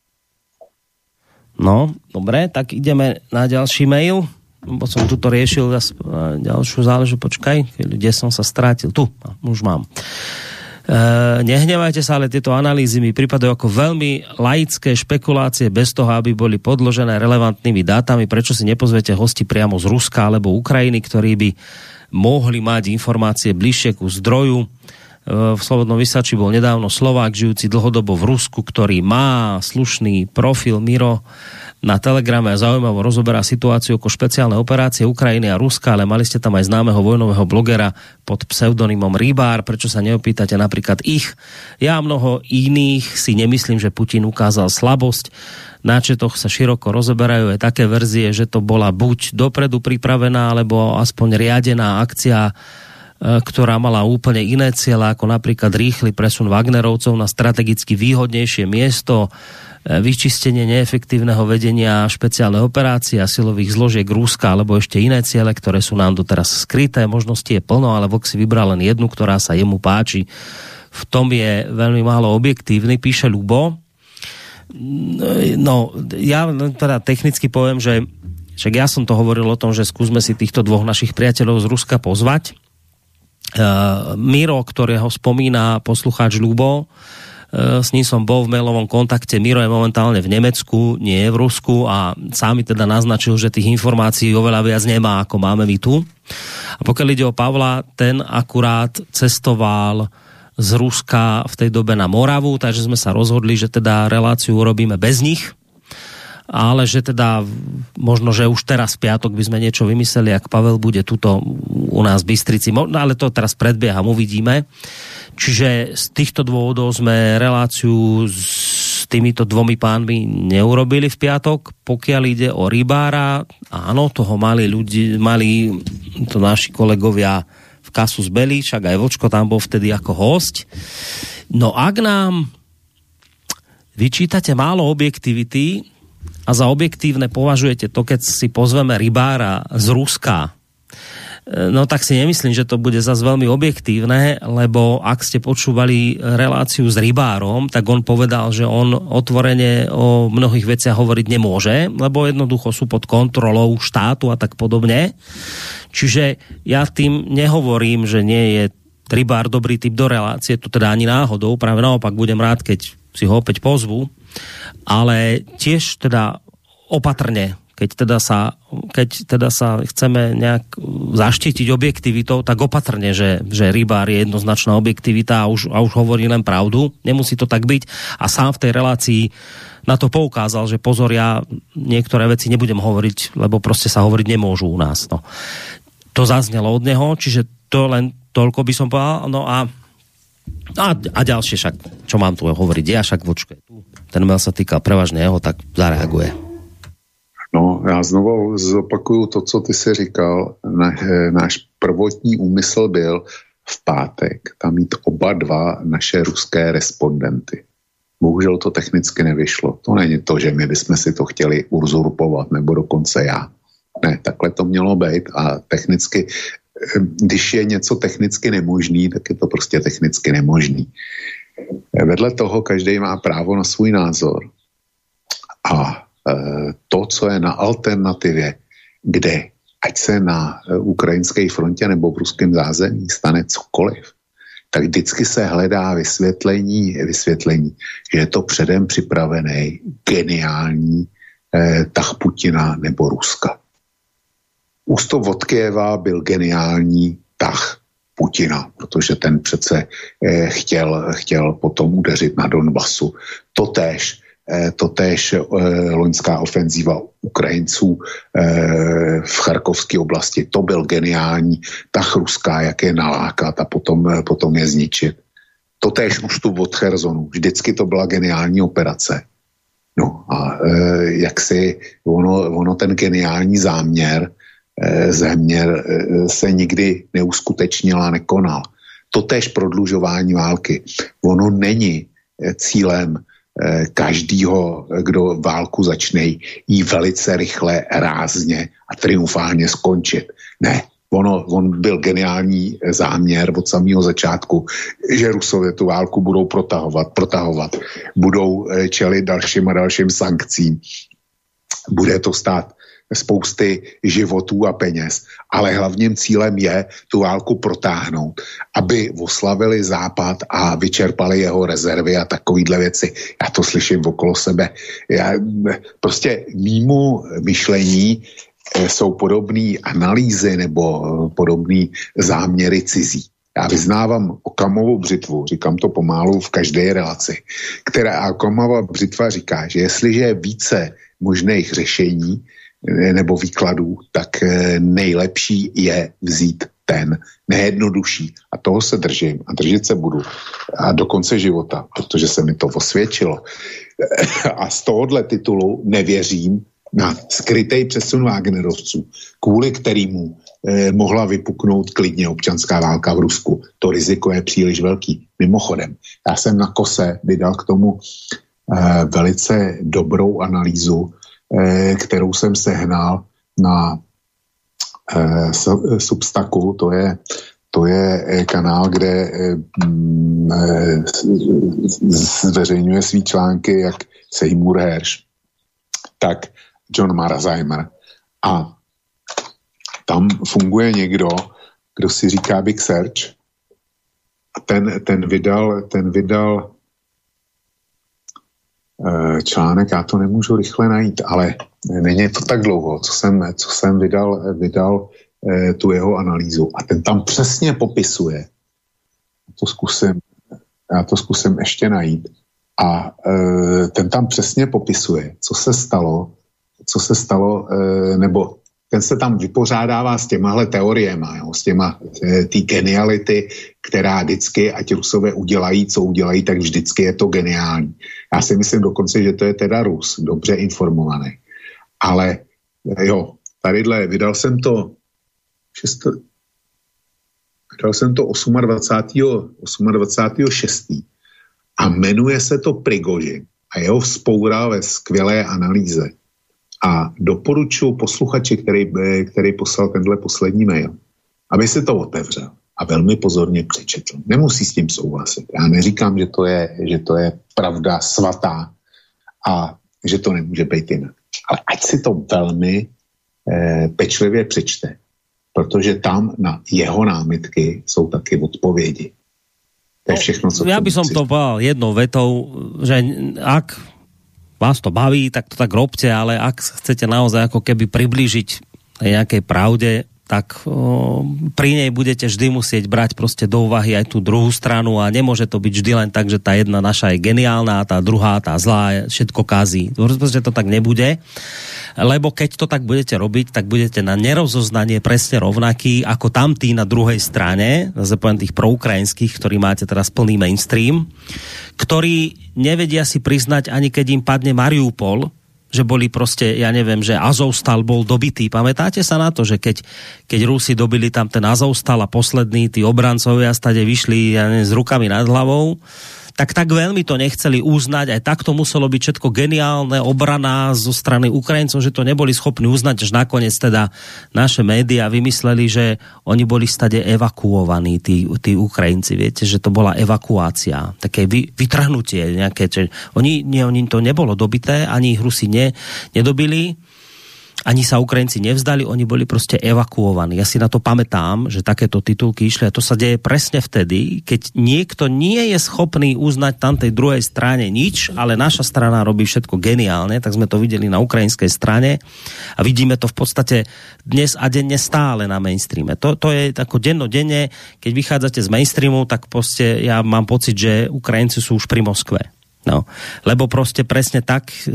No, dobre, tak ideme na ďalší mail, bo som tuto riešil ďalšiu záležu, počkaj, kde som sa strátil. Tu, už mám. Uh, nehnevajte sa, ale tieto analýzy mi pripadajú ako veľmi laické špekulácie bez toho, aby boli podložené relevantnými dátami. Prečo si nepozvete hosti priamo z Ruska alebo Ukrajiny, ktorí by mohli mať informácie bližšie ku zdroju? Uh, v Slobodnom vysielači bol nedávno Slovák, žijúci dlhodobo v Rusku, ktorý má slušný profil Miro na Telegrame a zaujímavo rozoberá situáciu ako špeciálne operácie Ukrajiny a Ruska, ale mali ste tam aj známeho vojnového blogera pod pseudonymom Rybár. Prečo sa neopýtate napríklad ich? Ja a mnoho iných si nemyslím, že Putin ukázal slabosť. Na četoch sa široko rozoberajú aj také verzie, že to bola buď dopredu pripravená, alebo aspoň riadená akcia, ktorá mala úplne iné cieľa, ako napríklad rýchly presun Wagnerovcov na strategicky výhodnejšie miesto, vyčistenie neefektívneho vedenia špeciálnej operácie a silových zložiek Ruska, alebo ešte iné ciele, ktoré sú nám doteraz skryté. Možnosti je plno, ale Vlk si vybral len jednu, ktorá sa jemu páči. V tom je veľmi málo objektívny, píše Ľubo. No, ja teda technicky poviem, že však ja som to hovoril o tom, že skúsme si týchto dvoch našich priateľov z Ruska pozvať. Uh, Miro, ktorého spomína poslucháč Ľubo, uh, s ním som bol v mailovom kontakte. Miro je momentálne v Nemecku, nie je v Rusku a sám mi teda naznačil, že tých informácií oveľa viac nemá, ako máme my tu. A pokiaľ ide o Pavla, ten akurát cestoval z Ruska v tej dobe na Moravu, takže sme sa rozhodli, že teda reláciu urobíme bez nich, ale že teda možno, že už teraz v piatok by sme niečo vymysleli, ak Pavel bude tuto u nás v Bystrici, ale to teraz predbieham, uvidíme. Čiže z týchto dôvodov sme reláciu s týmito dvomi pánmi neurobili v piatok. Pokiaľ ide o rybára, áno, toho mali ľudí, mali to naši kolegovia v Kasus Belli, však aj Vočko tam bol vtedy ako hosť. No ak nám vyčítate málo objektivity a za objektívne považujete to, keď si pozveme rybára z Ruska, no tak si nemyslím, že to bude zase veľmi objektívne, lebo ak ste počúvali reláciu s rybárom, tak on povedal, že on otvorene o mnohých veciach hovoriť nemôže, lebo jednoducho sú pod kontrolou štátu a tak podobne. Čiže ja tým nehovorím, že nie je rybár dobrý typ do relácie, to teda ani náhodou, práve naopak budem rád, keď si ho opäť pozvu, ale tiež teda opatrne, keď teda sa, keď teda sa chceme nejak zaštietiť objektivitou, tak opatrne, že, že rybár je jednoznačná objektivita a už, a už hovorí len pravdu. Nemusí to tak byť. A sám v tej relácii na to poukázal, že pozor, ja niektoré veci nebudem hovoriť, lebo proste sa hovoriť nemôžu u nás. No. To zaznelo od neho, čiže to len toľko by som povedal. No a, a, a ďalšie však, čo mám tu hovoriť, ja však Vočko je tu. Ten mail sa týka prevažne jeho, tak zareaguje. No, já znovu zopakuju to, co ty si říkal. Na, náš prvotní úmysl byl v pátek tam mít oba dva naše ruské respondenty. Bohužel to technicky nevyšlo. To není to, že my bychom si to chtěli uzurpovat, nebo dokonce já. Ne, takhle to mělo být a technicky, když je něco technicky nemožný, tak je to prostě technicky nemožný. Vedle toho každý má právo na svůj názor. A to, co je na alternativě, kde ať se na ukrajinské frontě nebo v ruském zázemí stane cokoliv, tak vždycky se hledá vysvětlení, vysvětlení, že je to předem připravený geniální eh, tah Putina nebo Ruska. Ústo od Kyjeva byl geniální tah Putina, protože ten přece eh, chtěl, chtěl potom udeřit na Donbasu. Totéž Totéž e, loňská ofenzíva Ukrajinců e, v Charkovské oblasti. To byl geniální tah Ruská, jak je nalákat a potom, potom je zničit. Totéž už tu od Chersonu. Vždycky to byla geniální operace. No a e, jak si ono, ono ten geniální záměr e, záměr e, se nikdy neuskutečnil a nekonal. Totéž prodlužování války. Ono není e, cílem každýho, kdo válku začne, jí velice rychle, rázně a triumfálně skončit. Ne, ono, on byl geniální záměr od samého začátku, že Rusové tu válku budou protahovat, protahovat, budou čelit dalším a dalším sankcím. Bude to stát spousty životů a peněz, ale hlavním cílem je tu válku protáhnout, aby oslavili Západ a vyčerpali jeho rezervy a takovýhle věci. Já to slyším okolo sebe. Já, prostě mýmu myšlení jsou podobné analýzy nebo podobné záměry cizí. Já vyznávám Okamovu břitvu, říkám to pomalu v každé relaci, která Okamova břitva říká, že jestliže je více možných řešení nebo výkladů, tak nejlepší je vzít ten nejjednodušší. A toho se držím a držet se budu. A do konce života, protože se mi to osvědčilo. A z tohohle titulu nevěřím na skrytej přesun Wagnerovců, kvůli kterému eh, mohla vypuknout klidně občanská válka v Rusku. To riziko je příliš velký. Mimochodem, já jsem na Kose vydal k tomu eh, velice dobrou analýzu, kterou jsem sehnal na eh, Substacku, to je, to je kanál, kde eh, zveřejňuje svý články jak Seymour Hersh, tak John Marsheimer. A tam funguje někdo, kdo si říká Big Search. A ten, ten vydal, ten vydal článek, já to nemůžu rychle najít, ale není to tak dlouho, co jsem, co jsem vydal, vydal eh, tu jeho analýzu. A ten tam přesně popisuje, to zkusím, já to zkusím ještě najít, a eh, ten tam přesně popisuje, co se stalo, co se stalo, eh, nebo ten se tam vypořádává s těmahle teoriema, jo, s těma eh, tý geniality, která vždycky, ať Rusové udělají, co udělají, tak vždycky je to geniální. Já si myslím dokonce, že to je teda Rus, dobře informovaný. Ale jo, tadyhle, vydal jsem to šest, vydal jsem to dvacátého osmého dvacátého šestého a jmenuje se to Prigožin a jeho vzpoura ve skvělé analýze. A doporučuji posluchači, který, který poslal tenhle poslední mail, aby si to otevřel a velmi pozorně přečetl. Nemusí s tím souhlasit. Já neříkám, že to je, že to je pravda svatá a že to nemůže být jinak. Ale ať si to velmi eh, pečlivě přečte, protože tam na jeho námitky jsou taky odpovědi. To je všechno, co... No, ja by som to povedal jednou vetou, že ak vás to baví, tak to tak robte, ale ak chcete naozaj ako keby priblížiť nejakej pravde, tak o, pri nej budete vždy musieť brať proste do úvahy aj tú druhú stranu a nemôže to byť vždy len tak, že tá jedna naša je geniálna a tá druhá, tá zlá, všetko kazí. Proste to tak nebude, lebo keď to tak budete robiť, tak budete na nerozoznanie presne rovnaký ako tamtí na druhej strane, zase poviem tých proukrajinských, ktorí máte teraz plný mainstream, ktorí nevedia si priznať, ani keď im padne Mariupol, že boli proste, ja neviem, že Azovstal bol dobitý. Pamätáte sa na to, že keď, keď Rusi dobili tam ten Azovstal a poslední tí obrancovia stade vyšli, ja neviem, s rukami nad hlavou, tak tak veľmi to nechceli uznať, aj tak to muselo byť všetko geniálne, obrana zo strany Ukrajincov, že to neboli schopní uznať, až nakoniec teda naše médiá vymysleli, že oni boli stade evakuovaní, tí, tí Ukrajinci, viete, že to bola evakuácia, také vy, vytrhnutie nejaké, že oni, nie, oni to nebolo dobité, ani ich Rusi ne, nedobili, ani sa Ukrajinci nevzdali, oni boli proste evakuovaní. Ja si na to pamätám, že takéto titulky išli a to sa deje presne vtedy, keď niekto nie je schopný uznať tam tej druhej strane nič, ale naša strana robí všetko geniálne, tak sme to videli na ukrajinskej strane a vidíme to v podstate dnes a denne stále na mainstreame. To, to je ako dennodenne, keď vychádzate z mainstreamu, tak proste ja mám pocit, že Ukrajinci sú už pri Moskve. No, lebo proste presne tak e,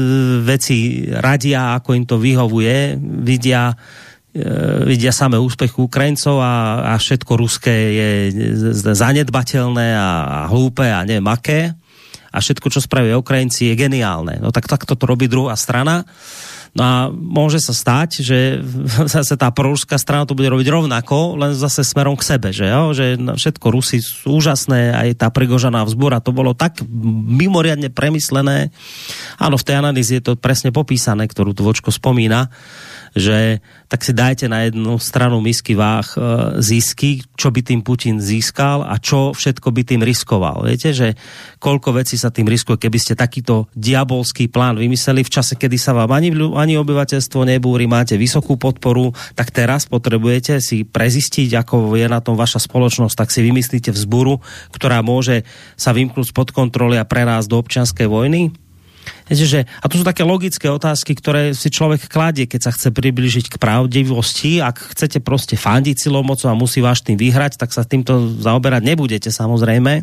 veci radia, ako im to vyhovuje, vidia, e, vidia samé úspechy Ukrajincov a, a všetko ruské je zanedbateľné a, a hlúpe a neviem aké a všetko, čo spravia Ukrajinci, je geniálne. No tak takto to robí druhá strana. No a môže sa stať, že zase tá proruská strana to bude robiť rovnako, len zase smerom k sebe, že jo? Že všetko Rusi sú úžasné, aj tá Prigožaná vzbúra, to bolo tak mimoriadne premyslené. Áno, v tej analýze je to presne popísané, ktorú tu Vočko spomína, že tak si dajte na jednu stranu misky váh e, zisky, čo by tým Putin získal a čo všetko by tým riskoval. Viete, že koľko vecí sa tým riskuje, keby ste takýto diabolský plán vymysleli v čase, kedy sa vám ani, ani obyvateľstvo nebúri, máte vysokú podporu, tak teraz potrebujete si prezistiť, ako je na tom vaša spoločnosť, tak si vymyslíte vzburu, ktorá môže sa vymknúť spod kontroly a prerásť do občianskej vojny. Viete, že, a to sú také logické otázky, ktoré si človek kladie, keď sa chce priblížiť k pravdivosti. Ak chcete proste fandiť silou mocou a musí váš tým vyhrať, tak sa týmto zaoberať nebudete, samozrejme.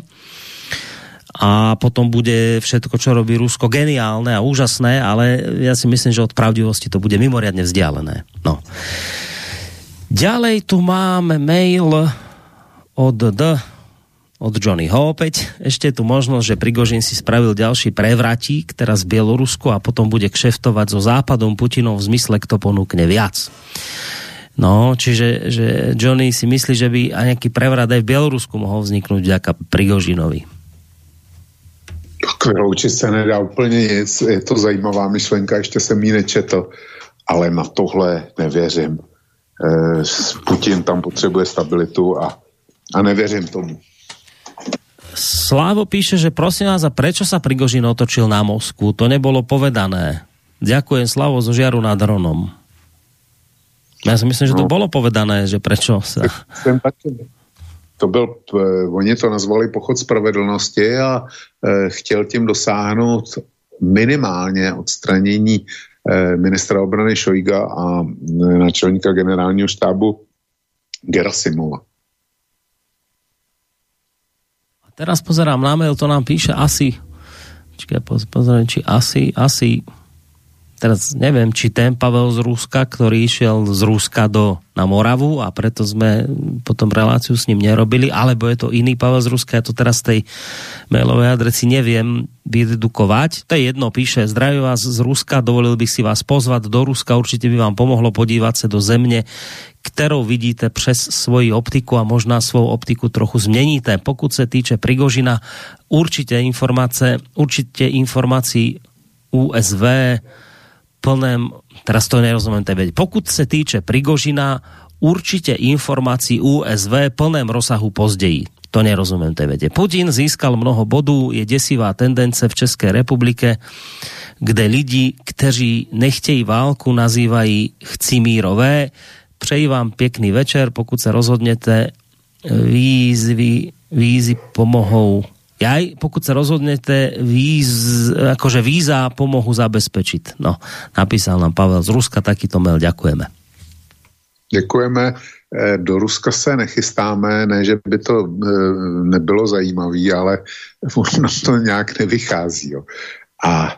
A potom bude všetko, čo robí Rusko, geniálne a úžasné, ale ja si myslím, že od pravdivosti to bude mimoriadne vzdialené. No. Ďalej tu máme mail od D. od Johnnyho opäť. Ešte je tu možnosť, že Prigožin si spravil ďalší prevratík, teraz v Bielorusku a potom bude kšeftovať so Západom Putinom v zmysle, kto ponúkne viac. No, čiže že Johnny si myslí, že by aj nejaký prevrat aj v Bielorusku mohol vzniknúť vďaka Prigožinovi. Tak vyloučit se nedá úplně nic. Je to zajímavá myšlenka, ještě jsem ji nečetl, ale na tohle nevěřím. Putin tam potřebuje stabilitu a, a nevěřím tomu. Slávo píše, že prosím vás, a prečo sa Prigožin otočil na Moskvu? To nebolo povedané. Ďakujem, Slavo zo Žiaru nad Hronom. Ja si myslím, že to no. bolo povedané, že prečo sa... To byl, oni to nazvali pochod spravedlnosti a e, chtěl tím dosáhnout minimálně odstranění e, ministra obrany Šojga a e, náčelníka generálního štábu Gerasimova. A teraz pozerám na mail, to nám píše asi, čakaj, pozerám, či asi, asi teraz neviem, či ten Pavel z Ruska, ktorý išiel z Ruska do, na Moravu a preto sme potom reláciu s ním nerobili, alebo je to iný Pavel z Ruska, ja to teraz z tej mailovej adresy neviem vydedukovať. To je jedno, píše, zdravím vás z Ruska, dovolil bych si vás pozvať do Ruska, určite by vám pomohlo podívať sa do země, kterou vidíte přes svoji optiku a možná svou optiku trochu změníte. Pokud se týče Prigožina, určite informácie, určite informácií U S V plném, teraz to nerozumiem tej vede. Pokud se týče Prigožina, určite informácií U S V plném rozsahu později. To nerozumiem tej vede. Putin získal mnoho bodů, je desivá tendence v České republike, kde lidi, kteří nechtějí válku, nazývají chcimírové. Přeji vám pěkný večer, pokud se rozhodnete, výzvy, výzvy pomohou Jaj, pokud sa rozhodnete, víz, akože víza pomohu zabezpečiť. No, napísal nám Pavel z Ruska, takýto mail, ďakujeme. Děkujeme. Do Ruska se nechystáme, ne, že by to nebylo zajímavý, ale nám to nějak nevychází. Jo. A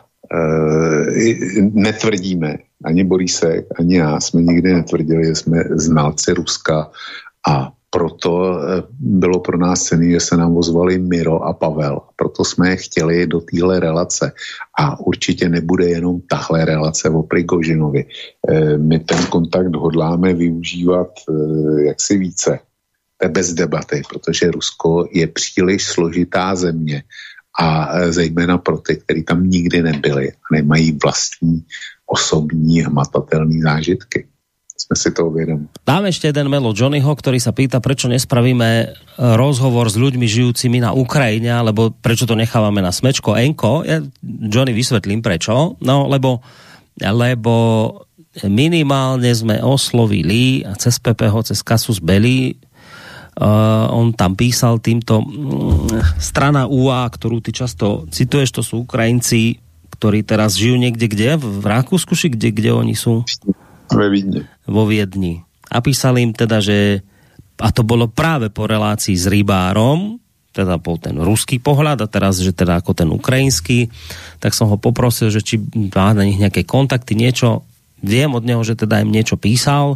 e, netvrdíme, ani Borisek, ani já jsme nikdy netvrdili, že jsme znalci Ruska a proto bylo pro nás cenné, že se nám ozvali Miro a Pavel. Proto jsme je chtěli do téhle relace. A určitě nebude jenom tahle relace o Prigožinovi. My ten kontakt hodláme využívat jaksi více. Bez debaty, protože Rusko je příliš složitá země a zejména pro ty, kteří tam nikdy nebyli a nemají vlastní osobní hmatatelné zážitky. Sme si to uvedomili. Dáme ešte jeden mail od Johnnyho, ktorý sa pýta, prečo nespravíme rozhovor s ľuďmi žijúcimi na Ukrajine, alebo prečo to nechávame na smečko Enko. Ja, Johnny, vysvetlím prečo. No, lebo, lebo minimálne sme oslovili a cez P P H, cez Casus Belli, uh, on tam písal týmto um, strana U A, ktorú ty často cituješ, to sú Ukrajinci, ktorí teraz žijú niekde kde? V Rakúsku, či kde, kde oni sú? Ve Viedni. Vo Viedni. A písali im teda, že a to bolo práve po relácii s Rybárom, teda bol ten ruský pohľad a teraz, že teda ako ten ukrajinský, tak som ho poprosil, že či má na nich nejaké kontakty, niečo, viem od neho, že teda im niečo písal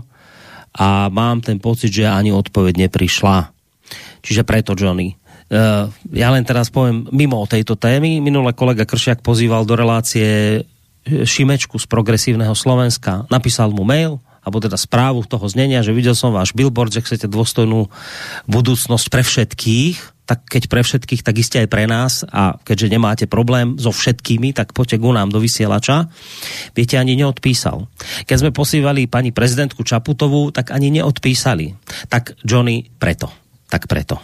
a mám ten pocit, že ani odpoveď neprišla. Čiže preto, Johnny. Uh, ja len teraz poviem mimo tejto témy. Minule kolega Kršiak pozýval do relácie Šimečku z Progresívneho Slovenska, napísal mu mail, alebo teda správu toho znenia, že videl som váš billboard, že chcete dôstojnú budúcnosť pre všetkých, tak keď pre všetkých, tak iste aj pre nás a keďže nemáte problém so všetkými, tak poďte ku nám do vysielača. Viete, ani neodpísal. Keď sme posývali pani prezidentku Čaputovú, tak ani neodpísali. Tak Johnny, preto. Tak preto.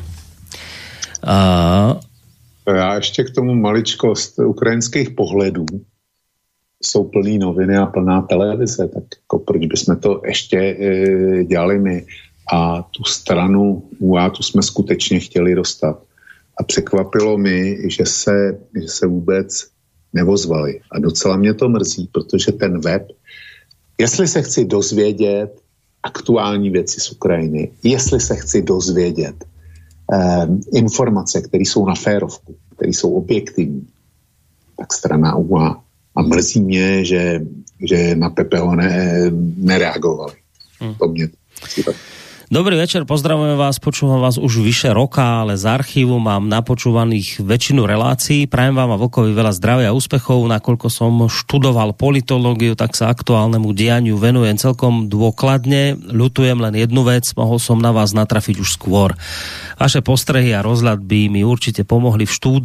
Uh... Já ještě k tomu maličko z ukrajinských pohledů. Jsou plný noviny a plná televize, tak jako proč bychom to ještě e, dělali my. A tu stranu U A tu jsme skutečně chtěli dostat. A překvapilo mi, že se, že se vůbec nevozvali. A docela mě to mrzí, protože ten web, jestli se chci dozvědět aktuální věci z Ukrajiny, jestli se chci dozvědět eh, informace, které jsou na férovku, které jsou objektivní, tak strana U A. A mrzí mě, že, že na P P H ne, nereagovali. Hmm. To mě Dobrý večer, pozdravujem vás, počúvam vás už vyše roka, ale z archívu mám napočúvaných väčšinu relácií. Prajem vám a Vlkovi veľa zdravia a úspechov, nakoľko som študoval politológiu, tak sa aktuálnemu dianiu venujem celkom dôkladne. Ľutujem len jednu vec, mohol som na vás natrafiť už skôr. Vaše postrehy a rozhľad by mi určite pomohli v štúdiu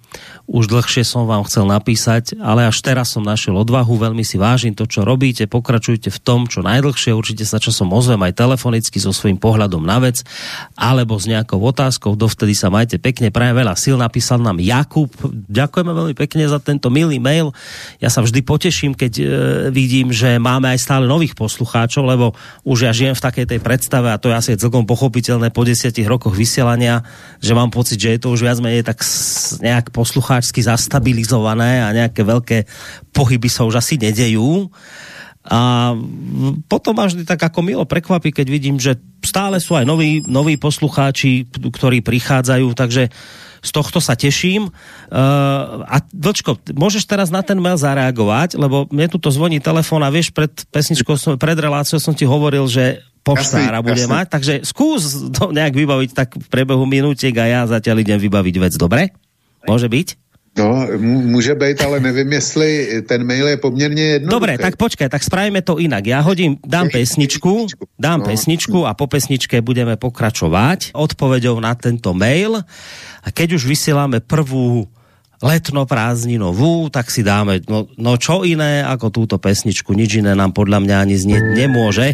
už dlhšie som vám chcel napísať, ale až teraz som našiel odvahu, veľmi si vážim to, čo robíte, pokračujte v tom, čo najdlhšie, určite sa časom ozvem aj telefonicky so svojím pohľadom na vec, alebo s nejakou otázkou, dovtedy sa majte pekne, prajem veľa síl, napísal nám Jakub, ďakujeme veľmi pekne za tento milý mail, ja sa vždy poteším, keď e, vidím, že máme aj stále nových poslucháčov, lebo už ja žijem v takej tej predstave, a to je asi celkom pochopiteľné po desiatich rokoch vysielania, že mám pocit, že je to už viac menej tak nejak poslucháčsky zastabilizované a nejaké veľké pohyby sa už asi nedejú. A potom ma vždy tak ako milo prekvapí, keď vidím, že stále sú aj noví, noví poslucháči, ktorí prichádzajú, takže z tohto sa teším. Uh, a Vlčko, môžeš teraz na ten mail zareagovať, lebo mne tu to zvoní telefón a vieš, pred pesničkou, pred reláciou som ti hovoril, že poštára bude jasný. Mať, takže skús to nejak vybaviť tak v priebehu minútiek a ja zatiaľ idem vybaviť vec, dobre? Môže byť? No, môže byť, ale neviem, jestli ten mail je pomerne jednoduché. Dobre, tak počkaj, tak spravíme to inak. Ja hodím, dám pesničku, dám no. pesničku a po pesničke budeme pokračovať odpoveďou na tento mail. A keď už vysielame prvú letno-prázdninovú, tak si dáme, no, no čo iné ako túto pesničku, nič iné nám podľa mňa ani znieť nemôže.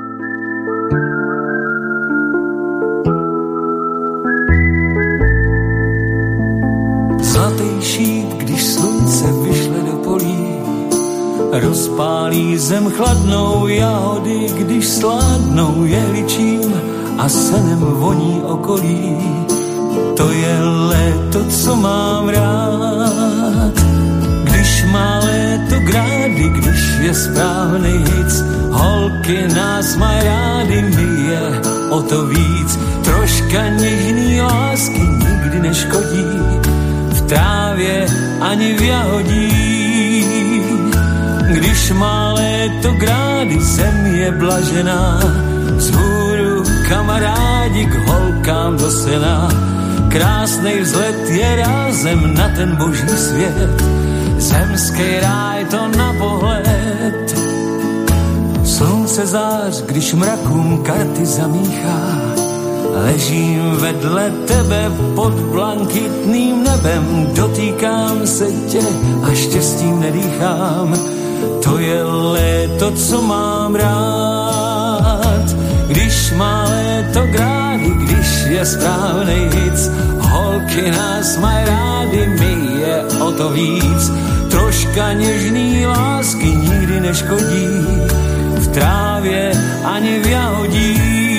Zlatý šít, když slunce vyšle do polí, rozpálí zem chladnou, jahody, když sládnou jehličím a senem voní okolí. To je léto, co mám rád. Když má léto grády, když je správnej hic, holky nás mají rády, my je o to víc. Troška něžný lásky nikdy neškodí, v trávě ani v jahodí. Když má léto grády, zem je blažená, vzhůru kamarádi k holkám do sena. Krásnej vzlet je rázem na ten boží svět, zemský ráj to na pohled. Slunce zář, když mrakům karty zamíchá, ležím vedle tebe pod blankitným nebem, dotýkám se tě a štěstím nedýchám. To je léto, co mám rád. Když má léto grády, když je správnej hic, holky nás mají rády, my je o to víc. Troška něžný lásky nikdy neškodí, v trávě ani v jahodí.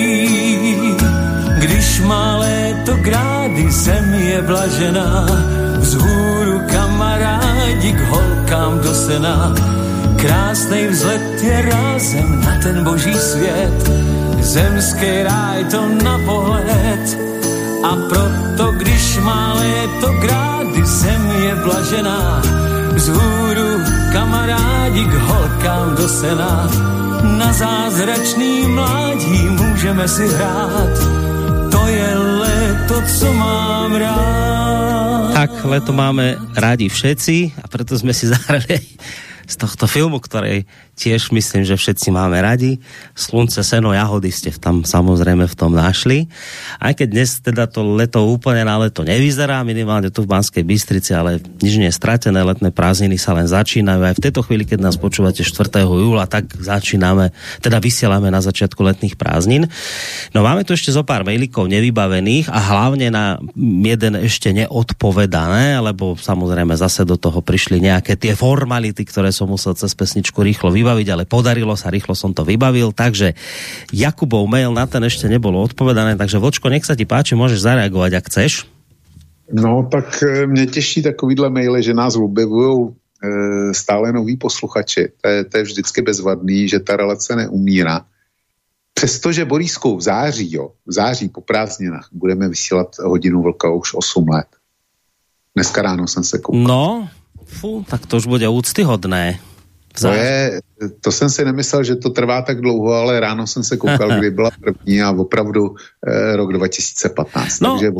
Když má léto grády, zem je blažená, vzhůru kamarádi k holkám do sena. Krásnej vzlet je rázem na ten boží svět, zemský ráj to na pohled. A proto, když má léto grády, zem je blažená, vzhůru kamarádi k holkám do sena. Na zázračný mládí můžeme si hrát, to je léto, co mám rád. Tak, leto máme rádi všetci a preto sme si zahrali z tohto filmu, ktorý tiež myslím, že všetci máme radi. Slunce, seno, jahody ste tam samozrejme v tom našli. Aj keď dnes teda to leto úplne na leto nevyzerá, minimálne tu v Banskej Bystrici, ale nič nie je stratené, letné prázdniny sa len začínajú. Aj v tejto chvíli, keď nás počúvate štvrtého júla, tak začíname, teda vysielame na začiatku letných prázdnin. No máme tu ešte zo pár mailíkov nevybavených a hlavne na jeden ešte neodpovedané, lebo samozrejme zase do toho prišli nejaké tie formality, ktoré som musel cez pesničku rýchlo vybaviť, ale podarilo sa, rýchlo som to vybavil, takže Jakubov mail na ten ešte nebolo odpovedané, takže Vočko, nech sa ti páči, môžeš zareagovať, ak chceš. No, tak mě těší takovýhle maily, že nás objevují e, stále noví posluchači. To je, to je vždycky bezvadný, že ta relace neumírá. Přestože Borískou v září, jo, v září po prázdninách budeme vysílat Hodinu vlka už osm let. Dneska ráno jsem se koukal. No, fú, tak to už bude úctyhodné. To, je, to jsem si nemyslel, že to trvá tak dlouho, ale ráno jsem se koukal, kdy byla první a opravdu eh, rok dva tisíce patnáct. No. Takže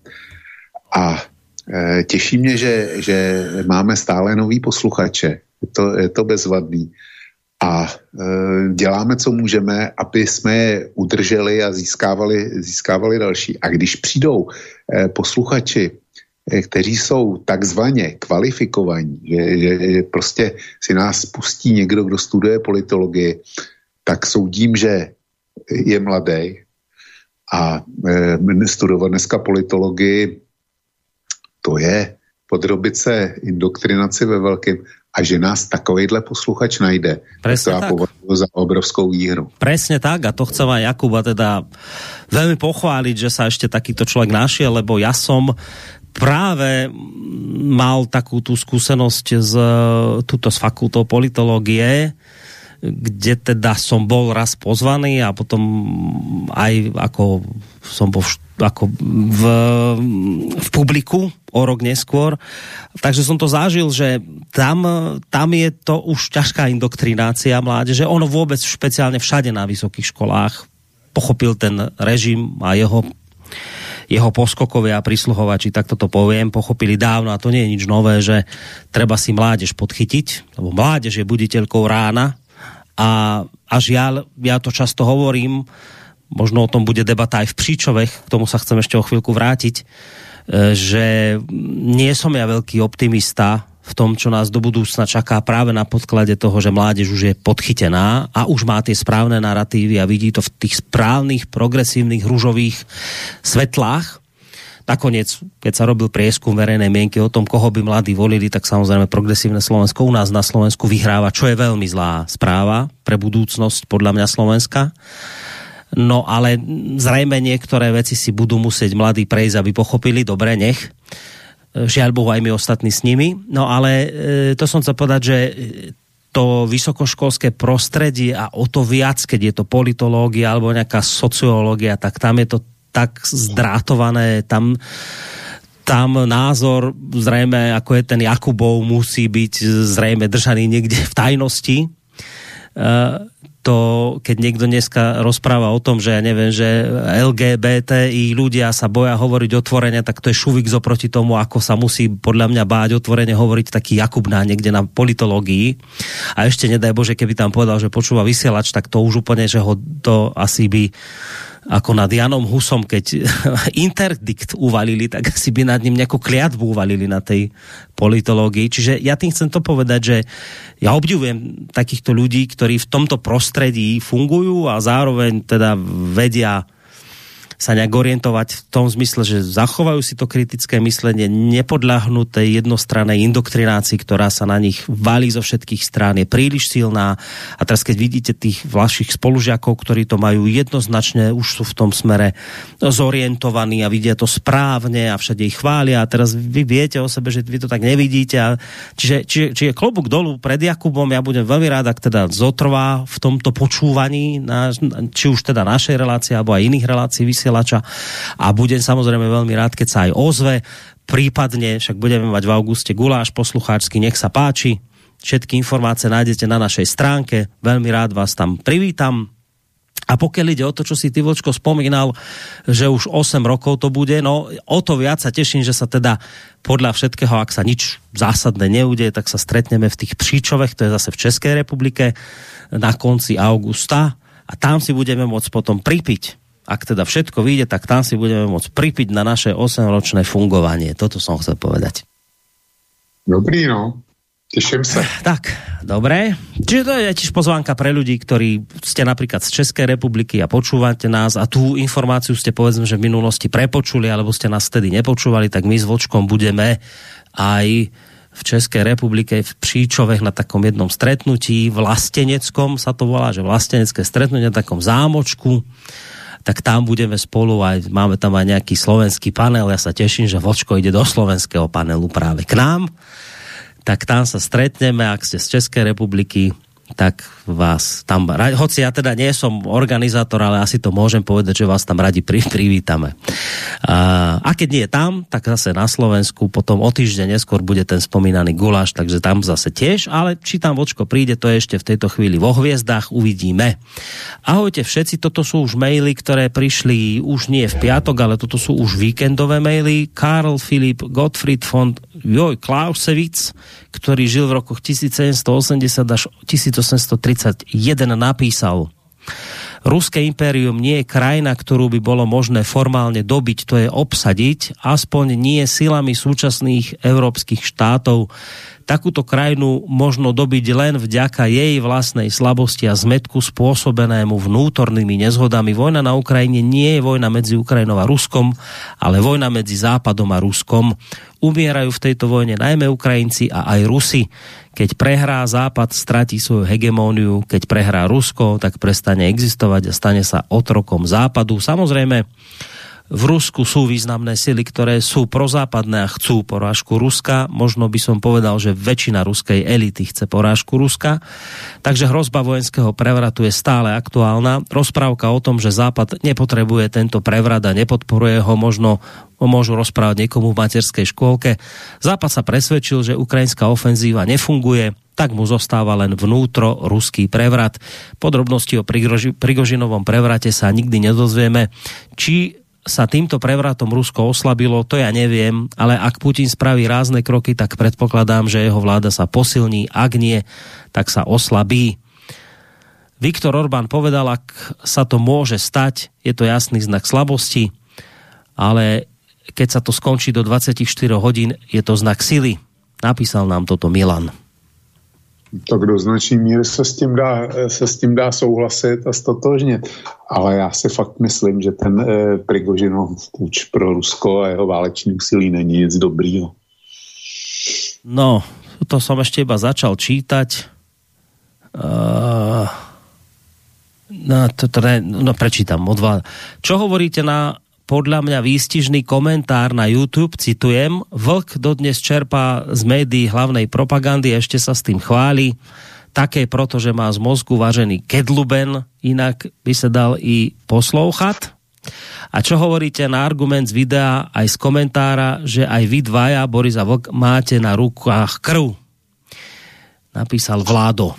a eh, těší mě, že, že máme stále nový posluchače. Je to, je to bezvadný. A eh, děláme, co můžeme, aby jsme je udrželi a získávali, získávali další. A když přijdou eh, posluchači kteří jsou takzvaně kvalifikovaní, že, že, že prostě si nás pustí někdo, kdo studuje politologii, tak soudím, že je mladý a e, studovat dneska politologii, to je podrobit se indoktrinaci ve velkém a že nás takovejhle posluchač najde. Presne to ja tak. považuji za obrovskou výhru. Presne tak a to chcem aj Jakuba teda veľmi pochváliť, že sa ešte takýto človek našiel, lebo ja som práve mal takú tú skúsenosť z, túto s fakultou politológie, kde teda som bol raz pozvaný a potom aj ako som bol v, ako v, v publiku o rok neskôr. Takže som to zažil, že tam, tam je to už ťažká indoktrinácia mládeže. Ono vôbec špeciálne všade na vysokých školách pochopil ten režim a jeho jeho poskokovia a prisluhovači, tak toto poviem, pochopili dávno a to nie je nič nové, že treba si mládež podchytiť, lebo mládež je buditeľkou rána. A, a žiaľ, ja to často hovorím, možno o tom bude debata aj v Příčovech, k tomu sa chcem ešte o chvíľku vrátiť, že nie som ja veľký optimista v tom, čo nás do budúcna čaká práve na podklade toho, že mládež už je podchytená a už má tie správne naratívy a vidí to v tých správnych, progresívnych, ružových svetlách. Nakoniec, keď sa robil prieskum verejnej mienky o tom, koho by mladí volili, tak samozrejme progresívne Slovensko u nás na Slovensku vyhráva, čo je veľmi zlá správa pre budúcnosť podľa mňa Slovenska. No ale zrejme niektoré veci si budú musieť mladí prejsť, aby pochopili. Dobre, nech. Žiaľ Bohu, aj my ostatní s nimi. No ale e, to som chcel povedať, že to vysokoškolské prostredie a o to viac, keď je to politológia alebo nejaká sociológia, tak tam je to tak zdrátované, tam, tam názor zrejme, ako je ten Jakubov, musí byť zrejme držaný niekde v tajnosti. E, to, keď niekto dneska rozpráva o tom, že ja neviem, že el gé bé té í ľudia sa boja hovoriť otvorene, tak to je šuvik zoproti tomu, ako sa musí podľa mňa báť otvorene hovoriť taký Jakubná niekde na politológii. A ešte nedaj Bože, keby tam povedal, že počúva vysielač, tak to už úplne, že ho to asi by ako nad Janom Husom, keď interdikt uvalili, tak asi by nad ním nejakú kliatbu uvalili na tej politológii. Čiže ja tým chcem to povedať, že ja obdivujem takýchto ľudí, ktorí v tomto prostredí fungujú a zároveň teda vedia sa nejak orientovať v tom zmysle, že zachovajú si to kritické myslenie, nepodľahnú tej jednostrannej indoktrinácii, ktorá sa na nich valí zo všetkých strán, je príliš silná. A teraz keď vidíte tých vašich spolužiakov, ktorí to majú jednoznačne, už sú v tom smere zorientovaní a vidia to správne a všade ich chvália a teraz vy viete o sebe, že vy to tak nevidíte. A čiže, čiže, čiže klobúk dolu pred Jakubom, ja budem veľmi rád, ak teda zotrvá v tomto počúvaní, na, či už teda našej relácie alebo aj iných relácií vysielača. A budem samozrejme veľmi rád, keď sa aj ozve. Prípadne, však budeme mať v auguste guláš poslucháčsky, nech sa páči. Všetky informácie nájdete na našej stránke. Veľmi rád vás tam privítam. A pokiaľ ide o to, čo si ty, Vlčko, spomínal, že už osem rokov to bude, no o to viac sa teším, že sa teda podľa všetkého, ak sa nič zásadné neudeje, tak sa stretneme v tých Příčovech, to je zase v Českej republike, na konci augusta a tam si budeme môcť potom pripiť. Ak teda všetko vyjde, tak tam si budeme môcť pripiť na naše osemročné fungovanie. Toto som chcel povedať. Dobrý, no. Teším sa. Tak, dobre. Čiže to je tiež pozvánka pre ľudí, ktorí ste napríklad z Českej republiky a počúvate nás a tú informáciu ste povedzme, že v minulosti prepočuli, alebo ste nás vtedy nepočúvali, tak my s Vlčkom budeme aj v Českej republike v Příčovech na takom jednom stretnutí, vlasteneckom sa to volá, že vlastenecké stretnutie na takom zámočku. Tak tam budeme spolu, aj máme tam aj nejaký slovenský panel, ja sa teším, že Vlčko ide do slovenského panelu práve k nám, tak tam sa stretneme, ak ste z Českej republiky, tak vás tam, hoci ja teda nie som organizátor, ale asi to môžem povedať, že vás tam radi pri, privítame. A, a keď nie tam, tak zase na Slovensku, potom o týždeň neskôr bude ten spomínaný guláš, takže tam zase tiež, ale či tam Vlčko príde, to je ešte v tejto chvíli vo hviezdách, uvidíme. Ahojte všetci, toto sú už maily, ktoré prišli už nie v piatok, ale toto sú už víkendové maily. Karl Filip Gottfried von Joj Clausewitz, ktorý žil v rokoch tisícsedemstoosemdesiat až tisícosemstotridsaťjeden, napísal: Ruské impérium nie je krajina, ktorú by bolo možné formálne dobiť, to je obsadiť, aspoň nie silami súčasných európskych štátov. Takúto krajinu možno dobiť len vďaka jej vlastnej slabosti a zmätku spôsobenému vnútornými nezhodami. Vojna na Ukrajine nie je vojna medzi Ukrajinou a Ruskom, ale vojna medzi Západom a Ruskom. Umierajú v tejto vojne najmä Ukrajinci a aj Rusi. Keď prehrá Západ, stratí svoju hegemóniu, keď prehrá Rusko, tak prestane existovať a stane sa otrokom Západu. Samozrejme, v Rusku sú významné sily, ktoré sú prozápadné a chcú porážku Ruska. Možno by som povedal, že väčšina ruskej elity chce porážku Ruska. Takže hrozba vojenského prevratu je stále aktuálna. Rozprávka o tom, že Západ nepotrebuje tento prevrat a nepodporuje ho, možno môžu rozprávať niekomu v materskej škôlke. Západ sa presvedčil, že ukrajinská ofenzíva nefunguje, tak mu zostáva len vnútro ruský prevrat. Podrobnosti o Prigoži- Prigožinovom prevrate sa nikdy nedozvieme. Či sa týmto prevratom Rusko oslabilo, to ja neviem, ale ak Putin spraví rázne kroky, tak predpokladám, že jeho vláda sa posilní, ak nie, tak sa oslabí. Viktor Orbán povedal, ak sa to môže stať, je to jasný znak slabosti, ale keď sa to skončí do dvadsaťštyri hodín, je to znak sily. Napísal nám toto Milan. Tak do značný míry se s tím dá, se s tím dá souhlasit a stotožnit. Ale já si fakt myslím, že ten eh, Prigožinov půjč pro Rusko a jeho váleční úsilí není nic dobrýho. No, to som ešte iba začal čítať. Uh, no, to, to ne, no, prečítam. Odva. Čo hovoríte na podľa mňa výstižný komentár na YouTube, citujem, Vlk dodnes čerpá z médií hlavnej propagandy a ešte sa s tým chváli. Také proto, že má z mozgu važený kedluben, inak by sa dal i poslouchat. A čo hovoríte na argument z videa aj z komentára, že aj vy dvaja, Boris a Vlk, máte na rukách krv? Napísal Vládo.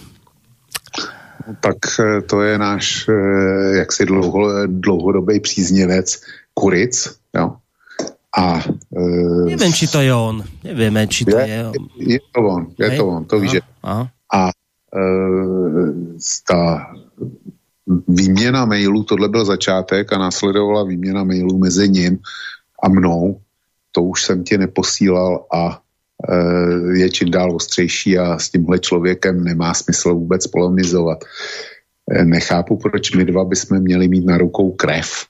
Tak to je náš jaksi dlouho, dlouhodobý příznivec Kuric, jo. A e, neviem, či to je on. Nevieme, či to je, je on. Je to on, je Hej? to on, to víš. A e, ta výměna mailů, tohle byl začátek a následovala výměna mailů mezi ním a mnou. To už jsem ti neposílal a e, je čím dál ostřejší a s tímhle člověkem nemá smysl vůbec polemizovat. E, nechápu, proč my dva bychom měli mít na rukou krev.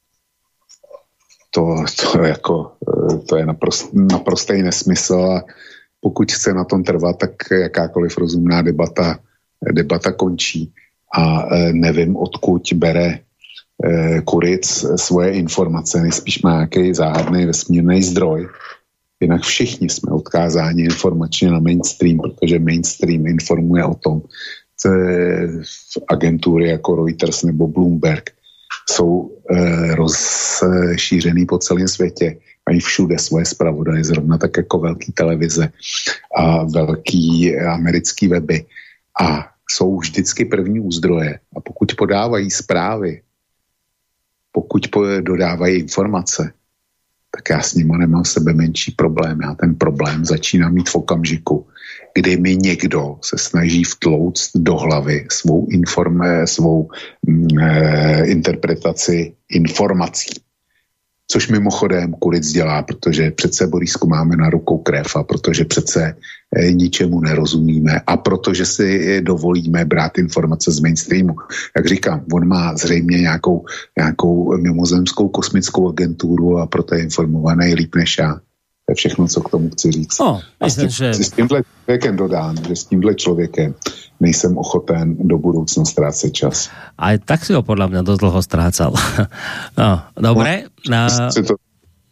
To, to, jako, to je naprost, naprostý nesmysl a pokud chce na tom trvat, tak jakákoliv rozumná debata, debata končí. A nevím, odkud bere Kuric svoje informace, nejspíš má nějaký záhadný vesmírný zdroj. Jinak všichni jsme odkázáni informačně na mainstream, protože mainstream informuje o tom, co v agentury jako Reuters nebo Bloomberg jsou eh, rozšířený po celém světě. Mají všude svoje zpravodaje, zrovna tak jako velký televize a velký americký weby. A jsou vždycky první u zdroje. A pokud podávají zprávy, pokud dodávají informace, tak já s nima nemám sebe menší problém. Já ten problém začínám mít v okamžiku, kdy mi někdo se snaží vtlouct do hlavy svou, informe, svou mm, e, interpretaci informací. Což mimochodem Kuric dělá, protože přece, Borisku, máme na rukou krev a protože přece e, ničemu nerozumíme a protože si dovolíme brát informace z mainstreamu. Jak říkám, on má zřejmě nějakou, nějakou mimozemskou kosmickou agenturu a proto je informovaný líp než já. To je všechno, co k tomu chci říct. Oh, a s, tím, že... s tímhle člověkem dodám, že s tímhle člověkem nejsem ochoten do budoucna ztrácet čas. Aj tak si ho podľa mňa dosť dlho strácal. No, dobre. No, na... to... uh,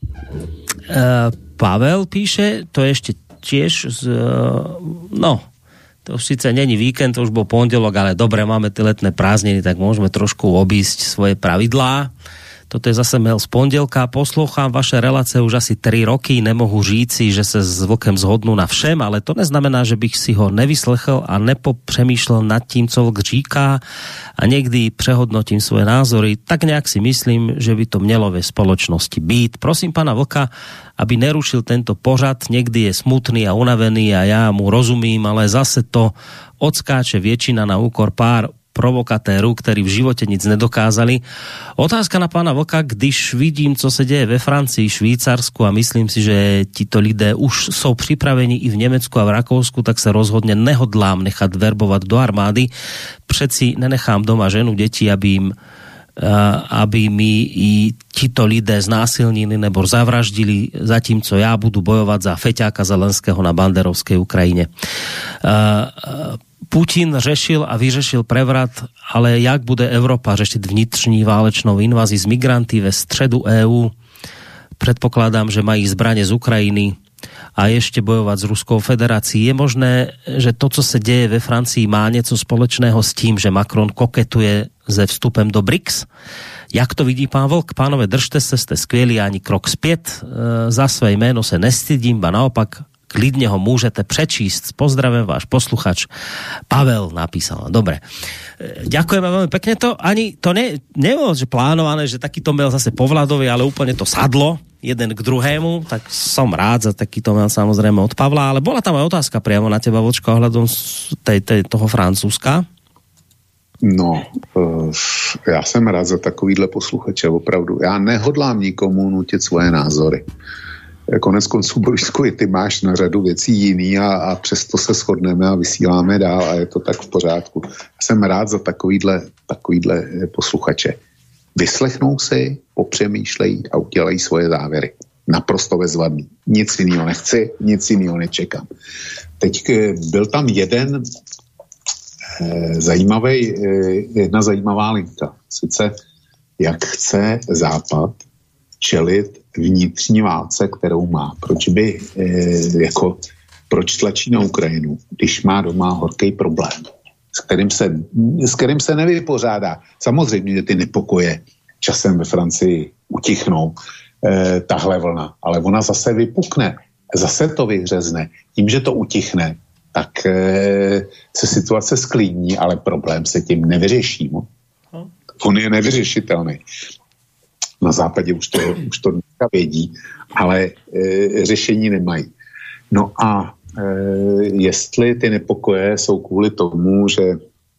Pavel píše, to je ešte tiež z... Uh, no, to už síce není víkend, to už bol pondelok, ale dobre, máme tie letné prázdniny, tak môžeme trošku obísť svoje pravidlá. Toto je zase mail z pondelka. Poslúcham vaše relácie už asi tri roky. Nemohu říci, že sa s Vlkem zhodnú na všem, ale to neznamená, že bych si ho nevyslechl a nepopřemýšlel nad tím, co Vlk říká a niekdy prehodnotím svoje názory. Tak nejak si myslím, že by to mělo ve spoločnosti být. Prosím pana Vlka, aby nerušil tento pořad. Niekdy je smutný a unavený a ja mu rozumím, ale zase to odskáče väčšina na úkor pár provokatéru, ktorí v živote nic nedokázali. Otázka na pána Vlka, když vidím, co se děje ve Francii, Švýcarsku a myslím si, že tito lidé už jsou připraveni i v Německu a v Rakousku, tak se rozhodně nehodlám nechat verbovat do armády. Přeci nenechám doma ženu, děti, aby jim aby mi i tito lidé znásilnili nebo zavraždili, zatímco já budu bojovat za Feťáka Zelenského na banderovské Ukrajině. Putin řešil a vyřešil prevrat, ale jak bude Evropa řešit vnitřní válečnou invazi z migranty ve středu E U? Předpokládám, že mají zbraně z Ukrajiny a ještě bojovat s Ruskou federací. Je možné, že to, co se děje ve Francii, má něco společného s tím, že Macron koketuje se vstupem do BRICS? Jak to vidí pán Vlk? Pánové, držte se, jste skvělí, ani krok zpět. E, za své jméno se nestydím, ba naopak klidně ho můžete přečíst. Pozdravím váš posluchač. Pavel napísal. Dobre. Ďakujeme veľmi pekne. To ani to ne, nebolo že plánované, že takýto mail zase po Vladovi, ale úplne to sadlo jeden k druhému, tak som rád za takýto mail samozrejme od Pavla, ale bola tam aj otázka priamo na teba, Vočko, ohľadom tej, tej, toho Francúzska. No, já jsem rád za takovýhle posluchače, opravdu. Já nehodlám nikomu nutit svoje názory. Konec konců, Borisku, i ty máš na řadu věcí jiný a, a přesto se shodneme a vysíláme dál a je to tak v pořádku. Já jsem rád za takovýhle, takovýhle posluchače. Vyslechnou si, popřemýšlejí a udělají svoje závěry. Naprosto bezvadný. Nic jiného nechci, nic jiného nečekám. Teď byl tam jeden eh, zajímavý, eh, jedna zajímavá linka. Sice jak chce Západ čelit vnitřní válce, kterou má. Proč by, eh, jako, proč tlačí na Ukrajinu, když má doma horký problém, s kterým se, s kterým se nevypořádá. Samozřejmě, že ty nepokoje časem ve Francii utichnou, eh, tahle vlna, ale ona zase vypukne, zase to vyhřezne. Tím, že to utichne, tak eh, se situace sklidní, ale problém se tím nevyřeší. No? On je nevyřešitelný. Na západě už to, už to dneska vědí, ale e, řešení nemají. No a e, jestli ty nepokoje jsou kvůli tomu, že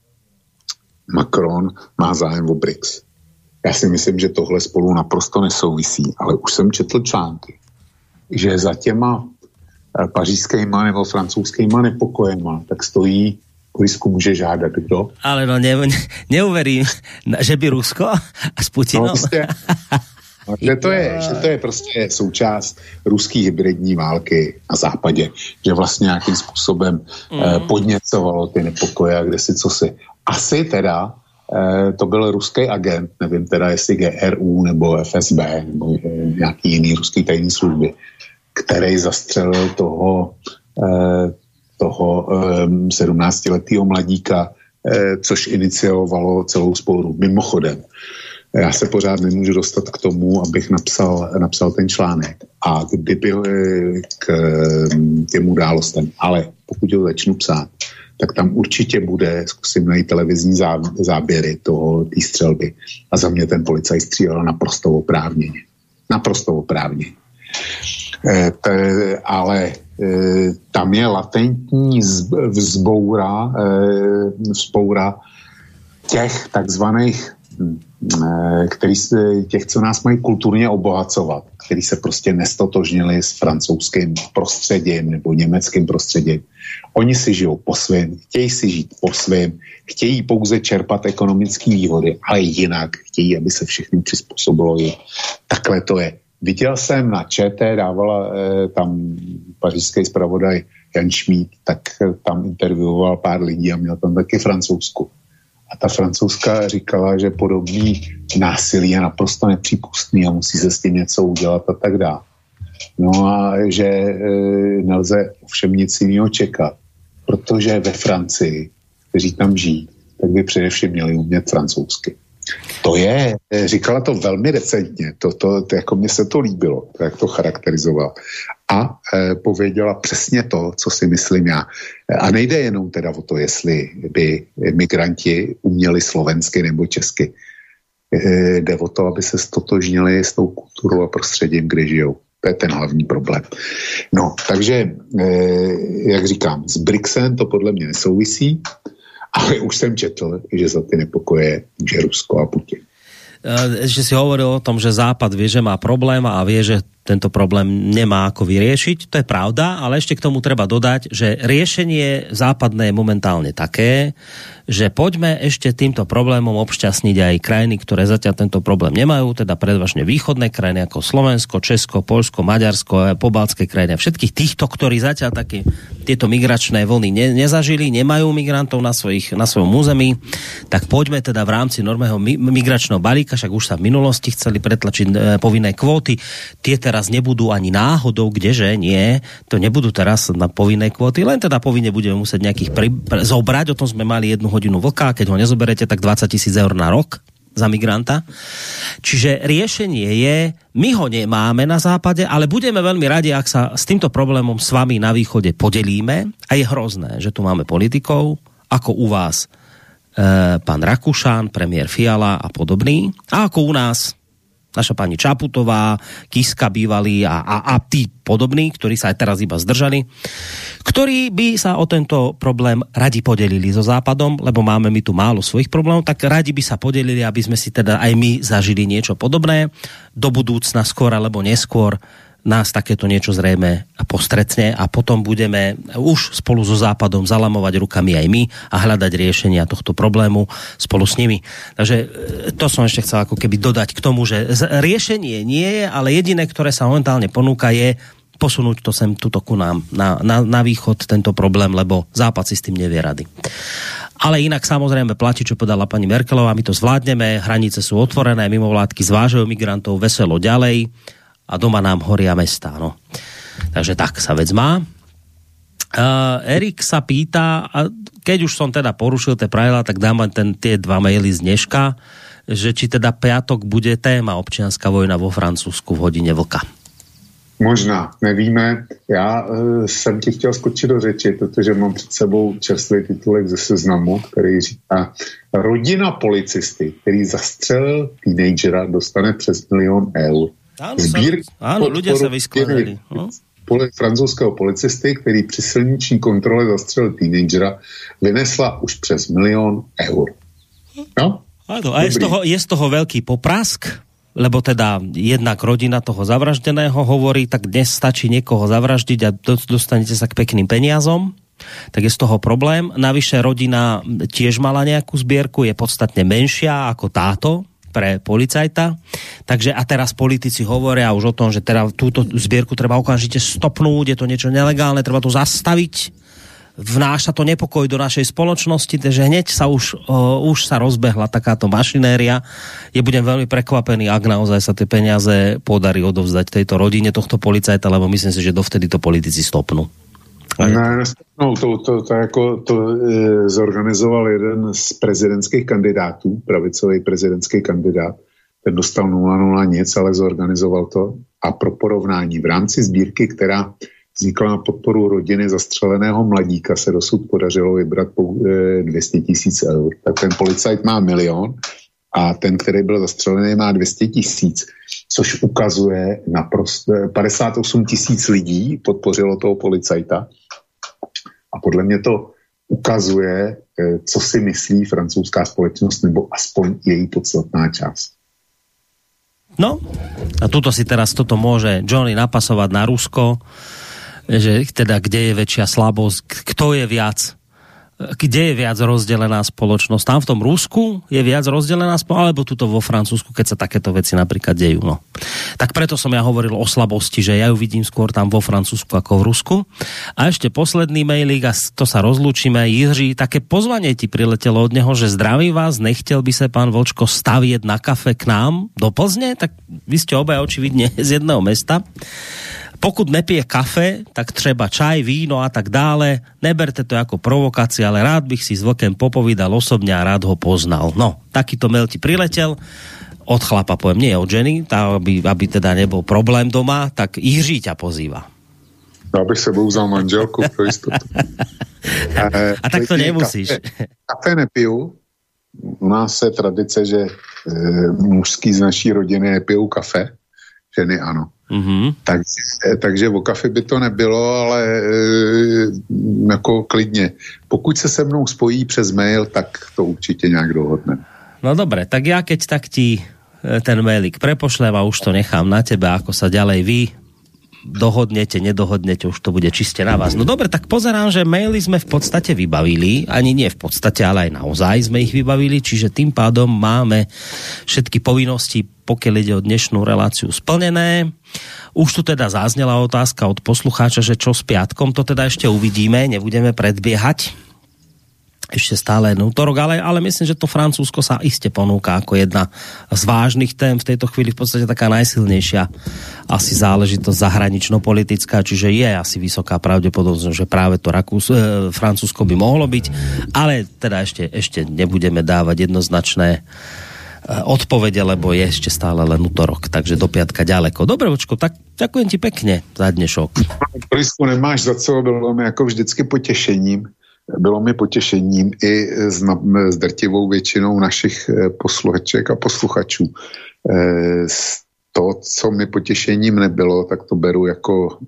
Macron má zájem o BRICS. Já si myslím, že tohle spolu naprosto nesouvisí, ale už jsem četl články, že za těma pařížskýma nebo francouzskýma nepokojema tak stojí, Borisku, může žádat kdo? Ale no ne, ne, neuverím, že by Rusko a s Putinem. No, no, že, to je, že to je prostě součást ruský hybridní války na západě, že vlastně nějakým způsobem mm. eh, podněcovalo ty nepokoje a kde si co si. Asi teda eh, to byl ruský agent, nevím teda jestli G R U nebo F S B nebo eh, nějaký jiný ruský tajný služby, který zastřelil toho eh, toho um, sedmnáctiletého mladíka, eh, což iniciovalo celou spouru. Mimochodem, já se pořád nemůžu dostat k tomu, abych napsal, napsal ten článek a kdyby eh, k těm událostem, ale pokud ho začnu psát, tak tam určitě bude, zkusím najít televizní zá, záběry toho, té střelby a za mě ten policajt střílel naprosto oprávněně. Naprosto oprávněně. Eh, t, ale eh, tam je latentní vzboura, eh, vzboura těch takzvaných, eh, který, těch, co nás mají kulturně obohacovat, který se prostě nestotožnili s francouzským prostředím nebo německým prostředím. Oni si žijou po svém, chtějí si žít po svém, chtějí pouze čerpat ekonomické výhody, ale jinak chtějí, aby se všechno přizpůsobilo jim. Takhle to je. Viděl jsem na ČT, dávala eh, tam pařížský zpravodaj Jan Šmíd, tak eh, tam intervjuoval pár lidí a měl tam taky francouzsku. A ta francouzska říkala, že podobný násilí je naprosto nepřípustný a musí se s tím něco udělat a tak dále. No a že eh, nelze ovšem nic jiného čekat, protože ve Francii, kteří tam žijí, tak by především měli umět francouzsky. To je, říkala to velmi decentně, to, to, to, jako mně se to líbilo, to, jak to charakterizoval. A e, pověděla přesně to, co si myslím já. A nejde jenom teda o to, jestli by migranti uměli slovensky nebo česky. E, jde o to, aby se stotožnili s tou kulturou a prostředím, kde žijou. To je ten hlavní problém. No, takže, e, jak říkám, s BRICSem to podle mě nesouvisí. Ale už jsem četl, že za ty nepokoje může Rusko a Putin. Ešte si hovoril o tom, že Západ vie, že má problém a vie, že tento problém nemá ako vyriešiť. To je pravda, ale ešte k tomu treba dodať, že riešenie západné je momentálne také, že poďme ešte týmto problémom obšťastniť aj krajiny, ktoré zatiaľ tento problém nemajú, teda predvažne východné krajiny ako Slovensko, Česko, Poľsko, Maďarsko, pobaltské krajiny a všetkých týchto, ktorí zatiaľ také tieto migračné vlny ne, nezažili, nemajú migrantov na, svojich, na svojom území, tak poďme teda v rámci normálneho migračného balíka, však už sa v minulosti chceli pretlačiť e, povinné kvóty, tie teraz nebudú ani náhodou, kdeže nie, to nebudú teraz na povinné kvóty, len teda povinne budeme musieť nejakých pri, pre, zobrať, o tom sme mali jednu hodinu vlka, keď ho nezoberete, tak dvadsať tisíc eur na rok za migranta. Čiže riešenie je, my ho nemáme na západe, ale budeme veľmi radi, ak sa s týmto problémom s vami na východe podelíme. A je hrozné, že tu máme politikov, ako u vás e, pán Rakušan, premiér Fiala a podobný, a ako u nás naša pani Čaputová, Kiska bývalý a, a, a tí podobní, ktorí sa aj teraz iba zdržali, ktorí by sa o tento problém radi podelili so Západom, lebo máme my tu málo svojich problémov, tak radi by sa podelili, aby sme si teda aj my zažili niečo podobné. Do budúcna skôr alebo neskôr nás takéto niečo zrejme postretne a potom budeme už spolu so Západom zalamovať rukami aj my a hľadať riešenia tohto problému spolu s nimi. Takže to som ešte chcel ako keby dodať k tomu, že riešenie nie je, ale jediné, ktoré sa momentálne ponúka, je posunúť to sem tuto ku nám na, na, na východ tento problém, lebo Západ si s tým nevie rady. Ale inak samozrejme platí, čo povedala pani Merkelová, my to zvládneme, hranice sú otvorené, mimovládky zvážajú migrantov veselo ďalej a doma nám horia mestá. No. Takže tak sa vec má. Uh, Erik sa pýta, a keď už som teda porušil tie pravidlá, tak dám ten, tie dva maily z dneška, že či teda piatok bude téma občianská vojna vo Francúzsku v hodine vlka. Možná, nevíme. Já uh, jsem ti chtěl skočit do řeči, protože mám před sebou čerstvý titulek ze Seznamu, který říká: rodina policisty, který zastřelil teenagera, dostane přes milion eur. Áno, áno, ľudia sa vyskladali. No? Francouzského policisty, který při silniční kontrole zastřelil teenagera, vynesla už přes milión eur. No? Áno, a je z, toho, je z toho veľký poprask, lebo teda jednak rodina toho zavraždeného hovorí, tak dnes stačí niekoho zavraždiť a dostanete sa k pekným peniazom. Tak je z toho problém. Navyše rodina tiež mala nejakú zbierku, je podstatne menšia ako táto pre policajta. Takže a teraz politici hovoria už o tom, že teda túto zbierku treba okamžite stopnúť, je to niečo nelegálne, treba to zastaviť, vnáša to nepokoj do našej spoločnosti, takže hneď sa už, uh, už sa rozbehla takáto mašinéria. Je budem veľmi prekvapený, ak naozaj sa tie peniaze podarí odovzdať tejto rodine tohto policajta, lebo myslím si, že dovtedy to politici stopnú. Ne, no, to, to, to, jako, to e, zorganizoval jeden z prezidentských kandidátů, pravicový prezidentský kandidát. Ten dostal nula nula nic, ale zorganizoval to. A pro porovnání, v rámci sbírky, která vznikla na podporu rodiny zastřeleného mladíka, se dosud podařilo vybrat po e, dvě stě tisíc eur. Tak ten policajt má milion a ten, který byl zastřelený, má dvě stě tisíc, což ukazuje naprosto padesát osm tisíc lidí podpořilo toho policajta. A podle mě to ukazuje, co si myslí francouzská společnost, nebo aspoň její podstatná část. No, a tuto si teraz toto môže Johnny napasovať na Rusko, že teda kde je väčšia slabosť, kto je viac, kde je viac rozdelená spoločnosť. Tam v tom Rusku je viac rozdelená spoločnosť, alebo tuto vo Francúzsku, keď sa takéto veci napríklad dejú. No. Tak preto som ja hovoril o slabosti, že ja ju vidím skôr tam vo Francúzsku ako v Rusku. A ešte posledný mailík, a to sa rozlúčime. Jiří, také pozvanie ti priletelo od neho, že zdraví vás, nechtěl by sa pán Vlčko stavieť na kafe k nám do Plzne? Tak vy ste obaja očividne z jedného mesta. Pokud nepije kafe, tak třeba čaj, víno a tak dále. Neberte to ako provokácia, ale rád bych si s Vlkem popovídal osobne a rád ho poznal. No, takýto mail ti priletel od chlapa, poviem, nie od ženy, tá, aby, aby teda nebol problém doma, tak Jiří ťa pozýva. Já bych sebou vzal manželku pro jistotu. e, a tak to nemusíš. Kafe, kafe nepiju. U nás je tradice, že e, mužský z naší rodiny nepijou kafe. ženy ano. Mm-hmm. Takže, takže o kafe by to nebylo, ale e, jako klidně. Pokud se se mnou spojí přes mail, tak to určitě nějak dohodne. No dobre, tak ja keď tak ti ten mailik prepošlem a už to nechám na tebe, ako sa ďalej vy dohodnete, nedohodnete, už to bude čiste na vás. No dobre, tak pozerám, že maily sme v podstate vybavili, ani nie v podstate, ale aj naozaj sme ich vybavili, čiže tým pádom máme všetky povinnosti, pokiaľ ide o dnešnú reláciu, splnené. Už tu teda zaznela otázka od poslucháča, že čo s piatkom, to teda ešte uvidíme, nebudeme predbiehať. Ešte stále len útorok, ale, ale myslím, že to Francúzsko sa iste ponúka ako jedna z vážnych tém v tejto chvíli, v podstate taká najsilnejšia asi záležitosť zahranično-politická, čiže je asi vysoká pravdepodobnosť, že práve to Rakús, e, Francúzsko by mohlo byť, ale teda ešte, ešte nebudeme dávať jednoznačné odpovede, lebo je ešte stále len útorok, takže do piatka ďaleko. Dobre, Vočko, tak ďakujem ti pekne za dnešok. Borisku, nemáš za co, bylo mi jako vždycky potěšením. Bylo mi potěšením i s, s drtivou většinou našich posluchaček a posluchačů. To, co mi potěšením nebylo, tak to beru jako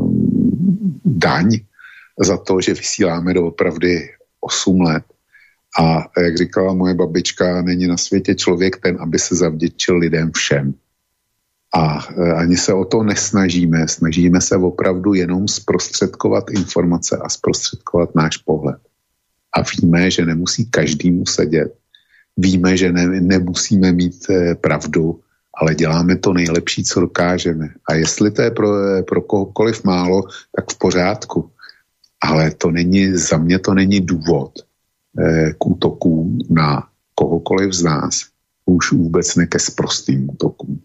daň za to, že vysíláme doopravdy osm let. A jak říkala moje babička, není na světě člověk ten, aby se zavděčil lidem všem. A ani se o to nesnažíme. Snažíme se opravdu jenom zprostředkovat informace a zprostředkovat náš pohled. A víme, že nemusí každý mu sedět. Víme, že ne, nemusíme mít pravdu, ale děláme to nejlepší, co dokážeme. A jestli to je pro, pro kohokoliv málo, tak v pořádku. Ale to není, za mě to není důvod k útokům na kohokoliv z nás. Už vůbec ne ke sprostým útokům.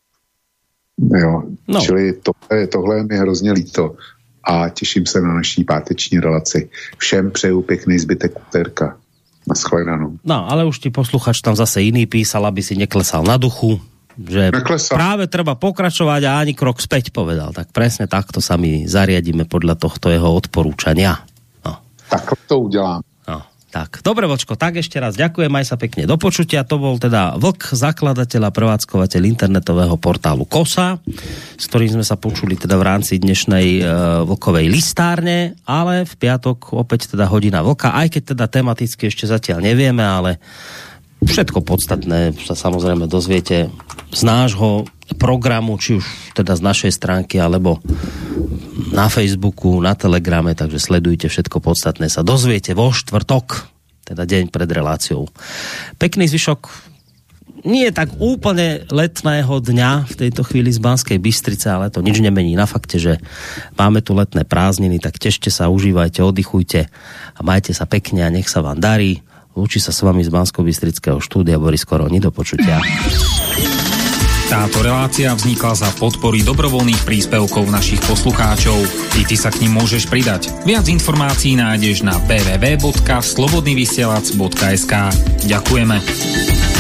Jo, no. Čili tohle, tohle je mi hrozně líto a těším se na naší páteční relaci. Všem přeju pěkný zbytek úterka. Naschledanou. No, ale už ti posluchač tam zase iný písal, aby si neklesal na duchu, že neklesal. Práve treba pokračovať a ani krok späť povedal. Tak presne takto sa my zariadíme podľa tohto jeho odporúčania. No. Tak to udělám. Tak, dobre, Vočko, tak ešte raz ďakujem, aj sa pekne do počutia. To bol teda Vlk, zakladateľ a prevádzkovateľ internetového portálu Kosa, s ktorým sme sa počuli teda v rámci dnešnej e, Vlkovej listárne, ale v piatok opäť teda hodina Vlka, aj keď teda tematicky ešte zatiaľ nevieme, ale všetko podstatné sa samozrejme dozviete z nášho programu, či už teda z našej stránky, alebo na Facebooku, na Telegrame, takže sledujte, všetko podstatné sa dozviete vo štvrtok, teda deň pred reláciou. Pekný zvyšok nie je tak úplne letného dňa v tejto chvíli z Banskej Bystrice, ale to nič nemení na fakte, že máme tu letné prázdniny, tak tešte sa, užívajte, oddychujte a majte sa pekne a nech sa vám darí. Lúči sa s vami z Banskobystrického štúdia Boris Koroni, do počutia. Táto relácia vznikla za podpory dobrovoľných príspevkov našich poslucháčov. I ty sa k nim môžeš pridať. Viac informácií nájdeš na w w w bodka slobodnyvysielac bodka es ka. Ďakujeme.